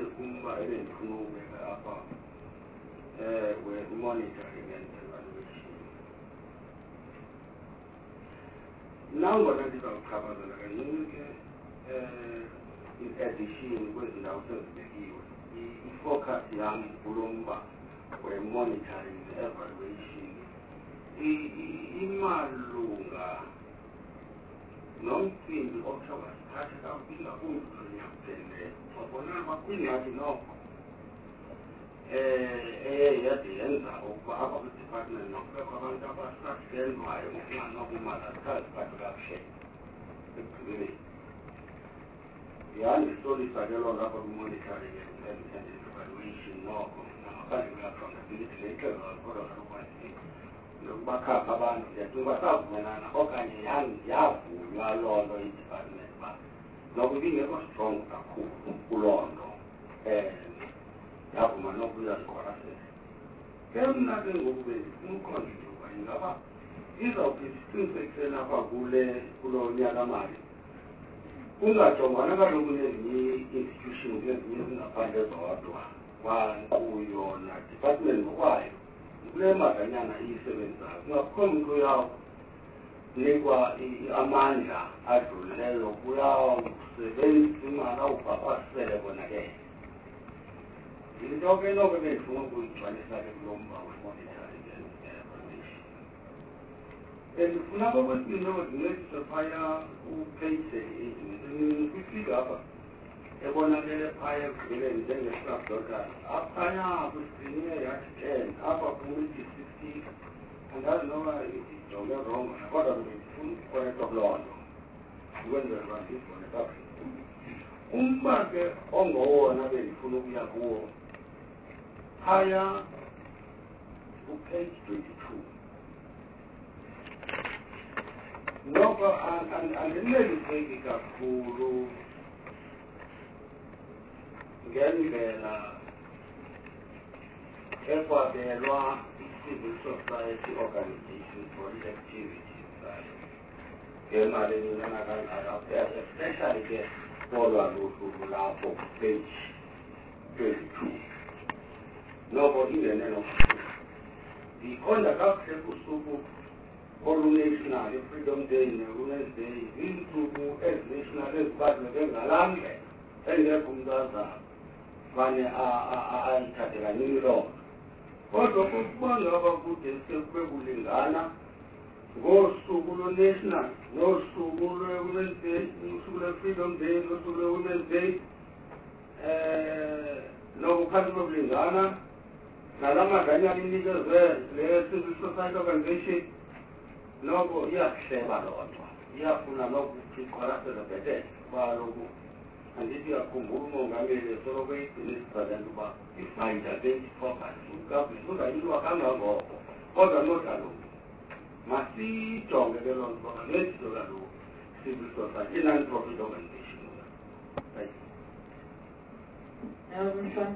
we're monitoring and evaluation. Now what I did cover in addition with the focus young Ulumba we're monitoring the evaluation. Imalunga nomcimbi othabathatha kakhulu ngiyakutshele wabona bakwini yathi nokho yade yenza ukuba apha kwi-department nokubekho abantu abasasenwayo ngokunganokuma azikhazi phathi kakuhle ekugqibeleni yandisolisa ke loo nto apha kwi-monitoring and evaluation noko nangaphandle kwe-accountability leyihlelo kodwa kalokwani nokubakhapha abantu ndiyacinga uba savumelana okanye yavunywa loo nto i-department uba noko ibingekho strong kakhulu kuloo nto yavuma nokuyazikhorasela ke mna ke ngoku bendifuna ukhonjula uba ingaba izawuphi isiqinisekiseni apha kulo nyakamali kungajongwana kaloku nezinye ii-institutions ezinye ezingaphandle zodwa kwankquyo na-department ngokwayo kule madanyana iyisebenzayo kungakho mntu uyawunikwa amandla adlulileyo kuyawusebenzisa imali awubhapasele konakele into ke noko bendifuna ukuyigcwalisa ke kulo mba we-monitoring and evaluation ndifuna kokwesibini nokuzincedisa phaya upage 38 kwifika apha ebonakele phaya ekugqibeleni njenge-staff dotana aphaya kwiskrini yathi 10 apha kumiti 60 andazi noba ijonge rongo kodwa bendifuna ukukorektwa kuloo nto ukwenzela uba ndiyibone kakuhle umba ke ongowona bendifuna ukuya kuwo phaya kupage 22 noko andineliseki kakhulu ngendlela ekwabelwa i-civil society organization for the activities zayo ngemali enyana kangaka, especially ke kolwa luhlu lapho page 22. Noko ingenelo ikhonda kakuhle kusuku olu-national, i-Freedom Day ne-Women's Day, ziintsuku ezi-national ezibaluleke ngalaa ndlela engekho umntu azafane ayithathe kanini loo nto. Kodwa kukuba ngaba kude sekube kulingana ngosuku lwe-national nosuku lwe-Women's Day, usuku lwe-Freedom Day nosuku lwe-Women's Day, noko phantsi kokulingana nala madlanyana inikezwe le-Civil Society Organization, noko iyakuhleba loo nto, iyafuna noko iqwalasela bhetele kuba kaloku andithi uyakhumbula umongameli esoloko eyigcina isizathu uba ifayida 24 gavumenti uzayilwa kangangoko, kodwa nodaloku masijonge ke loo nto uba nedizo kaloku civil society, i-non-profit organization. Thank you.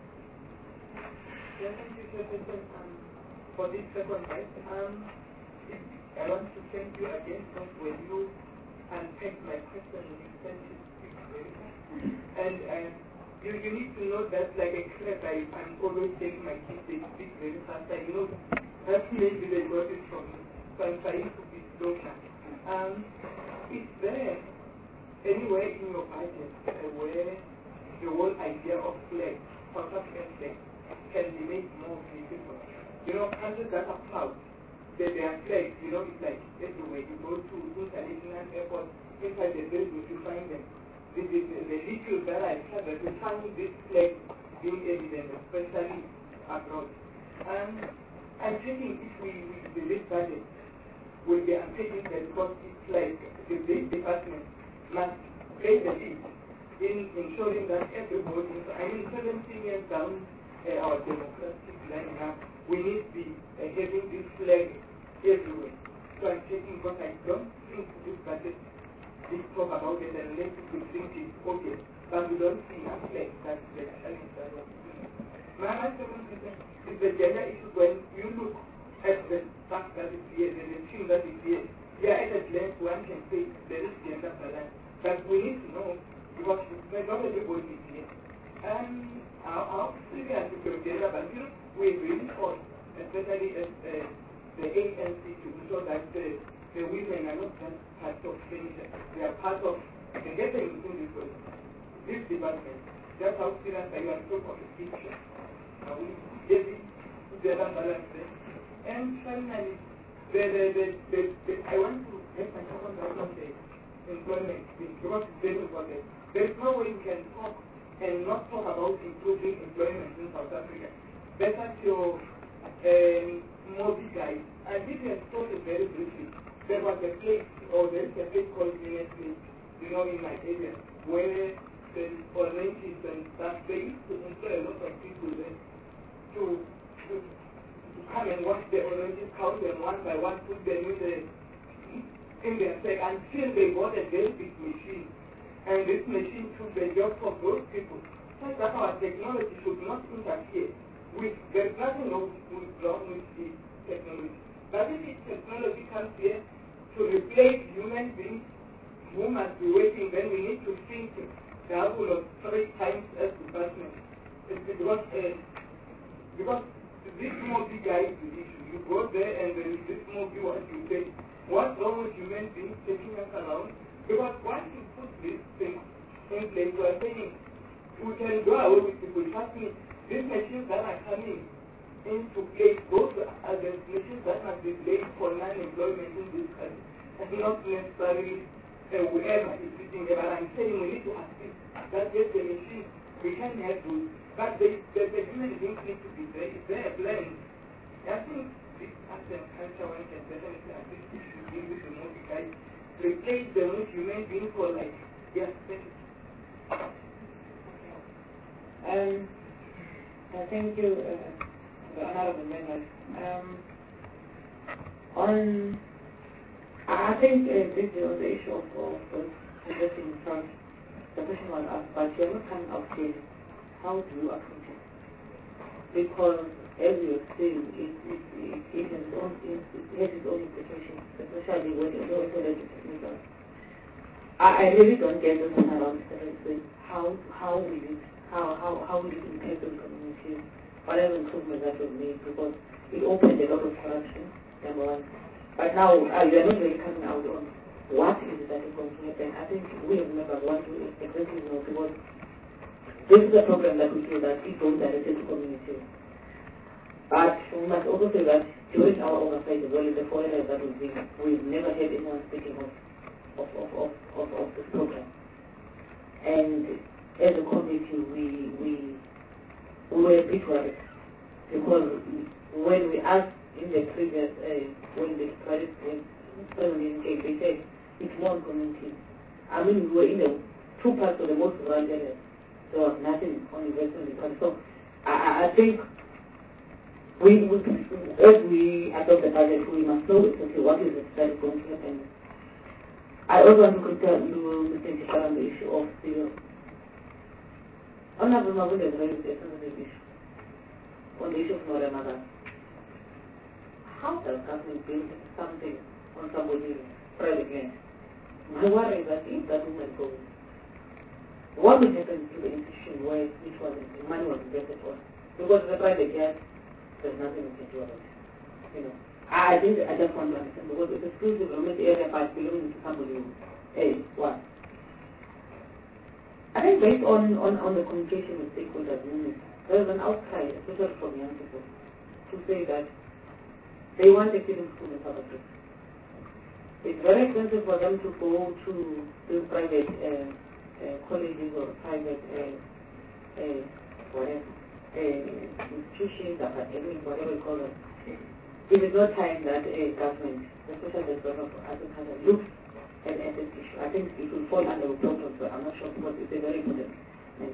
Thank you, Chairperson, for this second right. I want to thank you again because when you unpacked my question, you sent it very fast. And you need to know that, like a clerk, I'm always taking my kids, they speak very fast. I know that's maybe they got it from me, so I'm trying to be slower. Is there anywhere in your budget where the whole idea of flag, South African flag, can be made more visible? You know, countries that are proud, that they are flags, you know, it's like everywhere. You go to international airports, inside the buildings, you find them. The issues that I have, that you find this flag being evident, especially abroad. I'm thinking if the this budget will be unpacking that, because it's like the big department must play the lead in ensuring that everybody, I mean, 17 years down our democratic line now, we need to be having this flag everywhere. So I'm checking, because I don't think this budget is talk about it and let people think it's okay, but we don't see a flag. That's the challenge that we're doing. My second question is the gender issue. When you look at the stuff that is here, the thing that is here, yeah, at a glance one can say there is gender balance, but we need to know, because not everybody is here. How serious is your gender balance? We really fought, especially as the ANC, to ensure that the women are not just part of furniture, they are part of getting into this department. That's how serious I am talking of the picture. Are we getting gender balance there? And finally, I want to get my second point on the employment thing, because it's very important. There is no way we can talk and not talk about improving employment in South Africa. Better to Mobi guys. I did a story very briefly. There was a place, or there is a place called Ministry, you know, in my area, where the ornaments and stuff, they used to employ a lot of people there to come and watch the ornaments, count them one by one, put them in their sack, until they bought a very big machine. And this machine took the job of those people. So that our technology should not interfere with, there's nothing wrong with the technology. But if this technology comes here to replace human beings who must be working, then we need to think the double of 3 times as department. It's because this Mobi guy is the issue. You go there and there is this Mobi, what you say, what's wrong with human beings taking us around? Because once you put this thing in place, we are saying we can go away with people. Trust me, these machines that are coming into place, those are the machines that must be laid for non-employment in this country. And not necessarily whoever is sitting there. But I'm saying we need to assist that yes, the machine, we can have those. But the human beings need to be there. Is there a blend? I think this arts and culture one can definitely assist if you deal with the Mobi guys. Replace them with human beings for like, yes, thank you. Thank you, the honorable members. I think this was the issue of addressing in front. The question was asked, but you're not coming out clearly. How do you approach it? because as you've seen, it has its own implications, especially when it's also legislative. I really don't get this one around how will it impact on communities, whatever improvements that were made, because it opened a lot of corruption, number one. But now we are not really coming out on what is it that is going to happen. I think we as members want to exactly know, because this is a problem that we feel that it goes directly to communities. But we must also say that during our oversight as well as the foreigners that we've never had anyone speaking of this program. And as a committee, we were a bit worried, because when we asked in the previous, when the president came, they said it's one community. I mean, we were in the two parts of the most rural areas. There was nothing on the western part. So I think as we adopt the budget, we must know exactly what is it that is going to happen. I also want to concern you, Mr. Nchikara, on the issue of the Honorable Mabunda has raised a sensitive issue on the issue of Northern. How does government build something on somebody's private land? My worry is that if that woman goes, what will happen to the institution where the money was invested for? Because the private yard, there's nothing we can do about it. You know, I just want to understand, because it's a school development area but belonging to somebody what? I think based on the communication with stakeholders, there's an outcry, especially from young people, to say that they want a student school in South Africa. It's very expensive for them to go to private colleges or private institutions, academic, whatever you call them. It is not time that a government, especially the Department of Agriculture, looks at this issue. I think it will fall under a problem, but I'm not sure what it's a very important thing.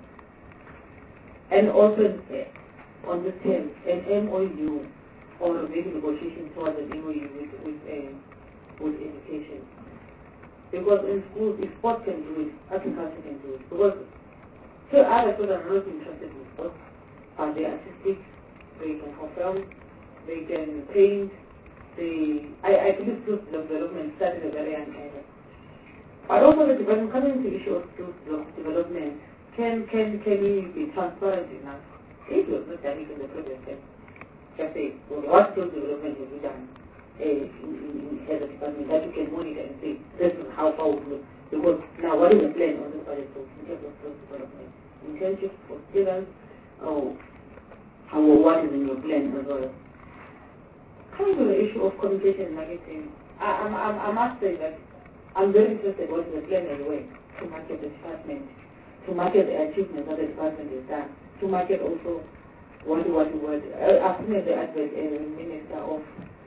And also on this term, an MOU or maybe negotiation towards an MOU with education. Because in schools, if sports can do it, agriculture can do it. Because other children are not interested in sports, but they are artistic, they can perform, they can paint. I believe skills development starts at a very young age. But also the development, coming to the issue of skills development, can we be transparent enough? If you have not done it in the previous step, just say, well, what skills development have you done as a department that you can monitor and say, this is how far we look. Because now what is the plan on this project in terms of skills development? Internships for students, or what is in your plan as well? Coming to the issue of communication and marketing, I must say that I'm very interested in what is the plan anyway to market the department, to market the achievements that the department has done, to market also what. I've seen the advert minister of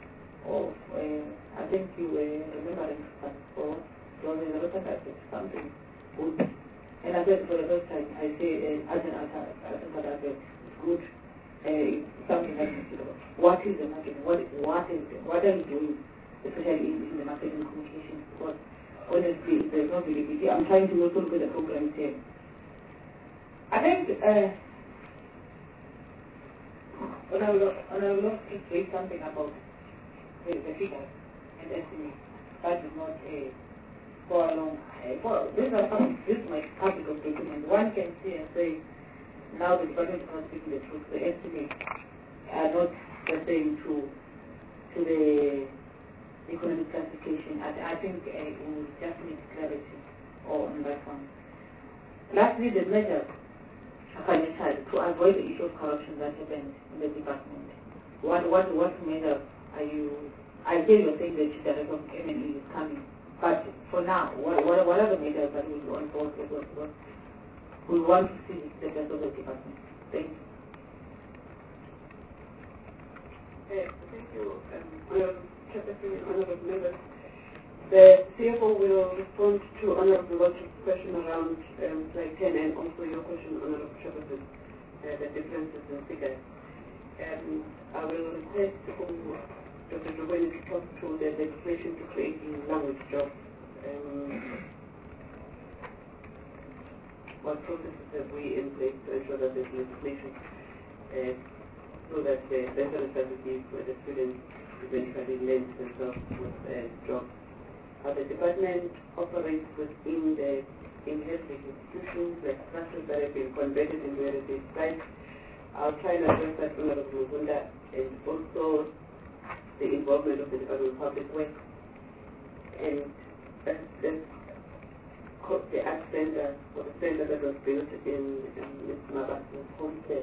I think you were remembering for there was a lot of advert, something good. And I said for the first time, I say as an advert, it's good. Something like this. What is the marketing? What are you doing, especially in the marketing communication? Because honestly, there's no validity. I'm trying to also look at the programs here. I think when I will not say something about the figures and estimates. That is not go along. This is my public document. One can see and say, now the Department is not speaking the truth. The estimates are not the same to the economic classification. I think we will just need clarity on that one. Lastly, the measures financial to avoid the issue of corruption that happened in the department. What measures are you? I hear you're saying the Chief Director of MNE is coming, but for now, what are the measures that will be on board with what we want to see the best of the department? Thank you. Thank you, Secretary and Honourable Members. The CFO will respond to Honourable Lodge's question around slide 10 and also your question, Honourable Shepherdson, the differences in figures. I will request Dr. Joveni to talk to the legislation to create language jobs. What processes have we in place to ensure that this legislation so that the better services for the students eventually lend themselves with jobs. The department operates within the inherited institutions, like structures that have been converted into heritage sites. I'll try and address that, Honorable Mukunda, and also the involvement of the Department of Public Works and the art center, or the center that was built in Ms. Mabasa's homestead.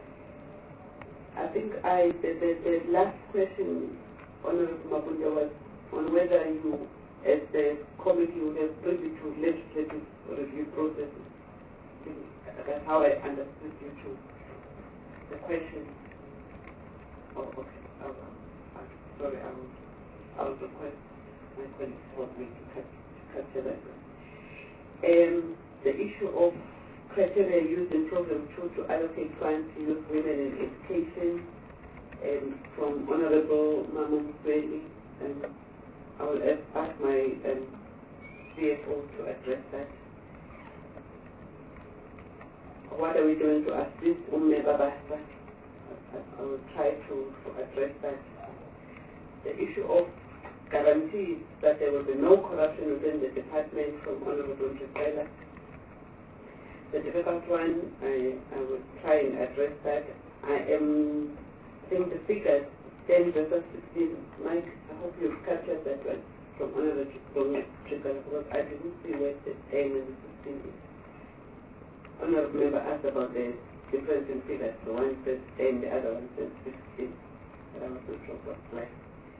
I think the last question, Honorable Mukunda, was on whether you, as the committee, would have privy to legislative review processes. That's how I understood you to the question. Oh, okay. Sorry, I will request my colleagues to help me to capture that. The issue of criteria used in Program 2 to allocate funds to youth, women, and education, from Honorable Mama Msweni, I will ask my CFO to address that. What are we doing to assist Babasa? I will try to address that. The issue of guarantees that there will be no corruption within the department from Honorable Mtshela. The difficult one, I will try and address that. I think the figures 10 versus 16, Mike, I hope you've captured that one from Honorable Mtshela, because I didn't see where the 10 and the 16 is. Honorable member asked about the difference in figures. The one says 10, the other one says 16. But I was not sure what's like.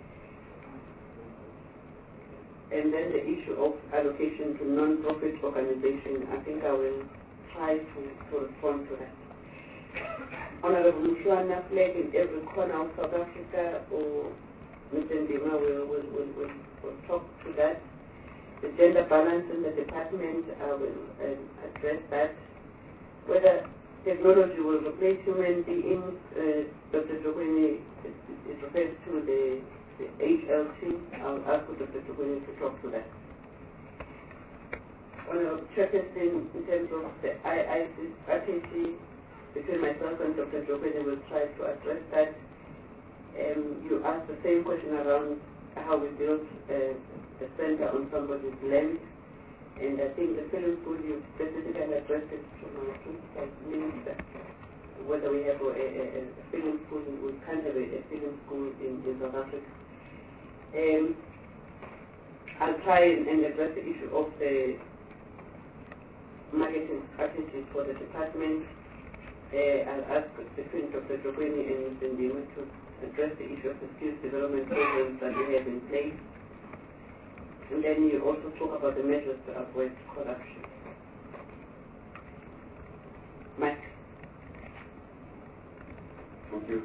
And then the issue of allocation to non-profit organizations, I think I will try to respond to that. Honorable Mshwana, flag in every corner of South Africa, or Mr. Ndima will talk to that. The gender balance in the department, I will address that. Whether technology will replace human beings, Dr. Jogweni, it refers to the HLT. I'll ask Dr. Jogweni to talk to that. Honorable Chairperson, in terms of the IIC strategy, between myself and Dr. Jogweni, will try to address that. You asked the same question around how we built a center on somebody's land. And I think the film school, you specifically addressed it to my principal minister, whether we have a film school, we can't have a film school in South Africa. I'll try and address the issue of the marketing strategy for the department. I'll ask between Dr. Jogweni and Mr. Ndima to address the issue of the skills development programs that we have in place. And then you also talk about the measures to avoid corruption. Mike. Thank you.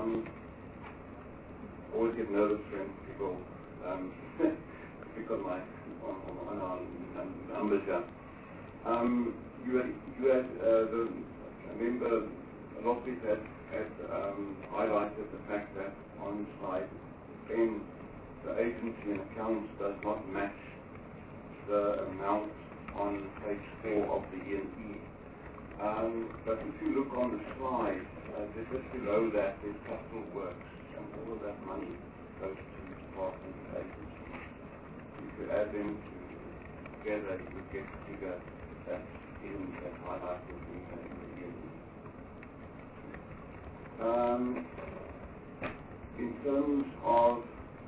Always get nervous when people pick on our numbers here. You had the member Loftus had highlighted the fact that on slide 10, the agency and accounts does not match the amount on page 4 of the E&E. But if you look on the slide, just below that is capital works, and all of that money goes to department and agency. If you add them together, you would get a figure that's highlighted in the E&E. In terms of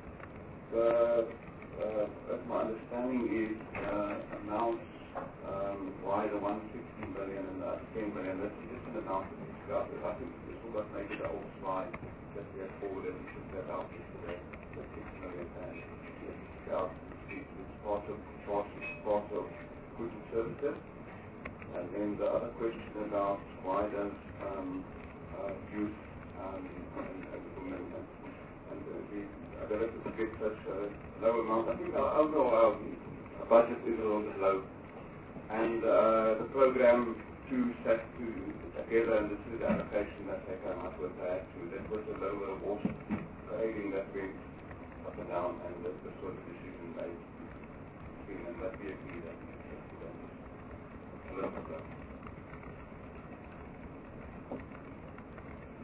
as my understanding is amounts, why the 160 billion and the 10 billion, that's just an amount that we discussed. I think this will not make it an old slide that we have forwarded and took that out yesterday, the 6 million cash. It's part of goods and services. And then the other question about why does youth and women and the rest of get such a low amount. I think our overall budget is a little bit low. And the program 2 set together, and this is the allocation that they came up with that too. That was a little bit of also grading that went up and down, and the sort of decision made between them. But we agree that a little bit low.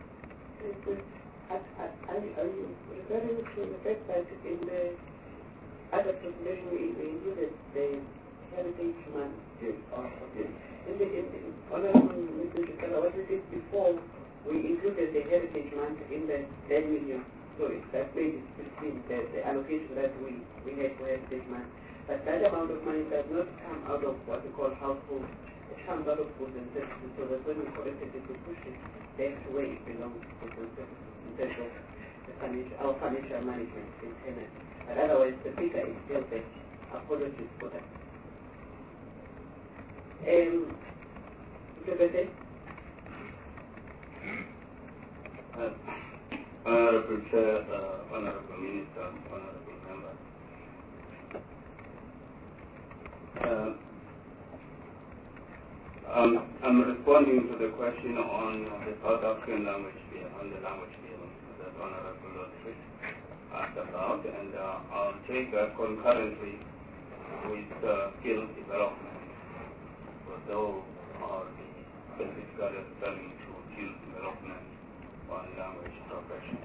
are you referring to the fact that in the other presentation we included the heritage month? Yes. Okay. In the Honorable Mr. Chikala, what we did before, we included the heritage month in the 10 million. So that made it between the allocation that we had for heritage month. But that amount of money does not come out of what we call household. It comes out of goods and services. So that when we collected it, we push it back to where it belongs to goods and services in terms of our financial management in tenant. But otherwise, the figure is still there. Apologies for that. Mr. Bete? Honorable Chair, Honorable Minister, Honorable Members. I'm responding to the question on the South African language bill, on the language bill that Honorable Lotfrid asked about, and I'll take that concurrently with skill development, although the specifically referring to skill development on language profession.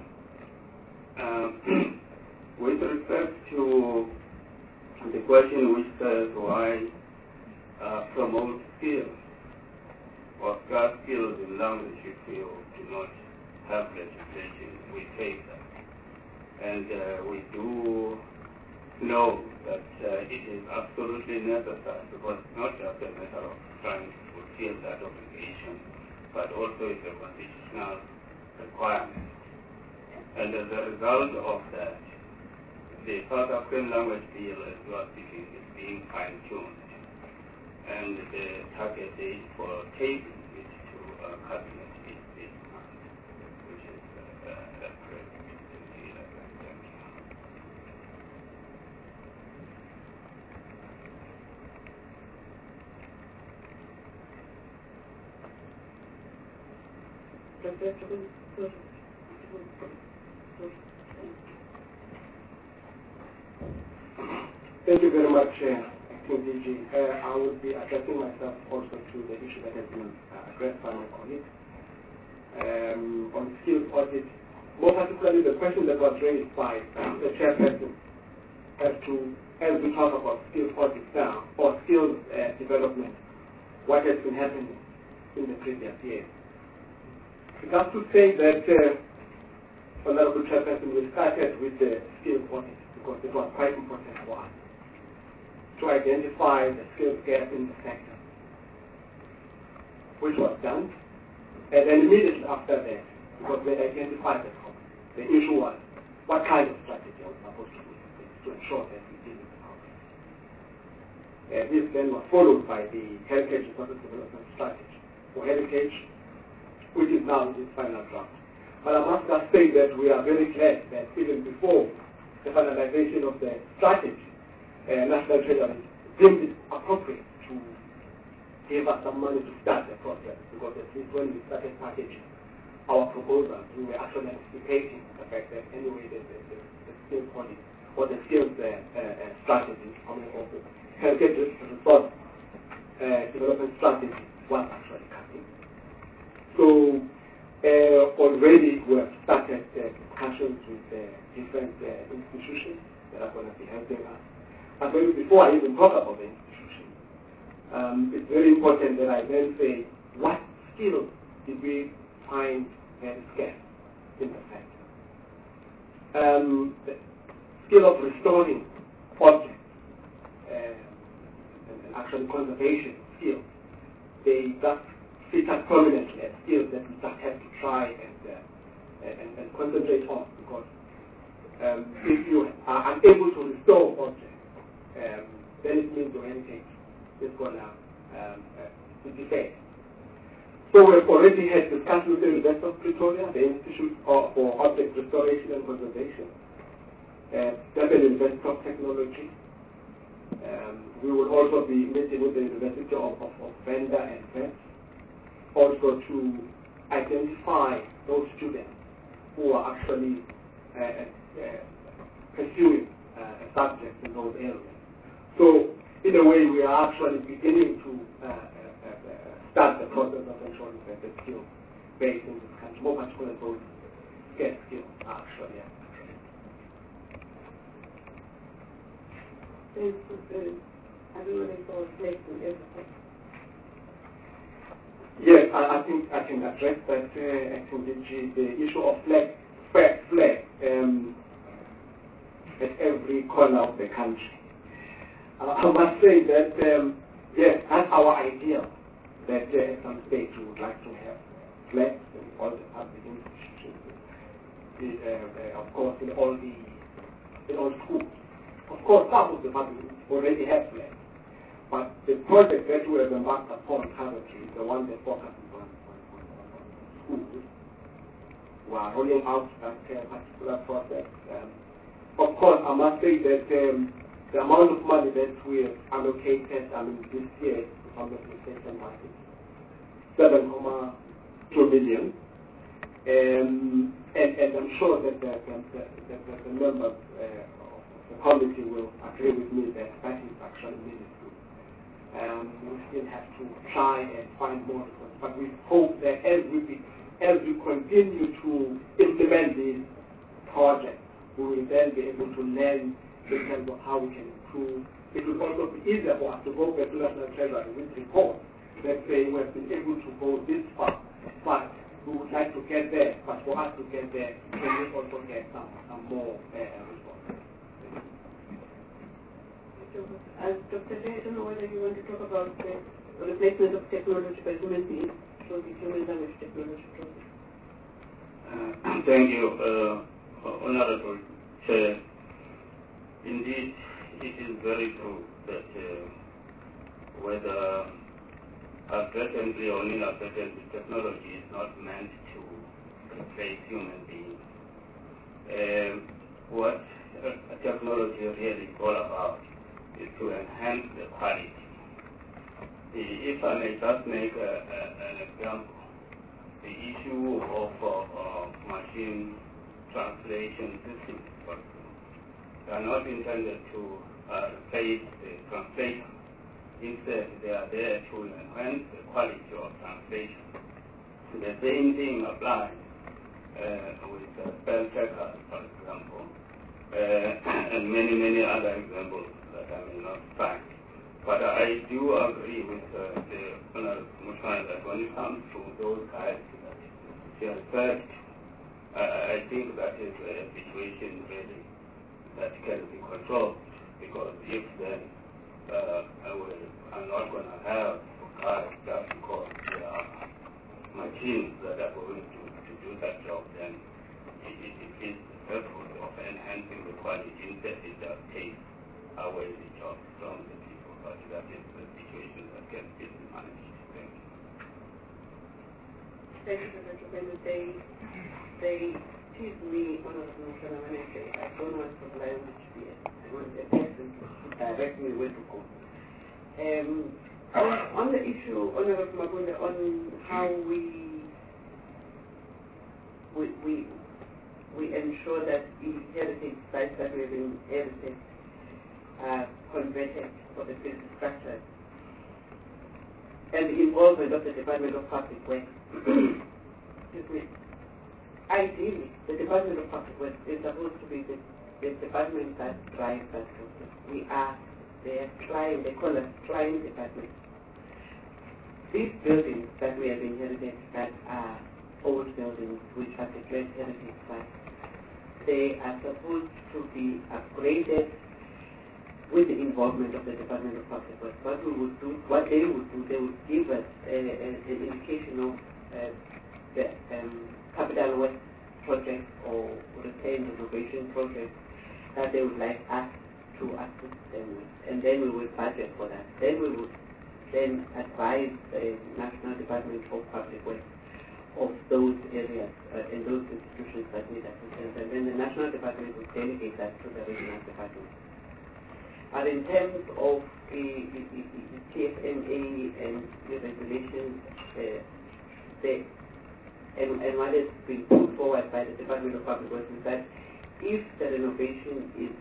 With respect to the question which says why promote skills or scarce skills in language if you do not have legislation, we take that. And we do know that it is absolutely necessary, because it's not just a matter of trying to fulfill that obligation, but also it's a constitutional requirement. And as a result of that, the South African language bill, as you are speaking, is being fine-tuned. And the target date for taking it to cabinet is this month, which is April 2011. Thank you very much, Acting DG. I will be addressing myself also to the issue that has been addressed by my colleague on skills audit, more particularly the question that was raised by the chairperson as we talk about skills audit now, or skills development, what has been happening in the previous years. We have to say that, Honorable Chairperson, we started with the skills audit because it was quite important for us to identify the skills gap in the sector, which was done. And then immediately after that, because we identified the problem, the issue was what kind of strategy are we supposed to put in place to ensure that we deal with the problem. This then was followed by the Heritage Resources Development Strategy for Heritage, which is now in its final draft. But I must just say that we are very glad that even before the finalization of the strategy, National Treasury deemed it appropriate to give us some money to start the process, because at least when we started packaging our proposals, we were actually anticipating the fact that anyway the skills policy or the skills strategy, of the Heritage Resource Development Strategy was actually coming. So already we have started discussions with different institutions that are going to be helping us. But before I even talk about the institution, it's very important that I then say, what skills did we find very scarce in the sector? The skill of restoring objects and actually conservation skills, they just feature prominently as skills that we just have to try and concentrate on, because if you are unable to restore objects, then it means your heritage is going to defect. So we've already had discussions with the University of Pretoria, the Institute for Object Restoration and Conservation, Durban University of Technology. We will also be meeting with the University of Venda and Vets, also to identify those students who are actually pursuing subjects in those areas. So, in a way, we are actually beginning to start the process of ensuring that the skill base in this country, more particularly those scarce skills actually. I don't know if I was placed in everything. Yes, I think I can address that. I think the issue of flag at every corner of the country. I must say that yes, that's our ideal. That at some stage we would like to have flags in all the public institutions. Of course, in all schools. Of course, some of the public already have flags. But the project that we have embarked upon currently is the one that focuses on schools. We are rolling out that particular process. Of course, I must say that the amount of money that we have allocated, this year, if I'm not mistaken, was 7.2 million. And I'm sure that the members of the committee will agree with me that that is actually meaningful. We still have to try and find more resources, but we hope that as we continue to implement these projects, we will then be able to learn in terms of how we can improve. It will also be easier for us to go back to National Treasury with reports that say we have been able to go this far, but we would like to get there. But for us to get there, we will also get some more resources. Dr. J, I don't know whether you want to talk about the replacement of technology by human beings through the human language technology process. Thank you, Honorable Chair. Indeed, it is very true that whether advertently or inadvertently, technology is not meant to replace human beings. What technology really is all about is to enhance the quality. If I may just make an example, the issue of machine translation systems, for example, they are not intended to replace the translation. Instead, they are there to enhance the quality of translation. The same thing applies with spell checkers, for example, and many other examples that I may not cite. But I do agree with the Honorable Mushwana that when it comes to those guys that she referred to, I think that is a situation really that can be controlled, because if then I'm not going to have guys just because there are machines that are going to do that job, then it is the purpose of enhancing the quality. Instead, it just takes away the job from the people. But that is the situation that can be managed. Thank you. Thank you, Professor Bendo. They tease me, Honorable Mushwana, when I say I don't want to rely on HBS. I want a person to direct me where to go. On the issue, Honorable Mabunda, on how we ensure that the heritage sites that we have inherited are converted for the city structures, and the involvement of the Department of Public Works. Ideally, the Department of Public Works is supposed to be the department that drives that process. We are their client, they call us client department. These buildings that we have inherited that are old buildings which are declared heritage sites, they are supposed to be upgraded with the involvement of the Department of Public Works. What they would do, they would give us an indication of the capital works project or repair and renovation project that they would like us to assist them with, and then we would budget for that. Then we would then advise the National Department of Public Works of those areas and those institutions that need assistance, and then the National Department would delegate that to the regional department. But in terms of the TFMA and the regulations, and what has been put forward by the Department of Public Works is that if the renovation is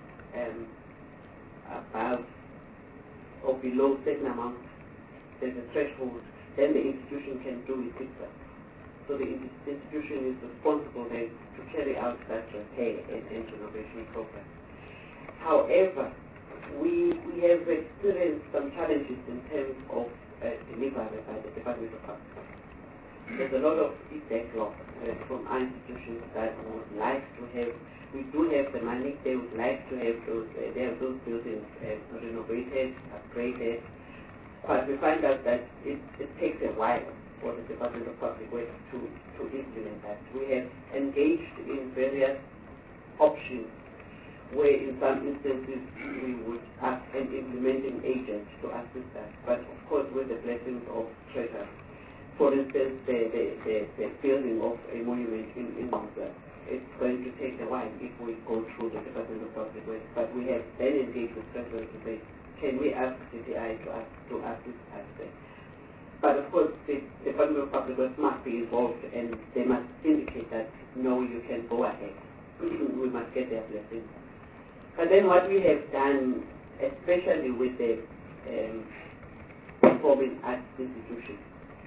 above or below certain amount, there's a threshold, then the institution can do it itself. So the institution is responsible then to carry out that repair and renovation program. However, we have experienced some challenges in terms of delivery by the Department of Public Works. There's a lot of backlog from our institutions that would like to have. We do have the money. They would like to have those buildings renovated, upgraded. But we find out that it takes a while for the Department of Public Works to implement that. We have engaged in various options where in some instances we would ask an implementing agent to assist us. But of course with the blessings of Treasury. For instance, the building of a monument in Mozambique, it's going to take a while if we go through the Department of Public Works. But we have then engaged with Treasury to say, can we ask DTI to assist us there? But of course, the Department of Public Works must be involved and they must indicate that, no, you can go ahead. We must get their blessing. But then what we have done, especially with the performing arts institutions,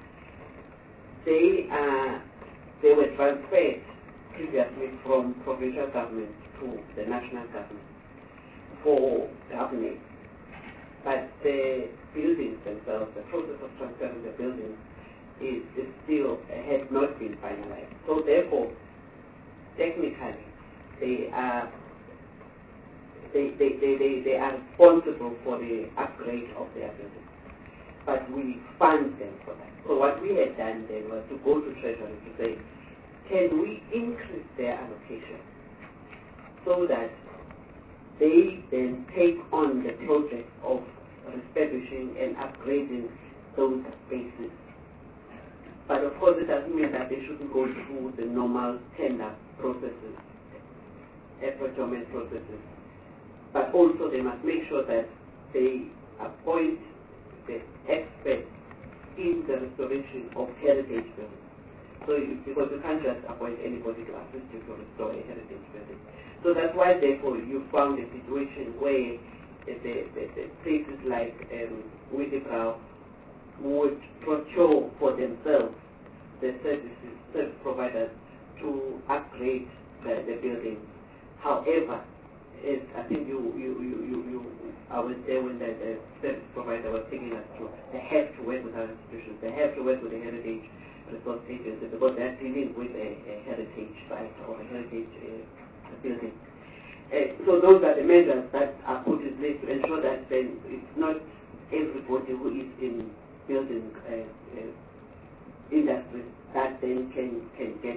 they were transferred previously from provincial government to the national government for governance. But the buildings themselves, the process of transferring the buildings is still has not been finalized. So therefore, technically, they are responsible for the upgrade of their buildings. But we fund them for that. So what we had done then was to go to Treasury to say, can we increase their allocation so that they then take on the project of refurbishing and upgrading those spaces. But of course it doesn't mean that they shouldn't go through the normal tender processes, procurement processes. But also they must make sure that they appoint the experts in the restoration of heritage buildings. So because you can't just appoint anybody to assist you to restore a heritage building. So that's why therefore you found a situation where the places like Widibrow would procure for themselves the service providers to upgrade the building. However, I think I was there when the service provider was taking us through. They have to work with our institutions. They have to work with the heritage resource agency because they're dealing with a heritage site or a heritage building. So those are the measures that are put in place to ensure that then it's not everybody who is in building industry that then can get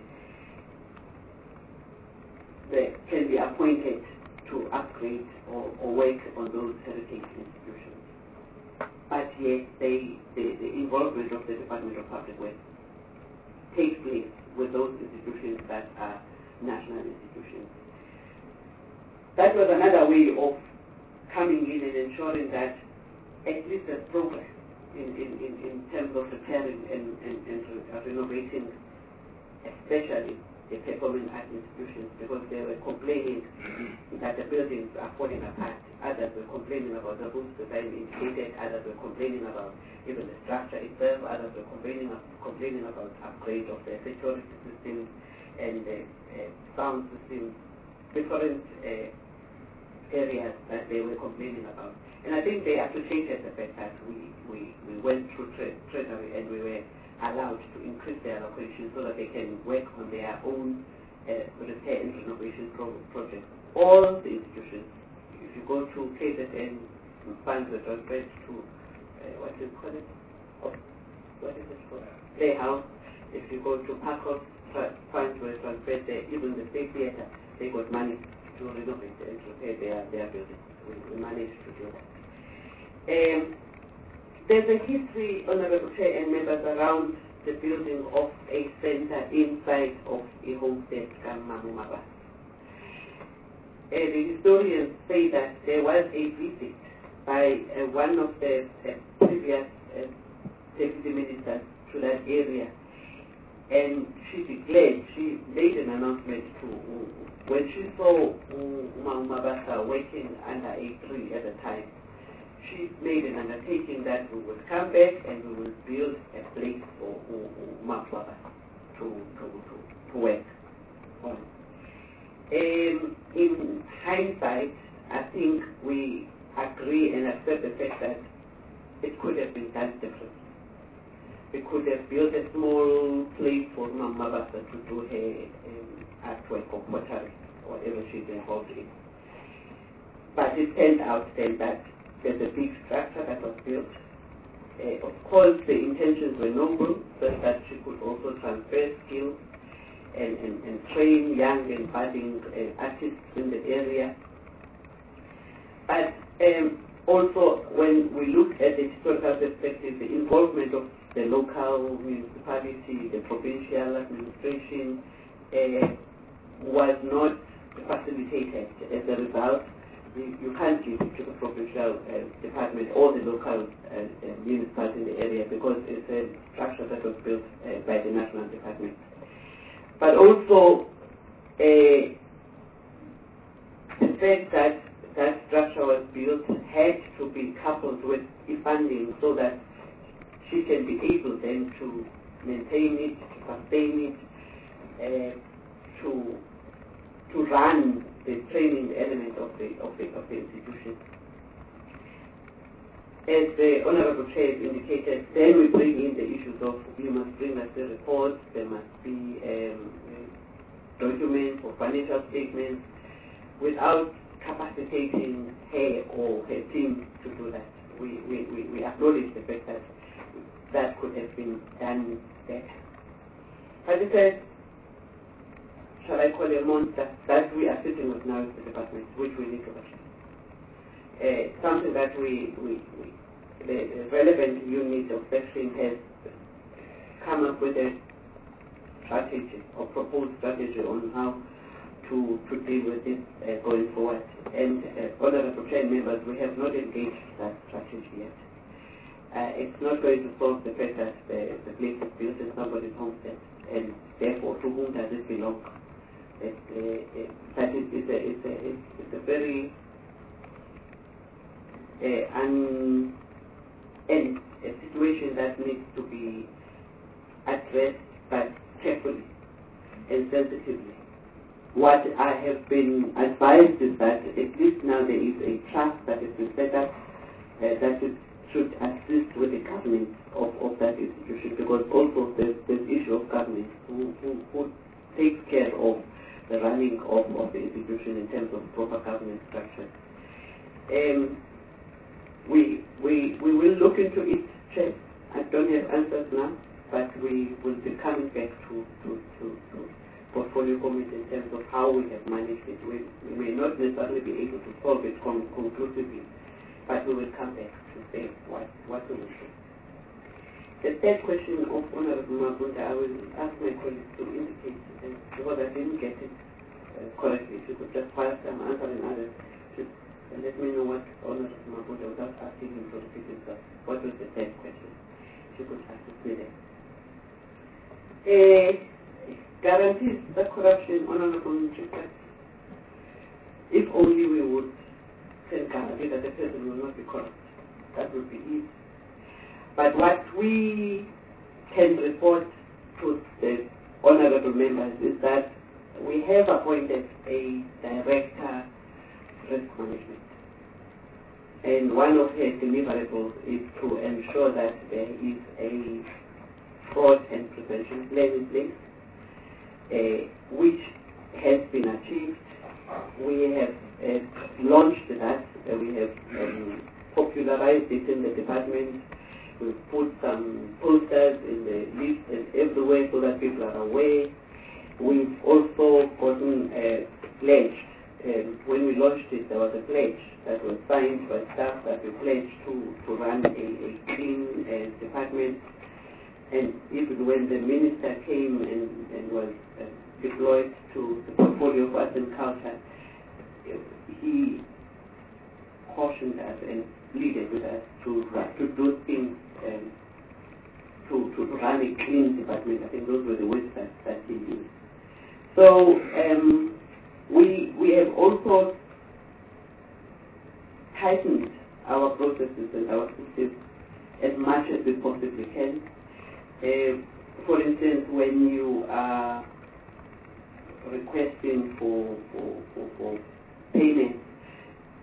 can be appointed to upgrade or work on those heritage institutions. But yet the involvement of the Department of Public Works takes place with those institutions that are national institutions. That was another way of coming in and ensuring that at least there's progress in terms of repairing and renovating, especially the performing arts institutions, because they were complaining that the buildings are falling apart. Others were complaining about the roofs being indicated. Others were complaining about even the structure itself. Others were complaining about upgrade of the security systems and the sound systems, different areas that they were complaining about. And I think they appreciated the fact that we went through Treasury and we were allowed to increase their allocation so that they can work on their own repair and renovation projects. All the institutions, if you go to KZN, funds were transferred to, what is it called? Playhouse. If you go to Parkhouse, funds were transferred there. Even the State Theatre, they got money to renovate and repair their buildings. We managed to do that. There's a history, Honorable Chair and members, around the building of a center inside of a homestead, Kamamumaba. The historians say that there was a visit by one of the previous deputy ministers to that area, and she declared, she made an announcement to, when she saw Umamabasa working under a tree at the time, she made an undertaking that we would come back and we will build a place for Umamabasa. could have built a small place for Mama Basa to do her artwork or pottery, whatever she's involved in. But it turned out then that there's a big structure that was built. Of course, the intentions were noble, so that she could also transfer skills and train young and budding artists in the area. But also, when we look at the historical perspective, the involvement of the local municipality, the provincial administration, was not facilitated. As a result, you can't give it to the provincial department or the local municipality in the area because it's a structure that was built by the national department. But also, the fact that that structure was built had to be coupled with the funding so that she can be able then to maintain it, to sustain it, to run the training element of the institution. As the Honorable Chair indicated, then we bring in the issues of you must bring us the reports, there must be documents or financial statements without capacitating her or her team to do that. We acknowledge the fact that that could have been done better. But it says, shall I call a monster, that we are sitting with now is the department, which we need to achieve. Something that the relevant unit of section has come up with a strategy or proposed strategy on how to deal with this going forward. And Honorable Chair members, we have not engaged that strategy yet. It's not going to solve the fact that the place is built in somebody's homestead, and therefore to whom does it belong? But it's a very a situation that needs to be addressed, but carefully and sensitively. What I have been advised is that at least now there is a trust that has been set up that should assist with the governance of that institution, because also there's issue of governance who takes care of the running of the institution in terms of proper governance structure. We will look into it, Chair. I don't have answers now, but we will be coming back to portfolio committee in terms of how we have managed it. We may not necessarily be able to solve it conclusively, but we will come back to say what we will do. The third question of Honorable Mabunda, I will ask my colleagues to indicate because I didn't get it correctly. If you could just file some answering others, and let me know what Honorable Mabunda, without asking him to repeat himself. What was the third question? If you could assist me there. Guarantees that corruption, Honorable Minister. If only we would can guarantee that the person will not be corrupt, that would be easy. But what we can report to the honorable members is that we have appointed a director risk management. And one of her deliverables is to ensure that there is a fraud and prevention plan in place, which has been achieved. We have launched that. We have popularized it in the department. We've put some posters in the list and everywhere so that people are aware. We've also gotten pledged. When we launched it, there was a pledge that was signed by staff that we pledged to run a clean department. And even when the minister came and was deployed to the portfolio of arts and culture, he cautioned us and pleaded with us to do things to run a clean department. I think those were the words that he used. So we have also tightened our processes and our systems as much as we possibly can. For instance, when you are requesting for payment,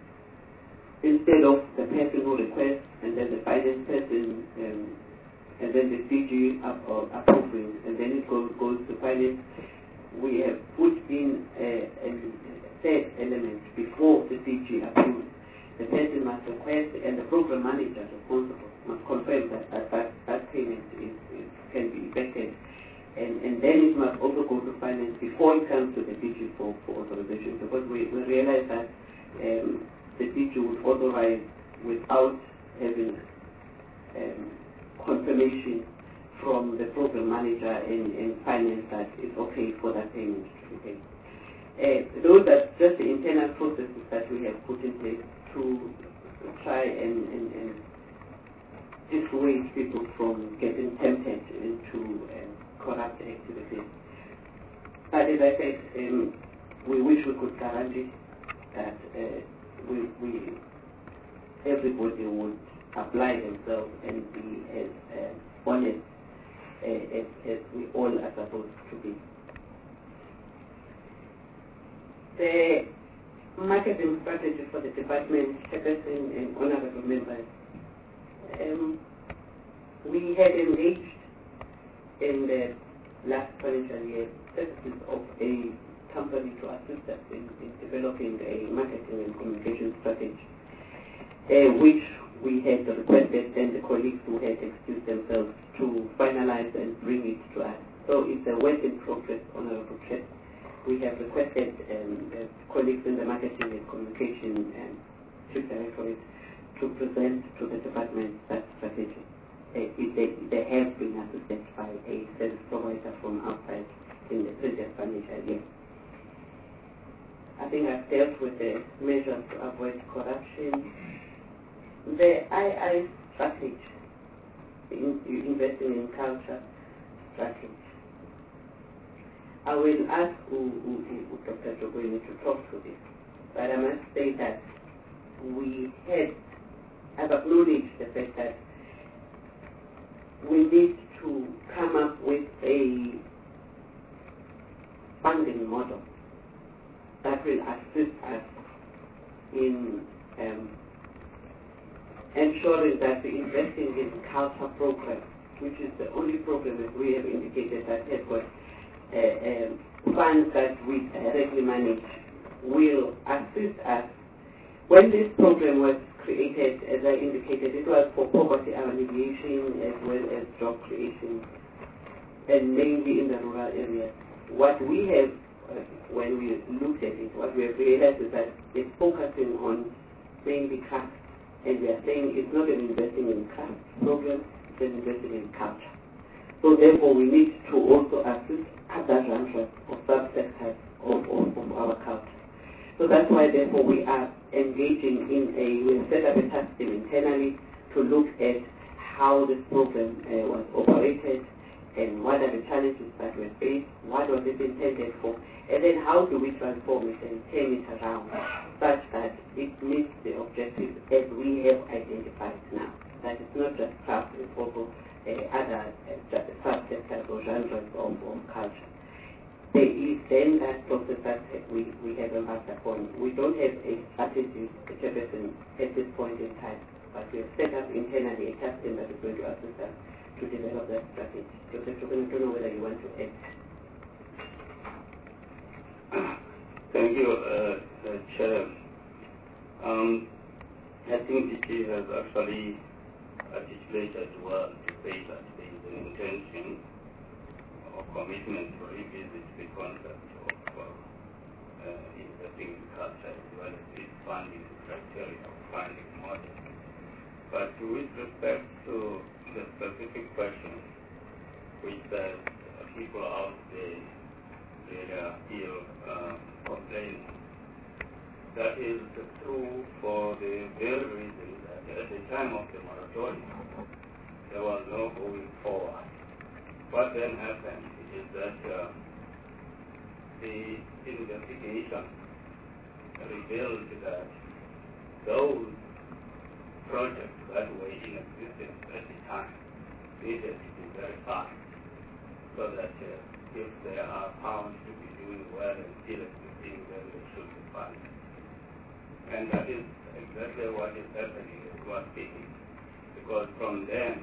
instead of the person who requests and then the finance person and then the DG approves it, and then it goes to finance. We have put in a third element before the DG approves. The person must request, and the program manager responsible must confirm that payment can be effected. And then it must also go to finance before it comes to the DG for authorization, because we realize that the DG would authorize without having confirmation from the program manager and finance that it's okay for that payment to be paid. Those are just the internal processes that we have put in place to try and dissuade people from getting tempted into corrupt activities. But as I said, we wish we could guarantee that everybody would apply themselves and be as honest as we all are supposed to be. The marketing strategy for the department, Chairperson and honorable members, we had engaged in the last financial year services of a company to assist us in developing a marketing and communication strategy, which we had requested, and the colleagues who had excused themselves to finalize and bring it to us. So it's a work in progress, Honorable Chair. We have requested the colleagues in the marketing and communication and chief directorate to present to the department that strategy. They have been assisted by a service provider from outside in the previous financial year. I think I've dealt with the measures to avoid corruption. The II strategy, investing in culture strategy. I will ask Dr. Jogweni to talk to this, but I must say that I've acknowledged the fact that we need to come up with a funding model that will assist us in ensuring that we're investing in culture programs, which is the only program that we have indicated that has got funds that we directly manage, will assist us. When this program was created, as I indicated, it was for poverty alleviation as well as job creation, and mainly in the rural areas. What we have, when we looked at it, what we have realized is that it's focusing on mainly caste, and we are saying it's not an investing in caste program, it's an investing in culture. So therefore we need to also assist other genres or subsectors of our culture. So that's why therefore we are engaging we've set up a task team internally to look at how this program was operated and what are the challenges that were faced, what was it intended for, and then how do we transform it and turn it around such that it meets the objectives as we have identified now. That it's not just craft, it's also other subsectors or genres of culture. There is then that process that we have embarked upon. We don't have a strategy, Chairperson, at this point in time, but we have set up internally a task team that is going to assist us to develop that strategy. Dr. Chukun, I don't know whether you want to add. Thank you, Chair. I think DG has actually articulated well to say that there is an intention or commitment to revisit the concept of investing in culture as well as its funding criteria or funding model. But with respect to the specific question, which says people out there feel complaining, that is true for the very reason that at the time of the moratorium, there was no going forward. What then happened is that the investigation revealed that those projects that were in existence at the time needed to be verified so that if they are found to be doing well and still existing, then they should be funded. And that is exactly what is happening as we are speaking, because from then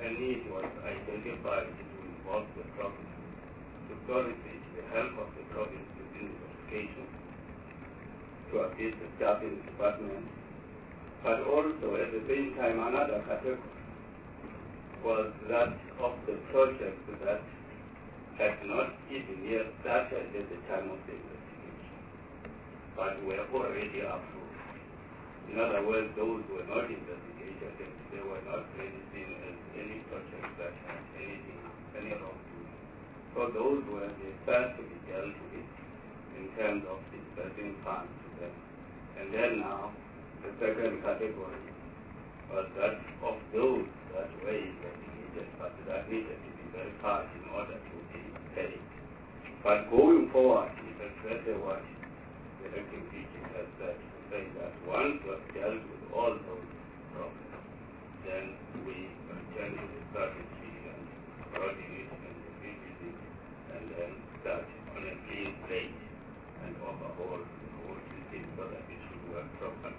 a need was identified to involve the province to solicit the help of the province within the education to assist the staff in the department. But also at the same time, another category was that of the projects that had not even yet started at the time of the investigation, but were already approved. In other words, those were not investigated and they were not really seen as any projects that had any wrongdoing. So those were the first to be dealt with in terms of dispersing funds to them. And then now, the second category was that of those that were investigated, but that needed to be verified in order to be paid. But going forward, is exactly what the acting DG has said, saying that once we have dealt with all those problems, then we return to the strategy and coordinate and revisit and then start on a clean slate and overhaul the whole system so that it should work properly.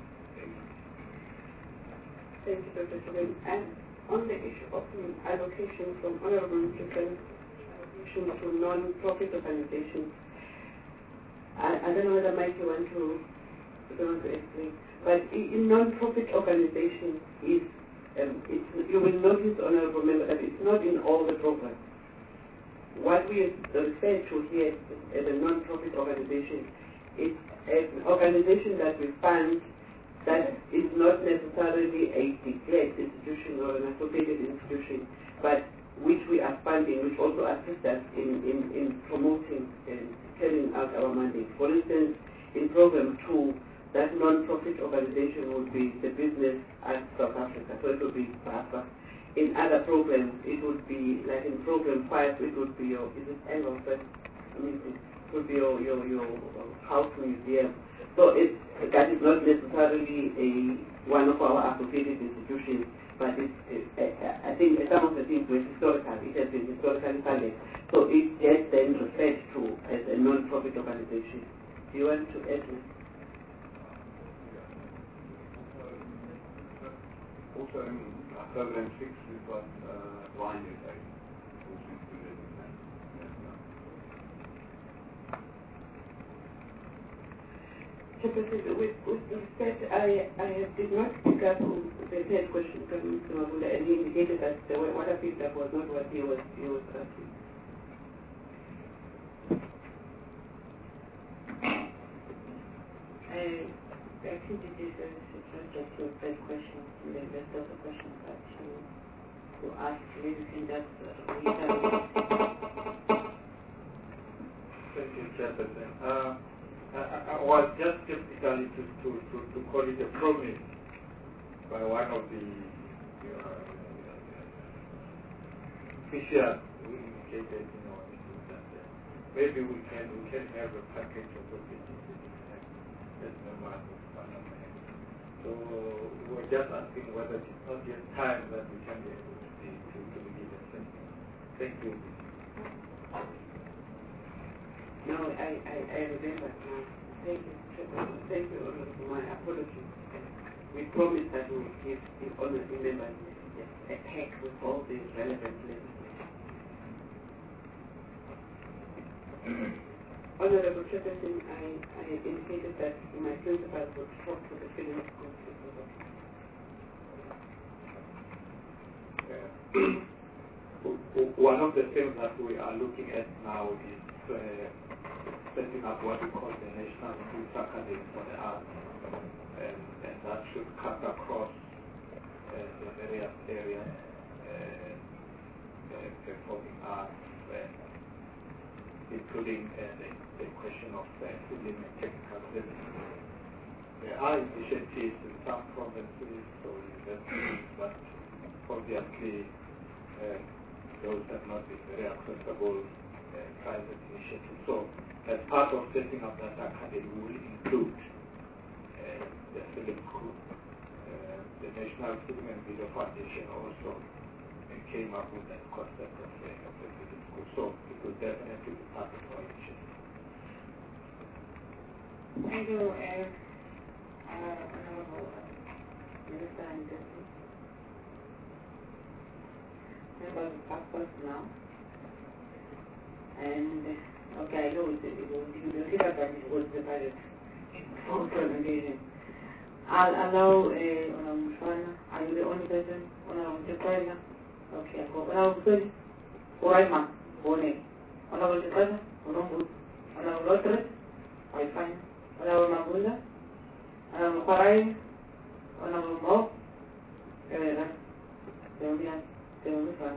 Thank you, Dr. Shabin. And on the issue of allocation from honorable different allocation to non-profit organizations, I don't know whether Mike you want to explain, but in non-profit organizations, you will notice, honorable member, that it's not in all the programs. What we refer to here as a non-profit organization is an organization that we fund that is not necessarily a declared institution or an associated institution, but which we are funding, which also assists us in promoting and carrying out our mandate. For instance, in Program 2, that non-profit organization would be the Business at South Africa, so it would be BAFA. In other programs, it would be, like in Program 5, it would be your, is it annual first meeting? It would be your house museum. So that is not necessarily one of our associated institutions, but I think some of the things were historical. It has been historically funded. So it gets then referred to as a non-profit organization. Do you want to add that? Also in Program 6, we've got blind aid, which is included in that. With respect, I did not pick up the third question from Mr. Mabula, and he indicated that the water feedback was not what he was asking. I think it is not just your third question, the rest of the questions that you asked. Maybe you can just reiterate. Thank you, Chairperson. I was just skeptical to call it a promise by one of the officials who indicated, that maybe we can have a package of opportunities as members of Parliament. So we were just asking whether it's not yet time that we can be able to begin a session. Thank you. No, I remember now. Thank you. Thank you, Honorable. My apologies. We promised that we would give the honorable members a pack with all the relevant legislation. Honorable Chairperson, I indicated that my principal would talk to the film school. One of the things that we are looking at now is setting up what we call the National Youth Academy for the Arts, and that should cut across the various areas, performing arts, including the question of film and technical services. There are initiatives in some provinces or universities, but obviously those have not been very accessible private initiatives. So as part of setting up that academy, we will include the film school. The National Film and Video Foundation also came up with that concept of the film school. So it will definitely be part of our initiative. Thank you, Honorable Minister and members of passports now. And, okay, I know it will give advantage towards the budget for presentation. I'll allow Honorable Mushwana. Are you the only person? Honorable Jacaranda? Okay, I'll go. Honorable Soli? All right, ma'am. Go ahead. Honorable Jacaranda? Honorable Lottery? All fine. Honorable Mabunda? Honorable Kwarai? Honorable Mo? Fine.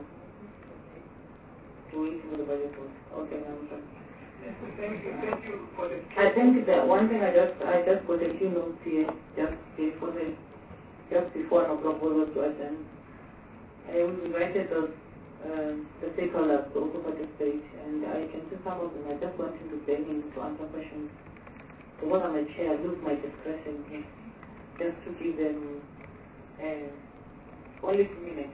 To wait for the budget vote. Okay, ma'am. Thank you for the... I think that one thing I just got a few notes here just before the proposal to attend. We invited the stakeholders to also participate, and I can see some of them. I just wanted to bring in to answer questions. So what I'm a chair, I use my discretion here just to give them only 2 minutes.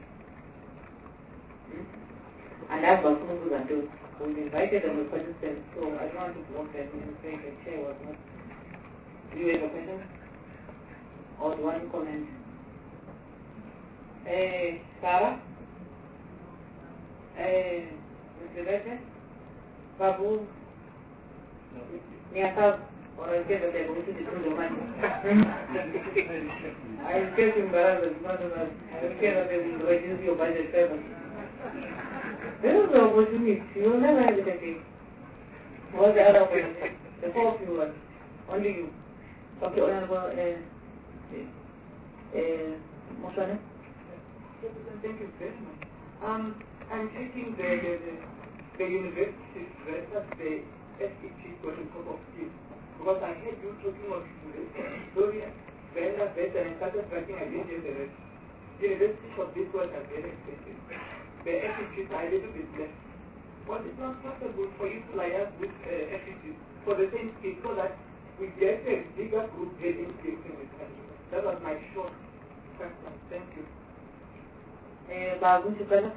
And that's what some people are doing. We invited them to participate, so I don't want to block them and say the chair was not. Do you have a question? Or one comment? Sarah? Mr. Becker? Babu? Niakab? Or I get that they're going to do the money. I will get embarrassed, not enough. I will get that they will reduce your budget further. There is no opportunity. You will never have it again. All the other opportunities. The 4 of you are. Only you. Okay, Honorable Mushwana? Thank you very much. I'm taking the university's versus the SET got on top of you. Because I heard you talking of Gloria, Brenda, Beta, and started writing against the rest. Universities of this world are very expensive. The FETs are a little bit less. Was it not possible for you to liaise with FETs for the same case so that we get a bigger group getting things in this country? That was my short question. Thank you. Babu Chukala?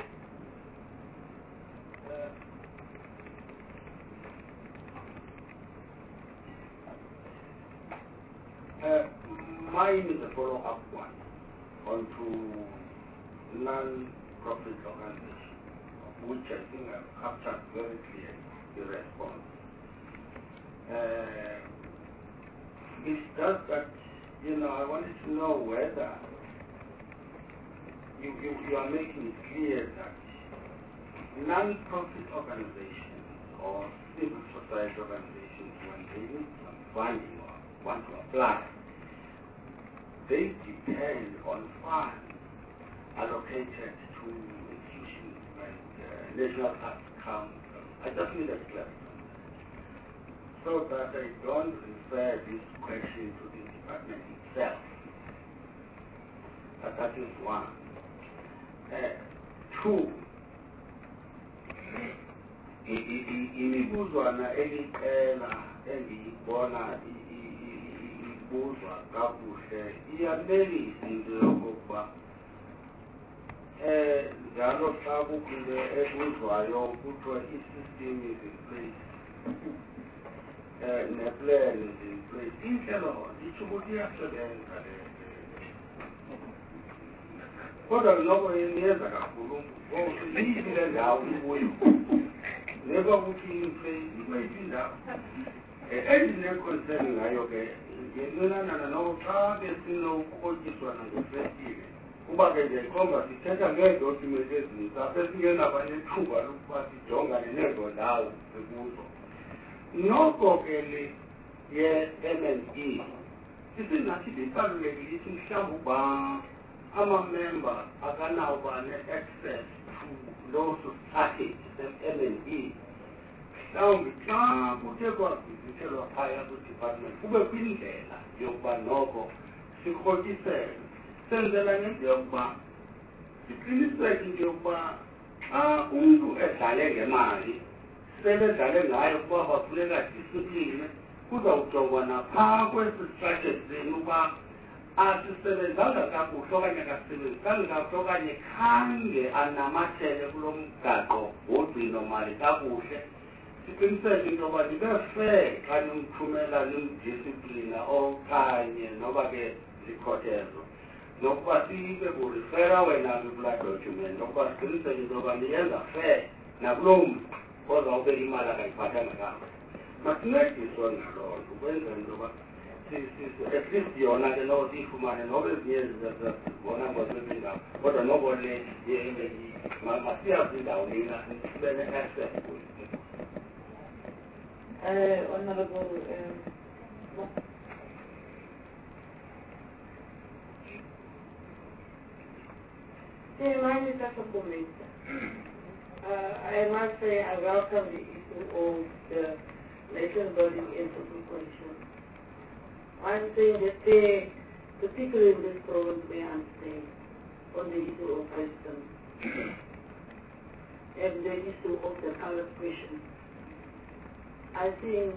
Mine is a follow-up one onto non-profit organization, which I think I've captured very clearly the response. It's just that, I wanted to know whether you are making it clear that non-profit organizations or civil society organizations, when they need some funding or want to apply, they depend on funds allocated to institutions like National Arts Council. I just need a clarity on that, so that I don't refer this question to the department itself. That is one. 2. Imibuzwana elicela engiyibona ibuzwa kakuhle iyanelisa into yokokuba njalo xa kukho into ebuzwayo kuthiwa i-system is in place, ne-plan is in place. Inhlelo itsho ukuthi iyasebenza le. Kodwa noko yenza kakhulu iyiphi le ndawo ikuyo neba ukuthi in-place ikweyiphi indawo endine-concern ngayo ke yentonanana noko xa ke sinokukhotyiswa nangefestile kuba ke ndiyayikhomba sithetha ngeedocument ezininzi apho esingenaba nethuba lokuba sijongane nezo ndawo zikuzo. Noko ke le ye-M&E isingathi libalulekile ithi mhlawumbi uba ama-member akanawuba ne-access to loso package se-M&E, mhlawumbi xa kuthe kwavizithelwa phaya kwi-department kube kwindlela yokuba noko sikhotyisele senzela ngento yokuba siqiniseke into yokuba xa umntu edlale ngemali sebedlale ngayo kuba bafuneka discipline kuzawujongwa naphaa kwesi structure zenu uba asisebenzanga kakuhle okanye akasebenzisanga kakuhle okanye khange anamathele kulo mgaqo wogcino-mali kakuhle. Siqiniseke into yoba nibe fair xa nimthumela nimdisiplina okanye noba ke zikhothezo. nokuba sibe kurifera wena kula document nokuba siqinisekise ukuba niyenza fair nakuloo mntu ozawube imali akayiphathanga kakuhle. Masincediswe ngaloo nto ukwenzela into yoba at least yona ke noko siyifumane noba ezinye zibona ngosezindawo kodwa noko le masiyazi indawo lena sibe ne-access kuyo. Honorable Mine is just a comment. I must say I welcome the issue of the nation building and social coalition. I'm saying that they, particularly in this province, may understand on the issue of wisdom and the issue of the color question. I think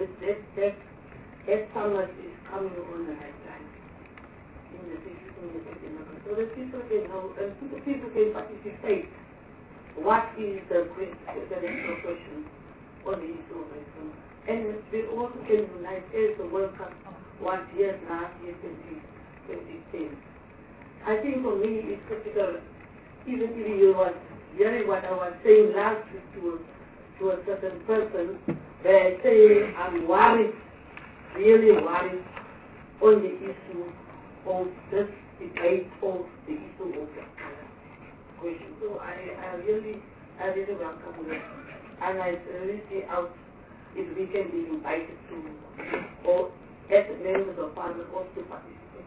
that summer is coming on the right time in the city. So that people can know and people can participate. What is the national question on the issue of wisdom? And we also can unite as the World Cup was here last year, 2010. I think for me it's critical, even if you was hearing what I was saying last week to a certain person, they say I'm worried, really worried on the issue of this debate of the issue of the question. So I really welcome that. And I really see out if we can be invited to, or as members of Parliament also to participate.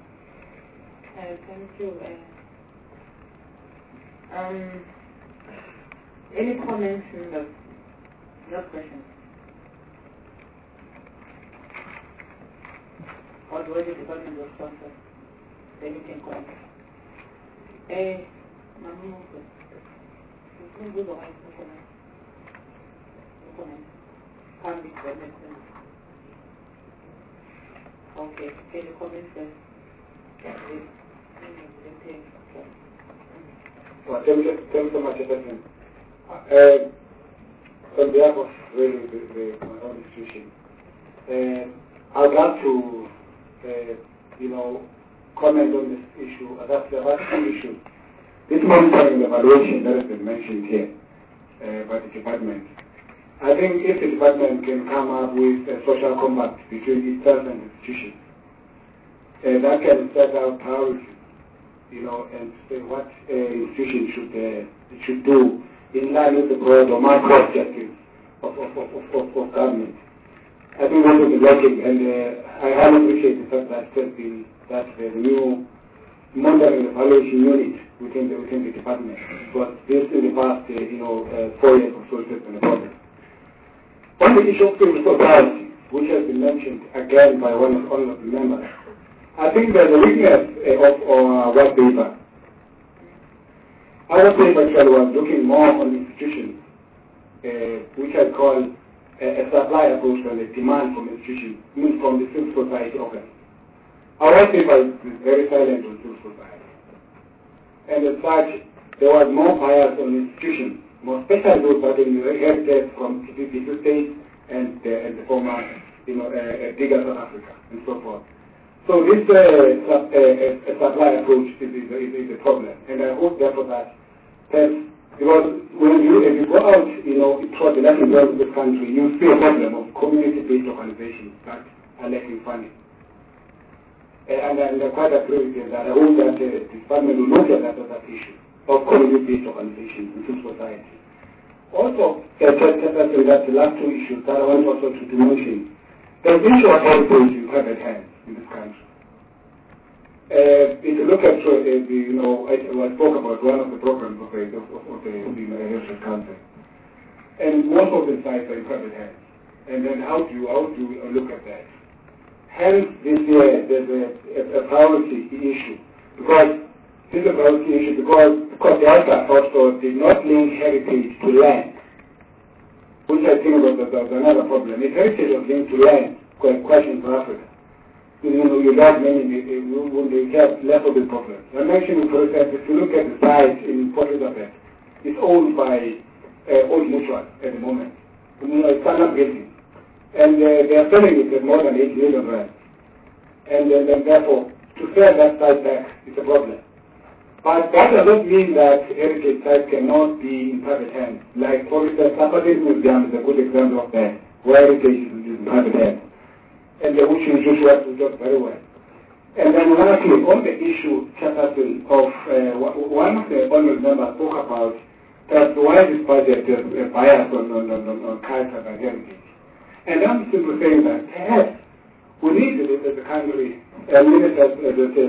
Thank you. Any comments in your questions? Or do the department response? Then you can comment. Okay, can you comment then? Well, thank you so much, President. On behalf of really my own institution, I would like to, comment on this issue. That's two issues. This monitoring and evaluation that has been mentioned here by the department. I think if the department can come up with a social compact between itself and institutions, that can set out priorities, and say what institution should do in line with the broad or macro objectives of government. I think that will be working, and I highly appreciate the fact that the new monitoring and evaluation unit within the department, but this in the past 4 years or so has been a problem. On the issue of civil society, which has been mentioned again by one of the members, I think there's a weakness of our white paper. Our paper actually was looking more on institutions, which I call a supply approach and a demand from institutions, from the civil society organ. Our white paper is very silent on civil society. And as such, there was more bias on institutions, more especially those that inherited from the states and the former, bigger South Africa and so forth. So this supply approach is a problem, and I hope therefore that because if you go out, across the national level of this country, you see a problem of community-based organizations that are lacking funding. And I quite agree with you that I hope that the department will look at that issue of community-based organizations in civil society. Also, that the last two issues that I want also to mention, the issue of heritage in private hands in this country. If you look at, I spoke about one of the programs of the Heritage Council, and most of the sites are in private hands. And then how do you look at that? Hence, this year there's a priority issue because the ICA also did not link heritage to land, which I think was another problem. If heritage was linked to land, question for Africa. You got many, when they have less of the problems. I mentioned, for example, if you look at the site in Port Elizabeth, it's owned by Old Mutual at the moment. It's standard building. And they are selling it at more than 8 million rand. And then therefore, to to sell that site back is a problem. But that does not mean that heritage sites cannot be in private hands. Like, for instance, Sapati Museum is a good example of that, where heritage is in private hands, and which works very well. And then lastly, on the issue, Chairperson, of one of the honourable members spoke about that why this budget is biased on culture and heritage. And I'm simply saying that perhaps we need as a country, ministers,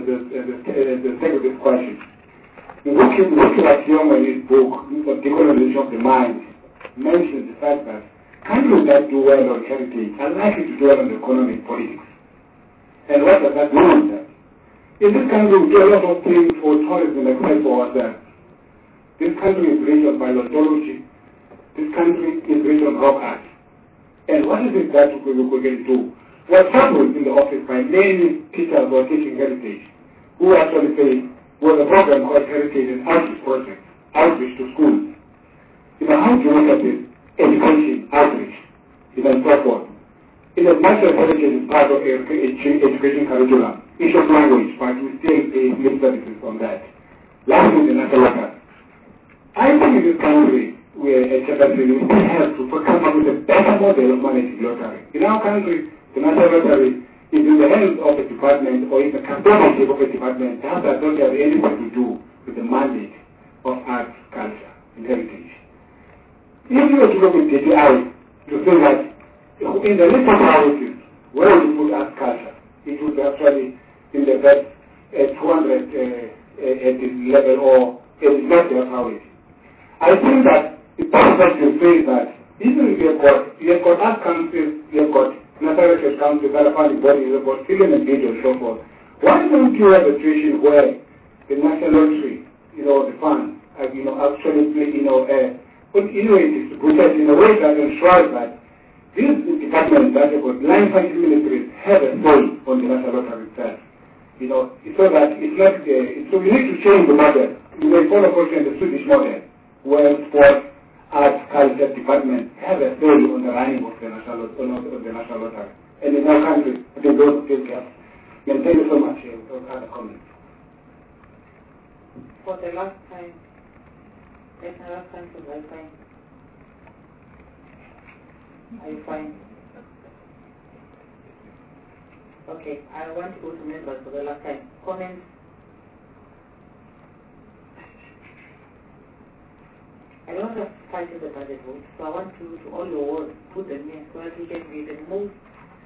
the second question. Looking at Young in his book, Decolonization of the Mind, mentions the fact that countries that do well on heritage are likely to do well on the economic politics. And what does that mean? In this country, we do a lot of things for tourism except for ourselves. This country is rich on biology. This country is rich on rock art. And what is it that we can do? What happens in the office by many teachers who are teaching heritage, who actually say, well, a program called Heritage and Outreach Project, outreach to schools. How to look at this? Education, outreach, and so forth. As much as heritage is part of education curriculum, issue of language, but we still pay lip services on that. Lastly, the national lottery. I think in this country, we still have to come up with a better model of managing lottery. In our country, the national lottery is in the hands of a department or in the custodianship of a department that does not have anything to do with the mandate of arts, culture, and heritage. If you were to look at DTI to say that in the list of priorities, where would you put arts, culture? It would be actually in the best 200 at this level, or it is not their priority. I think that the person to say that even if you have got arts councils, you have got National Heritage Council, funding bodies, you have got film and video and so forth. Why don't you have a situation where the National Lottery, the fund, actually play, distributed in a way that ensures that these departments that have got 9 country ministries have a say on the National Lottery itself. So that it's not so we need to change the model. We may follow the Swedish model, where sports, arts, culture department have a say on the running of the National Lottery. And in our country, I think those take care. And thank you so much for other comments. For the last time, National Council, are you fine? Are you fine? Okay, I want to go to members for the last time. Comments? I don't want to fight the budget vote, so I want to all your words, put them in so that we can be the most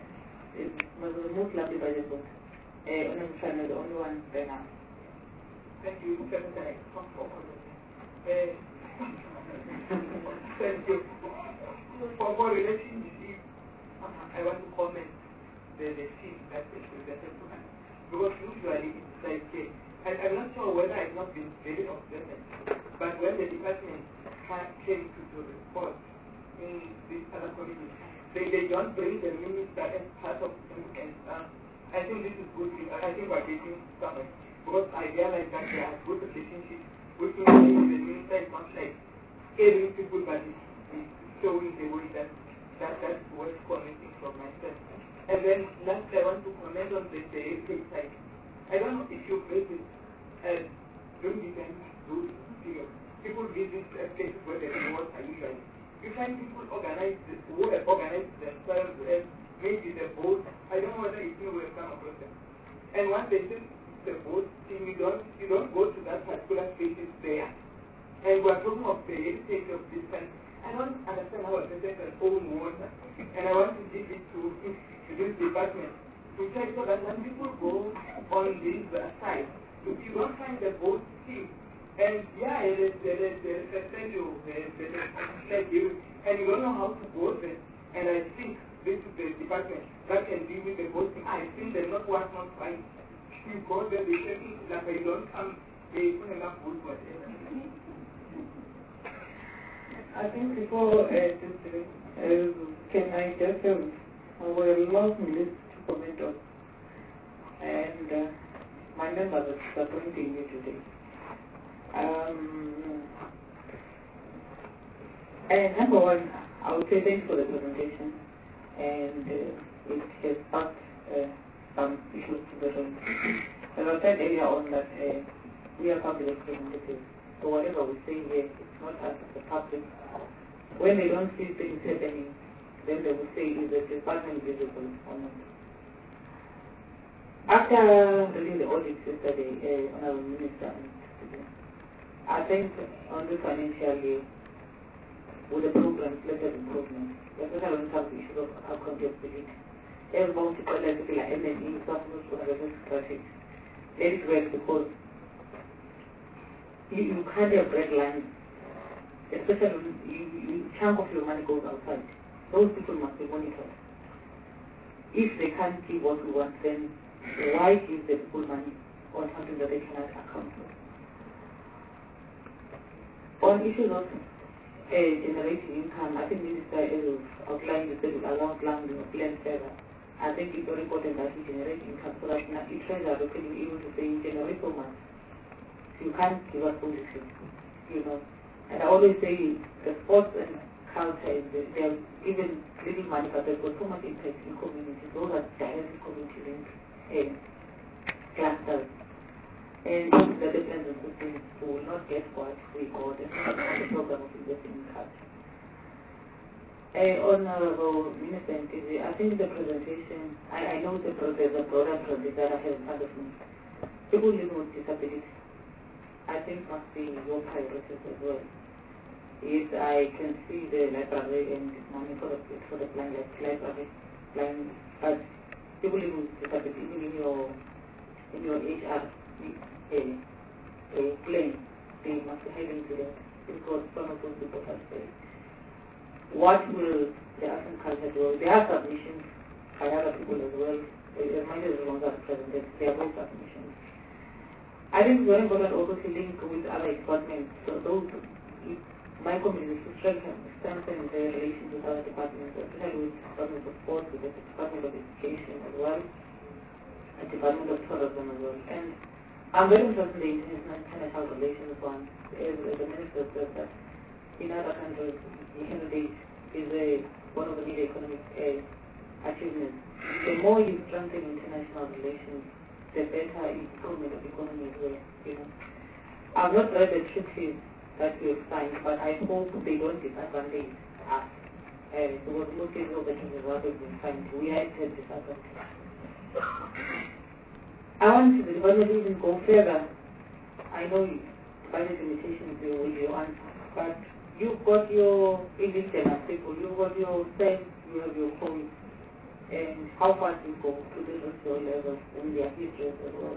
lovely budget vote. I'm trying to be the only one right now. Thank you, Secretary. Thank you. For relating the seat, I want to comment the seat that is presented to us. Because usually it's like, I'm not sure whether I've not been very observant, but when the department came to report in this other committee, they don't bring the minister as part of them, and I think this is good. I think we're getting somewhere, because I realize that there are good relationships with the minister. Is not like airing people, but it's showing the way that's worth commenting from myself. And then last, I want to comment on the heritage side. I don't know if you made it during the time those periods. People visit places where the rewards are usually. You find people who have organized themselves as maybe the boat. I don't know whether you will come across them. And once they see the boat team, you don't go to that particular spaces there. And we're talking of the heritage of this country. I don't understand how a person can own water. And I want to give it to this department to check so that when people go on this side, you don't find the boat team. And yeah, there's a schedule, and you don't know how to boat it. And I think this is the department that can deal with the boating. I think they're not one not fine. You go there, they say that they don't come, they put enough boat for it. I think before can I just have our long list to comment on? And my members are disappointing me today. And number one, I would say thanks for the presentation, and it has sparked some issues to the room. As I said earlier on that we are public representatives, so whatever we say here, it's not us as the public. When they don't see things happening, then they will say, is the department visible or not? After reading the audit yesterday, Honorable Minister, I think on this financial year, with the programs, letter improvement, especially when it comes to issues of accountability, there's bound to be like MNE, government strategy. Let it work because you can't have red lines, especially when chunk of your money goes outside. Those people must be monitored. If they can't give what we want, then why give the people money on something that they cannot account for? On issues of generating income, I think Minister has outlined the will allow plan further. I think it's very important that you generate income so that you try to be able to say you generate so much. You can't give us policy, you know. And I always say the sports and culture, they are given little money, but they've got so much impact in communities. Those are directly community linked clusters. And the difference between who will not get what we got and the program of investing in culture. Honorable Minister NTV, I think the presentation, I know there's a broader project that I have in front of me. People living with disabilities, I think must be your priorities as well. Yes, I can see the library and money for the blind library, but people living with disabilities, even in your HR plan, they must be heading to that because some of those people have said. What will the Arts and Culture do? There are submissions by other people as well. Many of the ones that are presented, they are both submissions. I think it's very important also to link with other departments. So those, my community is to strengthen their relations with other departments, especially with the Department of Sports, with the Department of Education as well, the Department of Tourism as well. And I'm very interested in the international relations one. As the Minister said that in other countries, the candidate is one of the major economic achievements. The more you strengthen international relations, the better improvement of the economy as well. You know, I've not read the treaties that we have signed, but I hope they don't disadvantage us. Because most cases of the treaties that have been signed, we are at a disadvantage. I want the department to even go further. I know budget limitations will be your answer, but you've got your indigenous people, you've got your staff, you have your homes, and how far do you go to the social level and their histories as well.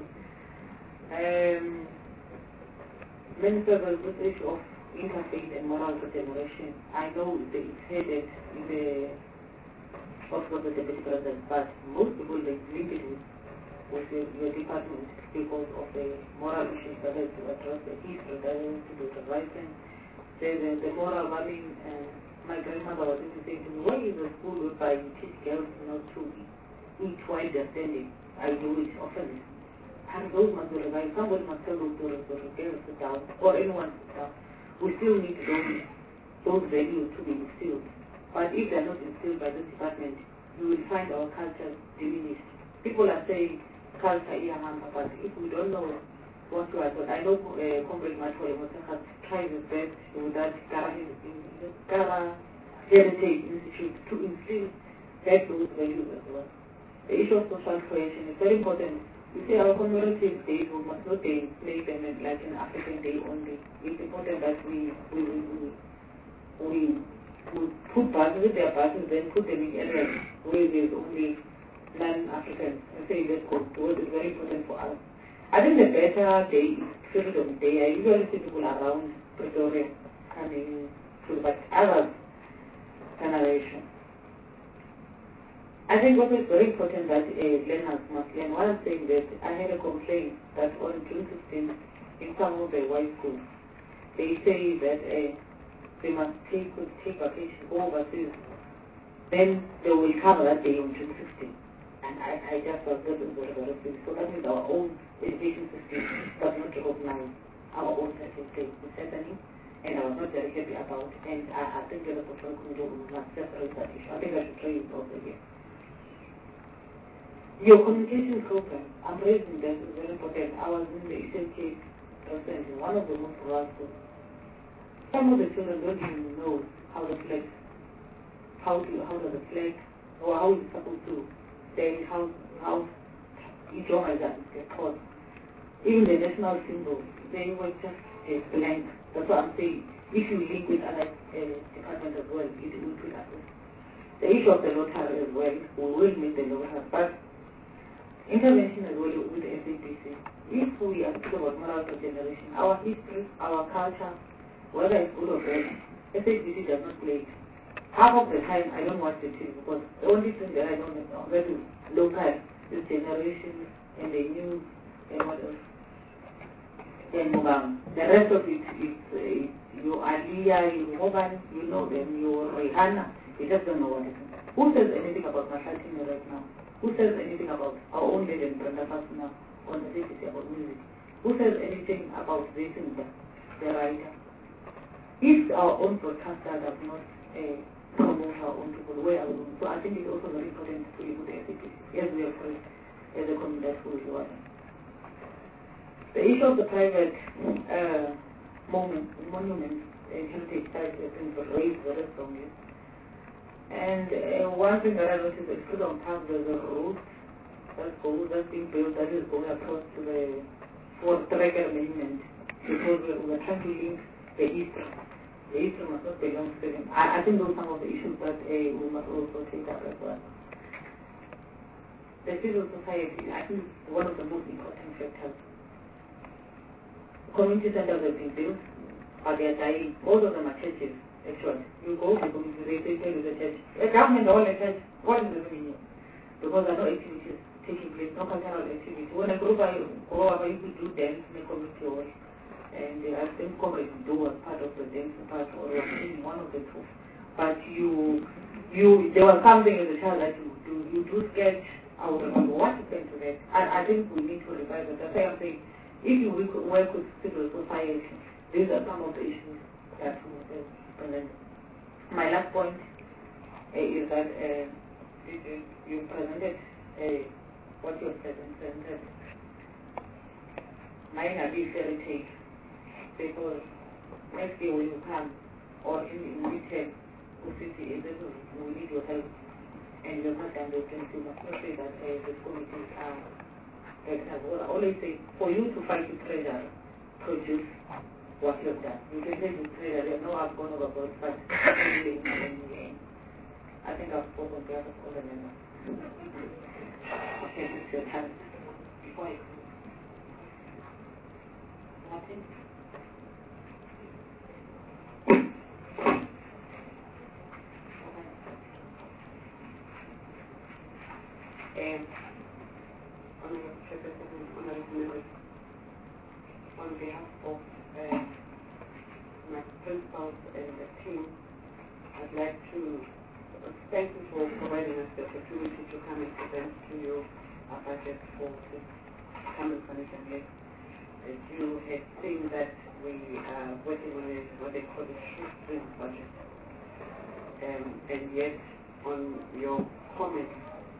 Minister, this issue of interfaith and moral regeneration, I know that it's headed in the office of the Deputy President, but most people they link it with your department because of the moral issues that has to address the history that has to do with the writing. The moral valuing, my grandmother was saying to me, why is a school whereby you teach girls not to eat while they're standing? I do it often. And those must be revived. Somebody must tell those girls to sit down, or anyone sit down. We still need those values to be instilled. But if they're not instilled by this department, you will find our culture diminished. People are saying culture is but if we don't know what you are taught, I know Comrade Matole Motaka tries his best with that Kara Heritage Institute to instill back those values as well. The issue of social cohesion is very important. You see, our commemorative days, we must not make them like an African day only. It's important that we put buses, if there are buses, then put them in areas where there's only non-Africans. I say let's go. It is very important for us. I think the better day is Freedom Day. I usually see people around Pretoria coming to, but others generation. I think what is very important that learners must learn. One thing that I had a complaint that on June 16th in some of the white schools, they say that they must take vacation overseas. Then they will cover that day on June 16th. And I just thought that was very thing. So that means our own education system does not recognize our own certificate. It's happening, and I was not very happy about it. And I think the Control Committee must just raise that issue. I think I should raise it also here. Your communication program, I'm raising that, is very important. I was in the Eastern Cape recently, one of the most rural schools. Some of the children don't even know how the flag, how does the flag, or how it's supposed to say, how each organization is taught. Even the national symbols, they were just blank. That's what I'm saying. If you link with other departments as well, it will put us. The issue of the lottery as well, we will make the lottery, but intervention as well with the SAPC. If we are talking about moral generation, our history, our culture, whether it's good or bad, SAPC does not play it. Half of the time, I don't watch the TV because the only thing that I don't know where to look at is generation and the news and what else. And the rest of it is your Aliyah, your Moban, you know them, your Rihanna, you just don't know what it is. Who says anything about Mashatini right now? Who says anything about our own legend, Brenda Fasuna, on the CCC about music? Who says anything about this and that, the writer? If our own broadcaster does not promote our own people, where are we going? So I think it's also very important to look at the SAPC. Yes, we are free as a community who is working. The issue of the private monuments and heritage sites has been raised very strongly. And one thing that I noticed is Freedom Park, there's a road that's being built that is going across to the Fort Tracker Monument because we're trying to link the Eastern. The Eastern must not belong to them. I think those are some of the issues that we must also take up as well. The civil society, I think, is one of the most important factors. Community centers have been built, but they are dying. Most of them are churches, actually. You go to the community, they tell you the church. The government, all the church, what is the meaning? Because there are no activities taking place, no cultural activities. When I grew up, I used to do dance in the community hall. And I think Comrade Do was part of the dance part, or was in one of the two. But there was something as a child that you do. You do sketch. I would remember what happened to that. I think we need to revive it. That's why I'm saying, if you work with civil society, these are some of the issues that we present. My last point is that you presented what you have presented. Might not be fairy tale because next year when you come or in midterm, we need your help. And you're not done those things. You must not say that the committees are. I always say, for you to fight with treasure, produce what you have done. You can say with treasure, no, I've gone overboard, but in the end, I think I've spoken on behalf of all the members. Okay, it's your time. Before I go. Martin? On behalf of my principals and the team, I'd like to thank you for providing us the opportunity to come and present to you our budget for this coming financial year. As you have seen that we are working on what they call a shoestring budget. And yet, on your comments,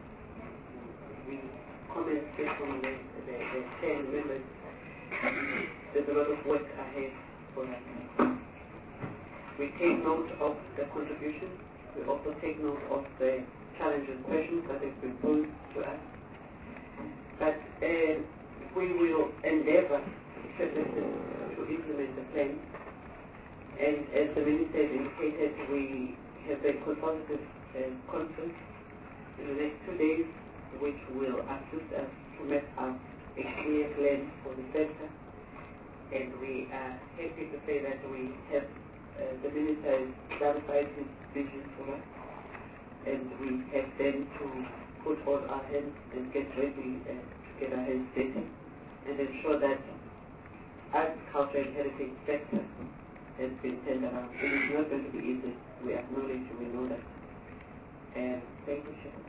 based on the 10 members, there's a lot of work ahead for us. We take note of the contributions. We also take note of the challenges, questions that have been posed to us. But we will endeavor to implement the plan. And as the Minister indicated, we have a consultative conference in the next 2 days, which will assist us to map out a clear plan for the sector. And we are happy to say that we have the Minister has clarified his vision for us. And we have then to put all our hands and get ready to get our hands dirty and ensure that agriculture and heritage sector has been turned around. It is not going to be easy. We acknowledge, we know that. And thank you, Chair.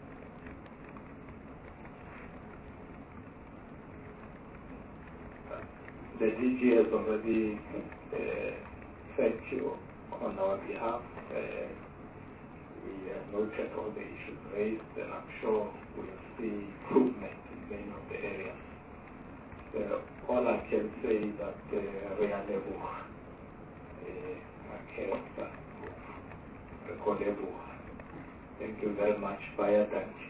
The DG has already thanked you on our behalf. We noted all the issues raised, and I'm sure we'll see improvement in many of the areas. All I can say is that thank you very much. Bye.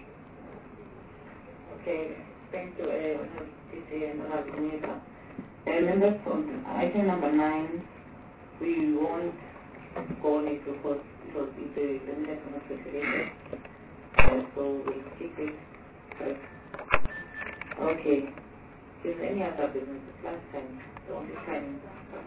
Okay, thank you, TC and Honorable. Members, on item number 9, we won't go on it because it was the minutes were not circulated. So we'll skip it first. Okay. Is there any other business? Last time, the only time.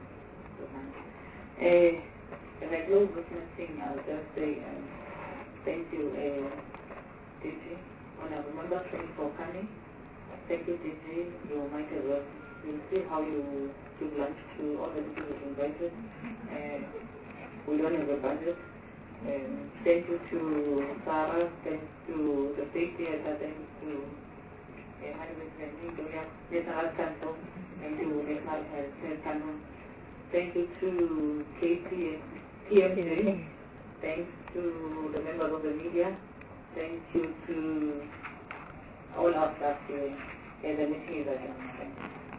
As I close this meeting, I'll just say thank you, DG. Honorable Member, thank you for coming. Thank you, DG. You might as well. We'll see how you give lunch to all the people who invited. We don't have a budget. Thank you to Sarah. Thanks to the safety center. Thanks to National Council. Thank you, National Health Council. Thank you to TMJ. Thanks to the members of the media. Thank you to all our staff here. The meeting is adjourned.